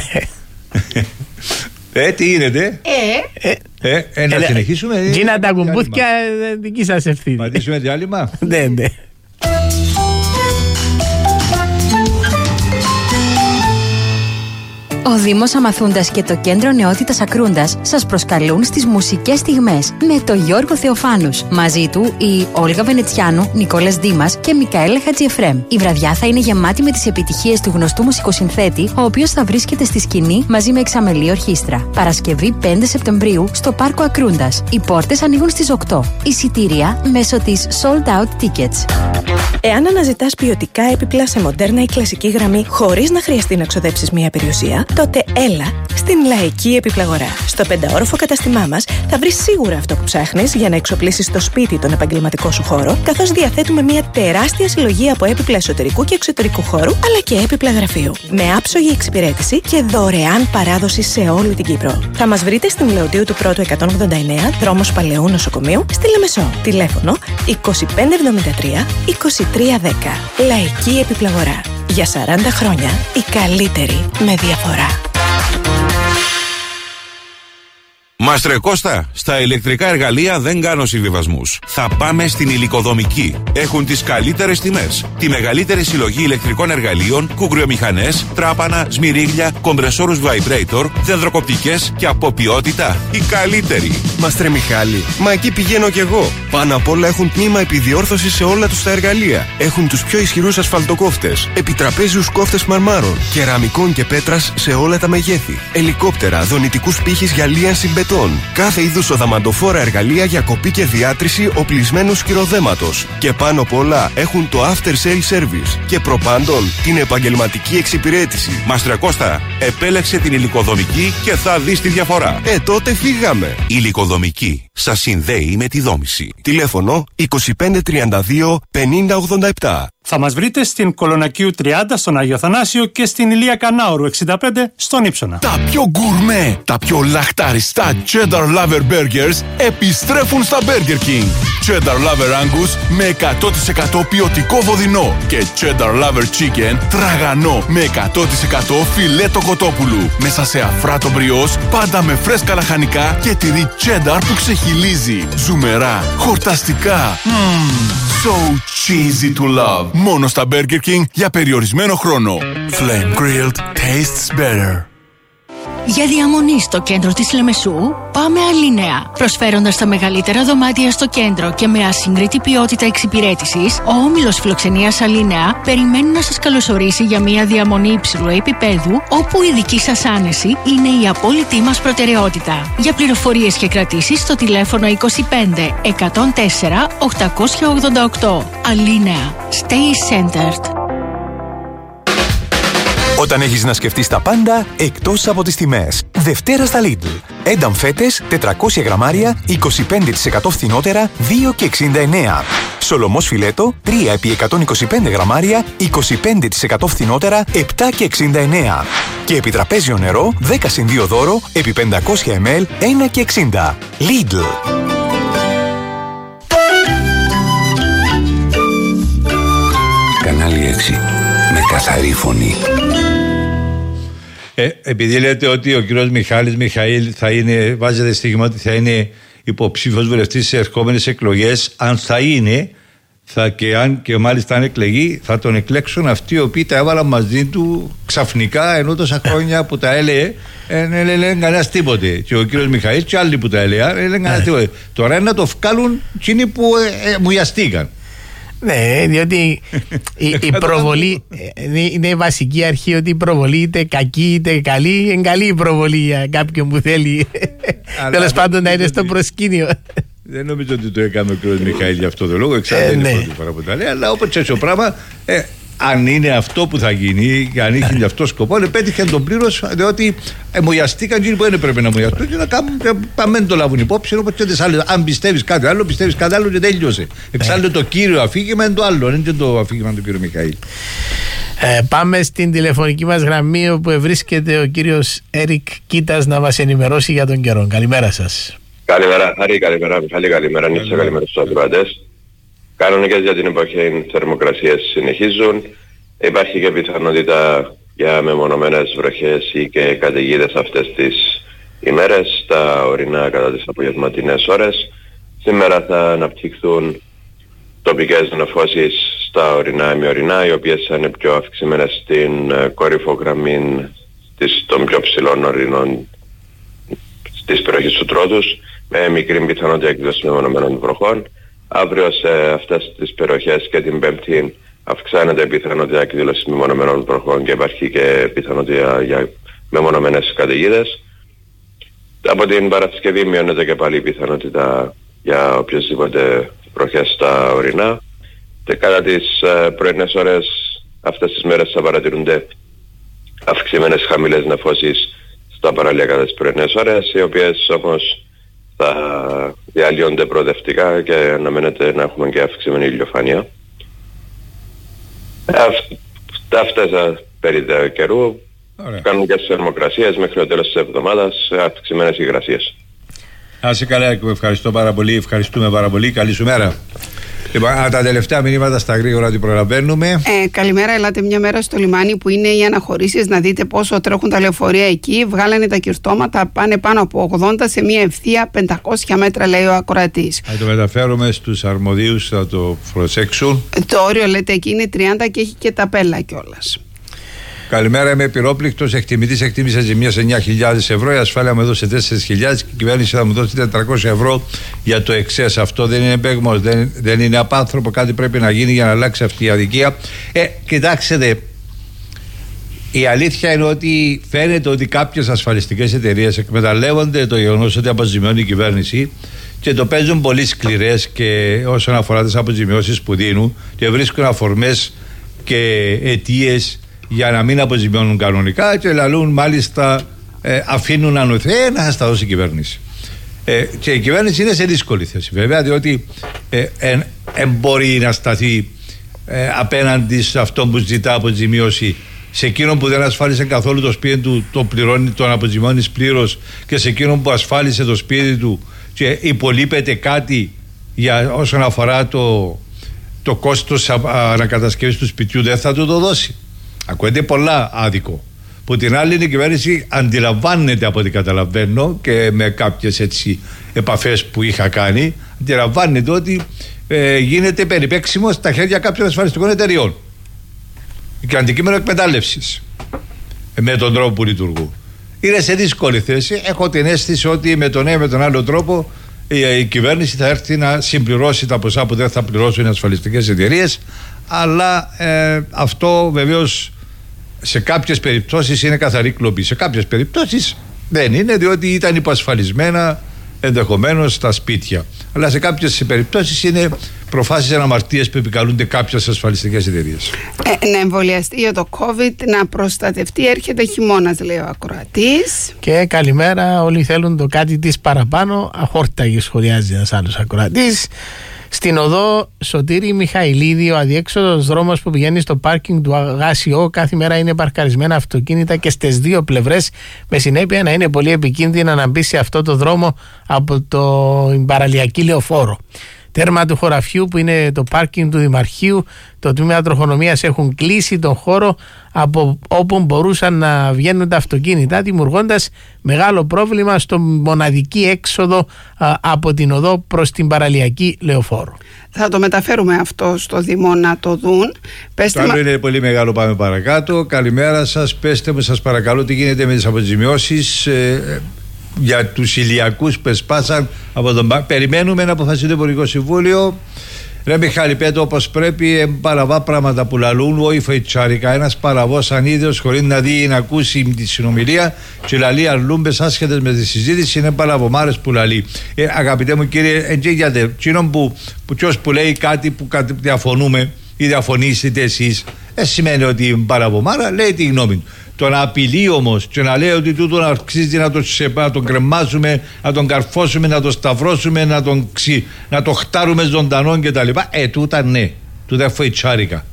Ε, τι γίνεται. Ε, Ε, ε, να Ε, συνεχίσουμε. ε, Γίνα τα διάλειμμα. κουμπούθια ε, δική σας ευθύνη. Πατήσουμε διάλειμμα. Ναι, ναι. Ο Δήμος Αμαθούντας και το Κέντρο Νεότητας Ακρούντας σας προσκαλούν στις μουσικές στιγμές με τον Γιώργο Θεοφάνους. Μαζί του η Όλγα Βενετσιάνου, Νικόλας Δήμας και Μικαέλα Χατζιεφρέμ. Η βραδιά θα είναι γεμάτη με τις επιτυχίες του γνωστού μουσικοσυνθέτη, ο οποίος θα βρίσκεται στη σκηνή μαζί με εξαμελή ορχήστρα. Παρασκευή πέντε Σεπτεμβρίου στο Πάρκο Ακρούντας. Οι πόρτες ανοίγουν στις οκτώ. Εισιτήρια μέσω της Sold Out Tickets. Εάν αναζητάς ποιοτικά έπιπλα σε μοντέρνα ή κλασική γραμμή χωρίς να χρειαστεί να ξοδέψεις μία περιουσία, τότε έλα στην Λαϊκή Επιπλαγορά. Στο πενταόροφο καταστημά μας θα βρεις σίγουρα αυτό που ψάχνεις για να εξοπλίσεις το σπίτι τον επαγγελματικό σου χώρο, καθώς διαθέτουμε μία τεράστια συλλογή από έπιπλα εσωτερικού και εξωτερικού χώρου, αλλά και έπιπλα γραφείου. Με άψογη εξυπηρέτηση και δωρεάν παράδοση σε όλη την Κύπρο. Θα μας βρείτε στην Λεωτίου του Πρώτου εκατόν ογδόντα εννέα, δρόμος Παλαιού Νοσοκομείου, στη Λεμεσό. Τηλέφωνο είκοσι πέντε εβδομήντα τρία είκοσι τρία δέκα. Λαϊκή Επιπλαγορά. Για σαράντα χρόνια η καλύτερη με διαφορά. Μάστρε Κώστα, στα ηλεκτρικά εργαλεία δεν κάνω συμβιβασμούς. Θα πάμε στην Υλικοδομική. Έχουν τις καλύτερες τιμές. Τη μεγαλύτερη συλλογή ηλεκτρικών εργαλείων, κουγκριομηχανές, τράπανα, σμυρίγλια, κομπρεσόρους vibrator, δεντροκοπτικές και από ποιότητα η καλύτερη. Μάστρε Μιχάλη, μα εκεί πηγαίνω κι εγώ. Πάνω απ' όλα έχουν τμήμα επιδιόρθωση σε όλα τους τα εργαλεία. Έχουν τους πιο ισχυρούς ασφαλτοκόφτες, επιτραπέζιους κόφτες μαρμάρων, κεραμικών και πέτρας σε όλα τα μεγέθη, ελικόπτερα, δονητικούς πύχης για λίανση μπετών. Κάθε είδους οδαμαντοφόρα εργαλεία για κοπή και διάτρηση οπλισμένου σκυροδέματος. Και πάνω απ' όλα έχουν το after sale service. Και προπάντων την επαγγελματική εξυπηρέτηση. Μάστρε Κώστα, επέλεξε την Υλικοδομική και θα δεις τη διαφορά. Ε, τότε φύγαμε. Υλικοδομική. Σας συνδέει με τη δόμηση. Τηλέφωνο είκοσι πέντε τριάντα δύο πενήντα ογδόντα επτά. Θα μας βρείτε στην Κολονακίου τριάντα στον Άγιο Θανάσιο και στην Ηλία Κανάουρου εξήντα πέντε στον Ύψονα. Τα πιο γκουρμέ, τα πιο λαχταριστά Cheddar Lover Burgers επιστρέφουν στα Burger King. Cheddar Lover Angus με εκατό τοις εκατό ποιοτικό βοδινό και Cheddar Lover Chicken τραγανό με εκατό τοις εκατό φιλέτο κοτόπουλου. Μέσα σε αφράτο μπριός, πάντα με φρέσκα λαχανικά και τυρί cheddar που ξεχυλίζει. Ζουμερά, χορταστικά. Mmm, so cheesy to love. Μόνο στα Burger King για περιορισμένο χρόνο. Flame Grilled tastes better. Για διαμονή στο κέντρο της Λεμεσού, πάμε Αλίνεα. Προσφέροντας τα μεγαλύτερα δωμάτια στο κέντρο και με ασύγκριτη ποιότητα εξυπηρέτησης, ο όμιλος φιλοξενίας Αλίνεα περιμένει να σας καλωσορίσει για μια διαμονή υψηλού επίπεδου, όπου η δική σας άνεση είναι η απόλυτη μας προτεραιότητα. Για πληροφορίες και κρατήσεις στο τηλέφωνο είκοσι πέντε εκατόν τέσσερα οκτακόσια ογδόντα οκτώ. Αλίνεα. Stay centered. Όταν έχεις να σκεφτείς τα πάντα εκτός από τις τιμές. Δευτέρα στα Lidl. Ένταμ φέτες τετρακόσια γραμμάρια είκοσι πέντε τοις εκατό φθηνότερα δύο και εξήντα εννέα. Σολομός φιλέτο τρία επί εκατόν είκοσι πέντε γραμμάρια είκοσι πέντε τοις εκατό φθηνότερα επτά και εξήντα εννέα. Και επιτραπέζιο νερό δέκα συν δύο δώρο επί πεντακόσια μιλιλίτρα ένα και εξήντα. Lidl. Κανάλι έξι. Με καθαρή φωνή. Ε, επειδή λέτε ότι ο κύριος Μιχάλης Μιχαήλ θα είναι, βάζετε στίγμα ότι θα είναι υποψήφιος βουλευτής σε ερχόμενες εκλογές, αν θα είναι, θα και αν και μάλιστα αν εκλεγεί, θα τον εκλέξουν αυτοί οι οποίοι τα έβαλαν μαζί του ξαφνικά, ενώ τόσα χρόνια που τα έλεγε δεν έλεγε κανένας τίποτε. Και ο κύριος Μιχαήλ και άλλοι που τα έλεγαν δεν έλεγαν κανένας τίποτε. Τώρα είναι να το βγάλουν εκείνοι που ε, ε, μουιαστήκαν. Ναι, διότι η, η προβολή είναι η βασική αρχή, ότι η προβολή είτε κακή είτε καλή, είναι καλή η προβολή για κάποιον που θέλει τέλος πάντων να είναι στο προσκήνιο. Δεν νομίζω ότι το έκανε ο κ. Μιχαήλ για αυτό το λόγο, εξάρτητα είναι η πρώτη φορά που τα λέει, αλλά όπως έτσι το πράγμα, ε, αν είναι αυτό που θα γίνει, αν είχε γι' αυτό σκοπό, πέτυχε τον πλήρως, διότι ε, μοιαστήκαν εκείνοι που δεν έπρεπε να μοιαστούν και να κάνουν, πάμε να το λάβουν υπόψη. Όπως και τις άλλες, αν πιστεύεις κάτι άλλο, πιστεύεις κάτι άλλο και τέλειωσε. Εξάλλου το κύριο αφήγημα είναι το άλλο, δεν είναι το αφήγημα του κ. Μιχαήλ. Ε, πάμε στην τηλεφωνική μας γραμμή, όπου βρίσκεται ο κύριος Έρικ Κίτας να μας ενημερώσει για τον καιρό. Καλημέρα σας. Καλημέρα, Χαρή, καλημέρα, Μιχάλη, καλημέρα, Νίτσο, καλημέρα στους ακροατές. Κανονικές για την εποχή θερμοκρασίες συνεχίζουν. Υπάρχει και πιθανότητα για μεμονωμένες βροχές ή και καταιγίδες αυτές τις ημέρες, στα ορεινά κατά τις απογευματινές ώρες. Σήμερα θα αναπτυχθούν τοπικές νεφώσεις στα ορεινά ημιορεινά, οι οποίες θα είναι πιο αυξημένες στην κορυφογραμμή της, των πιο ψηλών ορεινών της περιοχής του Τρότους, με μικρή πιθανότητα έκδοση μεμονωμένων βροχών. Αύριο σε αυτές τις περιοχές και την Πέμπτη αυξάνεται η πιθανότητα εκδήλωσης μεμονωμένων βροχών και υπάρχει και πιθανότητα για μεμονωμένες καταιγίδες. Από την Παρασκευή μειώνεται και πάλι η πιθανότητα για οποιασδήποτε βροχές στα ορεινά. Και κατά τις πρωινές ώρες αυτές τις μέρες θα παρατηρούνται αυξημένες χαμηλές νεφώσεις στα παραλιακά τις πρωινές ώρες, οι οποίες όμως θα διαλύονται προοδευτικά και αναμένεται να έχουμε και αυξημένη ηλιοφάνεια. Αυτές περί καιρού κάνουν και τις θερμοκρασίες μέχρι το τέλος της εβδομάδας αυξημένες υγρασίες. Να είσαι καλά και ευχαριστώ πάρα πολύ, ευχαριστούμε πάρα πολύ, καλή σου μέρα. Λοιπόν, τα τελευταία μηνύματα στα γρήγορα ότι προλαβαίνουμε. Ε, καλημέρα, ελάτε μια μέρα στο λιμάνι που είναι οι αναχωρήσεις να δείτε πόσο τρέχουν τα λεωφορεία εκεί. Βγάλανε τα κυρτώματα, πάνε πάνω από ογδόντα σε μια ευθεία πεντακόσια μέτρα, λέει ο ακροατής. Θα το μεταφέρουμε στους αρμοδίους, θα το προσέξουν. Το όριο, λέτε, εκεί είναι τριάντα και έχει και ταπέλα κιόλας. Καλημέρα, είμαι πυρόπληκτος. Εκτιμητής εκτίμησε ζημίας εννιά χιλιάδες ευρώ. Η ασφάλεια μου έδωσε τέσσερις χιλιάδες και η κυβέρνηση θα μου δώσει τετρακόσια ευρώ για το εξές. Αυτό δεν είναι παίγμος, δεν, δεν είναι απάνθρωπο. Κάτι πρέπει να γίνει για να αλλάξει αυτή η αδικία. Ε, κοιτάξτε, η αλήθεια είναι ότι φαίνεται ότι κάποιες ασφαλιστικές εταιρείες εκμεταλλεύονται το γεγονός ότι αποζημιώνει η κυβέρνηση και το παίζουν πολύ σκληρές και όσον αφορά τις αποζημιώσεις που δίνουν και βρίσκουν αφορμές και αιτίες για να μην αποζημιώνουν κανονικά και λαλούν μάλιστα ε, αφήνουν ανοθέα να σας τα δώσει η κυβέρνηση. Ε, και η κυβέρνηση είναι σε δύσκολη θέση βέβαια, διότι ε, ε, ε, μπορεί να σταθεί ε, απέναντι σε αυτό που ζητά αποζημίωση, σε εκείνον που δεν ασφάλισε καθόλου το σπίτι του, το πληρώνει, τον αποζημιώνει πλήρως, και σε εκείνον που ασφάλισε το σπίτι του και υπολείπεται κάτι για όσον αφορά το, το κόστος ανακατασκευής του σπιτιού, δεν θα του το δώσει. Ακούγεται πολλά άδικο. Που την άλλη η κυβέρνηση αντιλαμβάνεται, από ό,τι καταλαβαίνω και με κάποιες έτσι επαφές που είχα κάνει, αντιλαμβάνεται ότι ε, γίνεται περιπέξιμο στα χέρια κάποιων ασφαλιστικών εταιριών και αντικείμενο εκμετάλλευσης ε, με τον τρόπο που λειτουργούν. Είναι σε δύσκολη θέση. Έχω την αίσθηση ότι με τον ένα με τον άλλο τρόπο η, η κυβέρνηση θα έρθει να συμπληρώσει τα ποσά που δεν θα πληρώσουν οι ασφαλιστικές εταιρείες. Αλλά ε, αυτό βεβαίως σε κάποιες περιπτώσεις είναι καθαρή κλοπή. Σε κάποιες περιπτώσεις δεν είναι, διότι ήταν υποασφαλισμένα ενδεχομένως στα σπίτια. Αλλά σε κάποιες περιπτώσεις είναι προφάσεις αναμαρτίες που επικαλούνται κάποιες ασφαλιστικές εταιρείες. Ε, να εμβολιαστεί για το COVID, να προστατευτεί, έρχεται χειμώνας, λέει ο ακροατής. Και καλημέρα, όλοι θέλουν το κάτι της παραπάνω. Αχόρταγη σχολιάζει ένας άλλος ακροατής. Στην οδό Σωτήρη Μιχαηλίδη, ο αδιέξοδος δρόμος που πηγαίνει στο πάρκινγκ του Αγάσιο, κάθε μέρα είναι παρκαρισμένα αυτοκίνητα και στις δύο πλευρές, με συνέπεια να είναι πολύ επικίνδυνα να μπει σε αυτό το δρόμο από το παραλιακή λεωφόρο. Τέρμα του χωραφιού που είναι το πάρκινγκ του Δημαρχείου, το τμήμα τροχονομίας έχουν κλείσει τον χώρο από όπου μπορούσαν να βγαίνουν τα αυτοκίνητα, δημιουργώντας μεγάλο πρόβλημα στο μοναδική έξοδο α, από την οδό προς την παραλιακή λεωφόρο. Θα το μεταφέρουμε αυτό στο Δήμο να το δουν. Πέστε το άλλο μα... είναι πολύ μεγάλο, πάμε παρακάτω. Καλημέρα σας, πέστε μου σας παρακαλώ τι γίνεται με τις αποζημιώσεις ε, για τους ηλιακούς που εσπάσαν από τον... Περιμένουμε να αποφασίσει το Υπουργικό Συμβούλιο. Ρε Μιχάλη, πέτω όπως πρέπει, ε, παραβά πράγματα που λαλούν, όχι φοητσάρικα. Ένας παραβός ανίδεος χωρίς να δει ή να ακούσει τη συνομιλία και λαλεί αρλούμπες άσχετες με τη συζήτηση, είναι παραβομάρες που λαλεί. Ε, αγαπητέ μου κύριε, εντζήγιατε, εκείνον που, που ποιος που λέει κάτι που διαφωνούμε ή διαφωνήσετε εσείς, ε, σημαίνει ότι είναι παραβομάρα, λέει τη γνώμη του. Το να απειλεί όμως και να λέει ότι τούτο αξίζει να τον, να τον κρεμάσουμε, να τον καρφώσουμε, να τον σταυρώσουμε, να τον, ξυ, να τον χτάρουμε ζωντανόν κτλ. Ε, τούτα ναι, τούτα φοητσάρικα.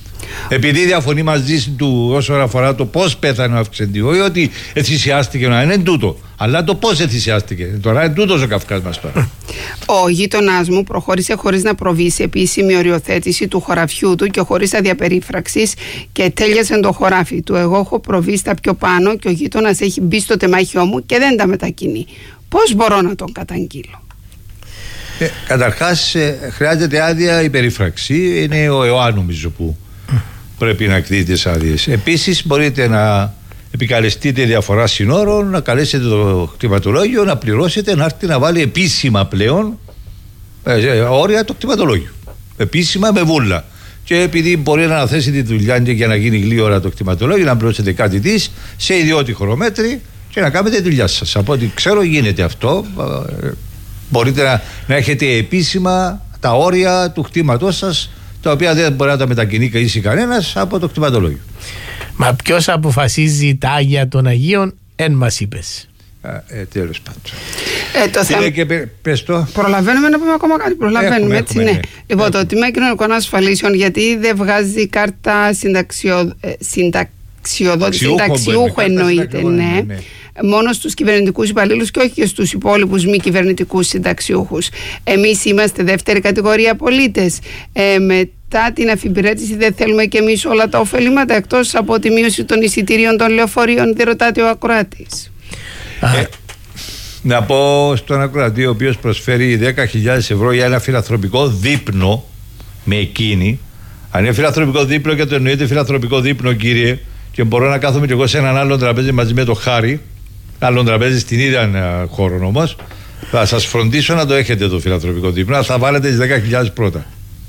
Επειδή διαφωνεί μαζί του όσον αφορά το πώς πέθανε ο αυξεντικό, ή ότι εθυσιάστηκε να είναι τούτο, αλλά το πώς εθυσιάστηκε. Τώρα είναι τούτος ο καυκάς μας τώρα. Ο γείτονάς μου προχώρησε χωρίς να προβεί σε επίσημη οριοθέτηση του χωραφιού του και χωρίς αδιαπερίφραξης και τέλειασε το χωράφι του. Εγώ έχω προβεί στα πιο πάνω και ο γείτονας έχει μπει στο τεμάχιό μου και δεν τα μετακινεί. Πώς μπορώ να τον καταγγείλω? Ε, καταρχάς ε, χρειάζεται άδεια η περίφραξη. Είναι ο ΕΟΑ νομίζω που πρέπει να εκδίδει τις άδειες. Επίσης μπορείτε να επικαλεστείτε διαφορά συνόρων, να καλέσετε το κτηματολόγιο, να πληρώσετε, να έρθει να βάλει επίσημα πλέον ε, όρια το κτηματολόγιο. Επίσημα με βούλα. Και επειδή μπορεί να αναθέσει τη δουλειά για να γίνει γλύωρα το κτηματολόγιο, να πληρώσετε κάτι της σε ιδιώτη χρονομέτρη και να κάνετε τη δουλειά σας. Από ό,τι ξέρω γίνεται αυτό. Μπορείτε να, να έχετε επίσημα τα όρια του κτήματός σας, τα οποία δεν μπορεί να τα μετακινήσει κανένας από το κτηματολόγιο. Μα ποιος αποφασίζει τα Άγια των Αγίων, εν μας είπες. Ε, τέλος πάντων. Ε, το θέμα... και πε, πες το. Προλαβαίνουμε να πούμε ακόμα κάτι. Προλαβαίνουμε, έχουμε, έτσι έχουμε, ναι. ναι. Λοιπόν, το Τμήμα Κοινωνικών Ασφαλίσεων, γιατί δεν βγάζει κάρτα συνταξιο... συνταξιοδότη, συνταξιούχου εννοείται, ναι. ναι. ναι. Μόνο στους κυβερνητικούς υπαλλήλους και όχι και στους υπόλοιπους μη κυβερνητικούς συνταξιούχους. Εμείς είμαστε δεύτερη κατηγορία πολίτες. Ε, μετά την αφιπηρέτηση δεν θέλουμε και εμείς όλα τα ωφελήματα, εκτός από τη μείωση των εισιτήριων των λεωφορείων, δεν ρωτάτε ο ακροάτης. Ε, να πω στον ακροατή, ο οποίος προσφέρει δέκα χιλιάδες ευρώ για ένα φιλανθρωπικό δείπνο με εκείνη. Αν είναι φιλανθρωπικό δείπνο και το εννοείται φιλανθρωπικό δείπνο, κύριε, και μπορώ να κάθομαι κι εγώ σε έναν άλλο τραπέζι μαζί με το Χάρη, άλλον τραπέζι στην ίδια χώρο όμως, θα σας φροντίσω να το έχετε το φιλανθρωπικό δείπνο, θα βάλετε τις δέκα χιλιάδες πρώτα.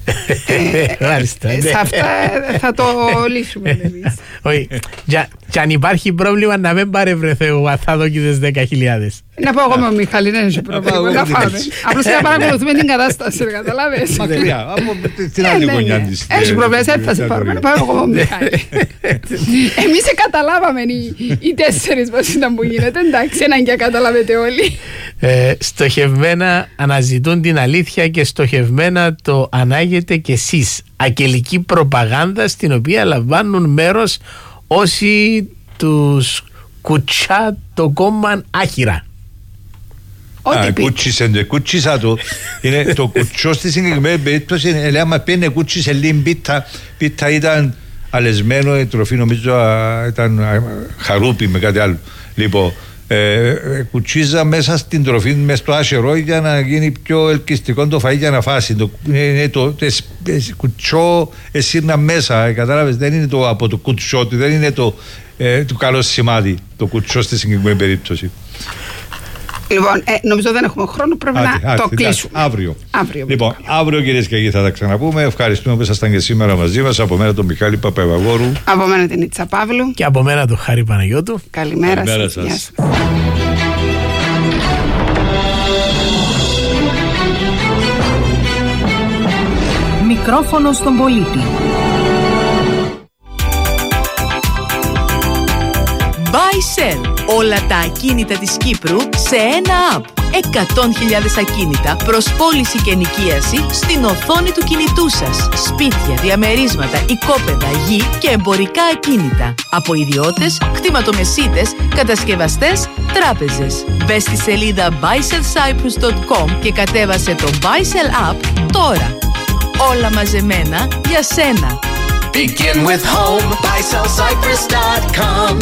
Σε αυτά θα το λύσουμε εμείς. Όχι, και αν υπάρχει πρόβλημα να μην παρευρεθεί ο αθάδοκιδες δέκα χιλιάδες. Να πάω εγώ με ο Μιχάλη, δεν έχει πρόβλημα. Να φάμε. Απλώς να παρακολουθούμε την κατάσταση, καταλάβες. Μακριά, από την άλλη γωνιά της. Έχει πρόβλημα, θα σε πάρουμε. Να πάω εγώ με ο Μιχάλη. Εμείς σε καταλάβαμε οι τέσσερις μας ήταν που γίνεται. Εντάξει, έναν και καταλάβετε όλοι. Στοχευμένα αναζητούν την αλήθεια και στοχευμένα το ανάγετε κι εσείς. Ακελική προπαγάνδα στην οποία λαμβάνουν μέρος όσοι τους κουτσά το κόμμα άχυρα. Α, κούτσισε το, κούτσισα το. Είναι το κουτσό στη συγκεκριμένη περίπτωση. Λέει, άμα πένε κούτσισε λίγο πίτα, πίτα ήταν αλεσμένο, η τροφή νομίζω ήταν χαρούπι με κάτι άλλο. Λοιπόν, ε, κουτσίζα μέσα στην τροφή, μέσα στο άσερο για να γίνει πιο ελκυστικό το φαΐ για να φάσει. Το, είναι το, το κουτσό εσύρνα μέσα, κατάλαβες, δεν είναι το από το κουτσό, δεν είναι το, ε, το καλό σημάδι το κουτσό στη συγκεκριμένη περίπτωση. Λοιπόν, ε, νομίζω δεν έχουμε χρόνο, πρέπει άτε, να άτε, το κλείσουμε. Αύριο. αύριο. Λοιπόν, αύριο κυρίες και κύριοι θα τα ξαναπούμε. Ευχαριστούμε που ήσασταν και σήμερα μαζί μας. Από μένα τον Μιχάλη Παπαϊβαγόρου. Από μένα την Ήτσα Παύλου. Και από μένα τον Χάρη Παναγιώτου. Καλημέρα, Καλημέρα σας. σας. Μικρόφωνο στον πολίτη. Buy-sell. Όλα τα ακίνητα της Κύπρου σε ένα app. εκατό χιλιάδες ακίνητα προς πώληση και ενοικίαση στην οθόνη του κινητού σας. Σπίτια, διαμερίσματα, οικόπεδα, γη και εμπορικά ακίνητα. Από ιδιώτες, κτηματομεσίτες, κατασκευαστές, τράπεζες. Μπες στη σελίδα buy sell cyprus dot com και κατέβασε το Buy-sell app τώρα. Όλα μαζεμένα για σένα. Begin with home. buy sell cyprus dot com.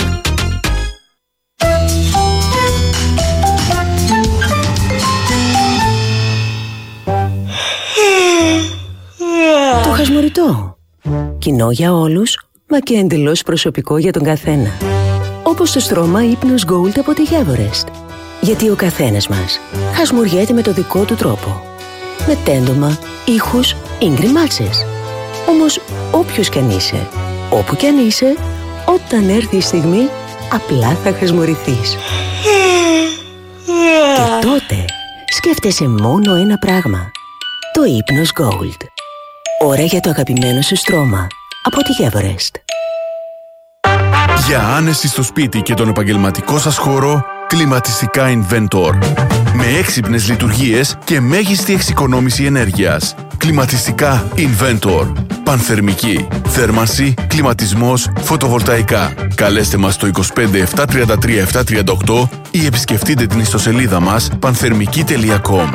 Το χασμουριτό. Κοινό για όλους, μα και εντελώς προσωπικό για τον καθένα. Όπως το στρώμα ύπνος Gold από τη Everest. Γιατί ο καθένας μας χασμουριέται με το δικό του τρόπο. Με τέντομα, ήχους ή γκριμάτσες. Όμως όποιος κι αν είσαι, όπου κι αν είσαι, όταν έρθει η στιγμή, απλά θα χασμουρηθείς. Και τότε σκέφτεσαι μόνο ένα πράγμα. Το ύπνος Gold. Ώρα για το αγαπημένο σου στρώμα από τη Everest. Για άνεση στο σπίτι και τον επαγγελματικό σας χώρο, κλιματιστικά Inventor. Με έξυπνες λειτουργίες και μέγιστη εξοικονόμηση ενέργειας. Κλιματιστικά Inventor. Πανθερμική, θέρμανση, κλιματισμός, φωτοβολταϊκά. Καλέστε μας στο είκοσι πέντε επτακόσια τριάντα τρία επτακόσια τριάντα οκτώ ή επισκεφτείτε την ιστοσελίδα μας πανθερμική τελεία κομ.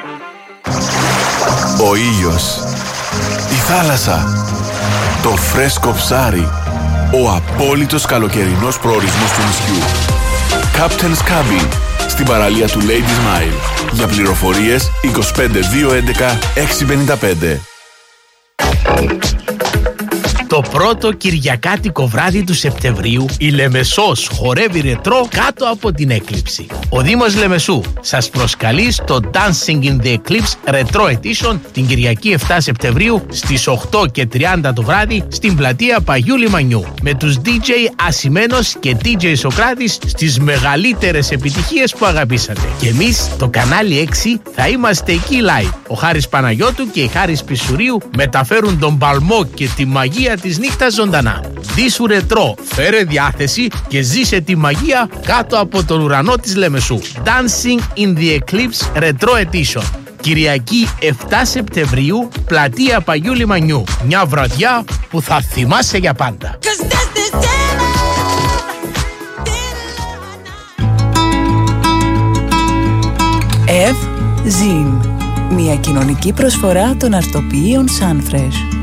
Ο ήλιος, η θάλασσα, το φρέσκο ψάρι, ο απόλυτος καλοκαιρινός προορισμός του νησιού. Captain's Cabin, στην παραλία του Ladies Mile. Για πληροφορίες είκοσι πέντε δύο έντεκα έξι πενήντα πέντε. Το πρώτο κυριακάτικο βράδυ του Σεπτεμβρίου η Λεμεσός χορεύει ρετρό κάτω από την έκλειψη. Ο Δήμος Λεμεσού σας προσκαλεί στο Dancing in the Eclipse Retro Edition την Κυριακή εφτά Σεπτεμβρίου στις οκτώ και τριάντα το βράδυ στην πλατεία Παγιού Λιμανιού με τους ντι τζέι Ασημένος και ντι τζέι Σοκράτης στις μεγαλύτερες επιτυχίες που αγαπήσατε. Και εμείς το κανάλι έξι θα είμαστε εκεί live. Ο Χάρης Παναγιώτου και η Χάρης Πισουρίου μεταφέρουν τον παλμό και τη μαγεία της νύχτας ζωντανά. Δίσου ρετρό, φέρε διάθεση και ζήσε τη μαγεία κάτω από τον ουρανό της Λεμεσού. Dancing in the Eclipse Retro Edition. Κυριακή εφτά Σεπτεμβρίου, πλατεία Παγιού Λιμανιού. Μια βραδιά που θα θυμάσαι για πάντα. Ευ Ζιν. Μια κοινωνική προσφορά των αρτοποιείων Sunfresh.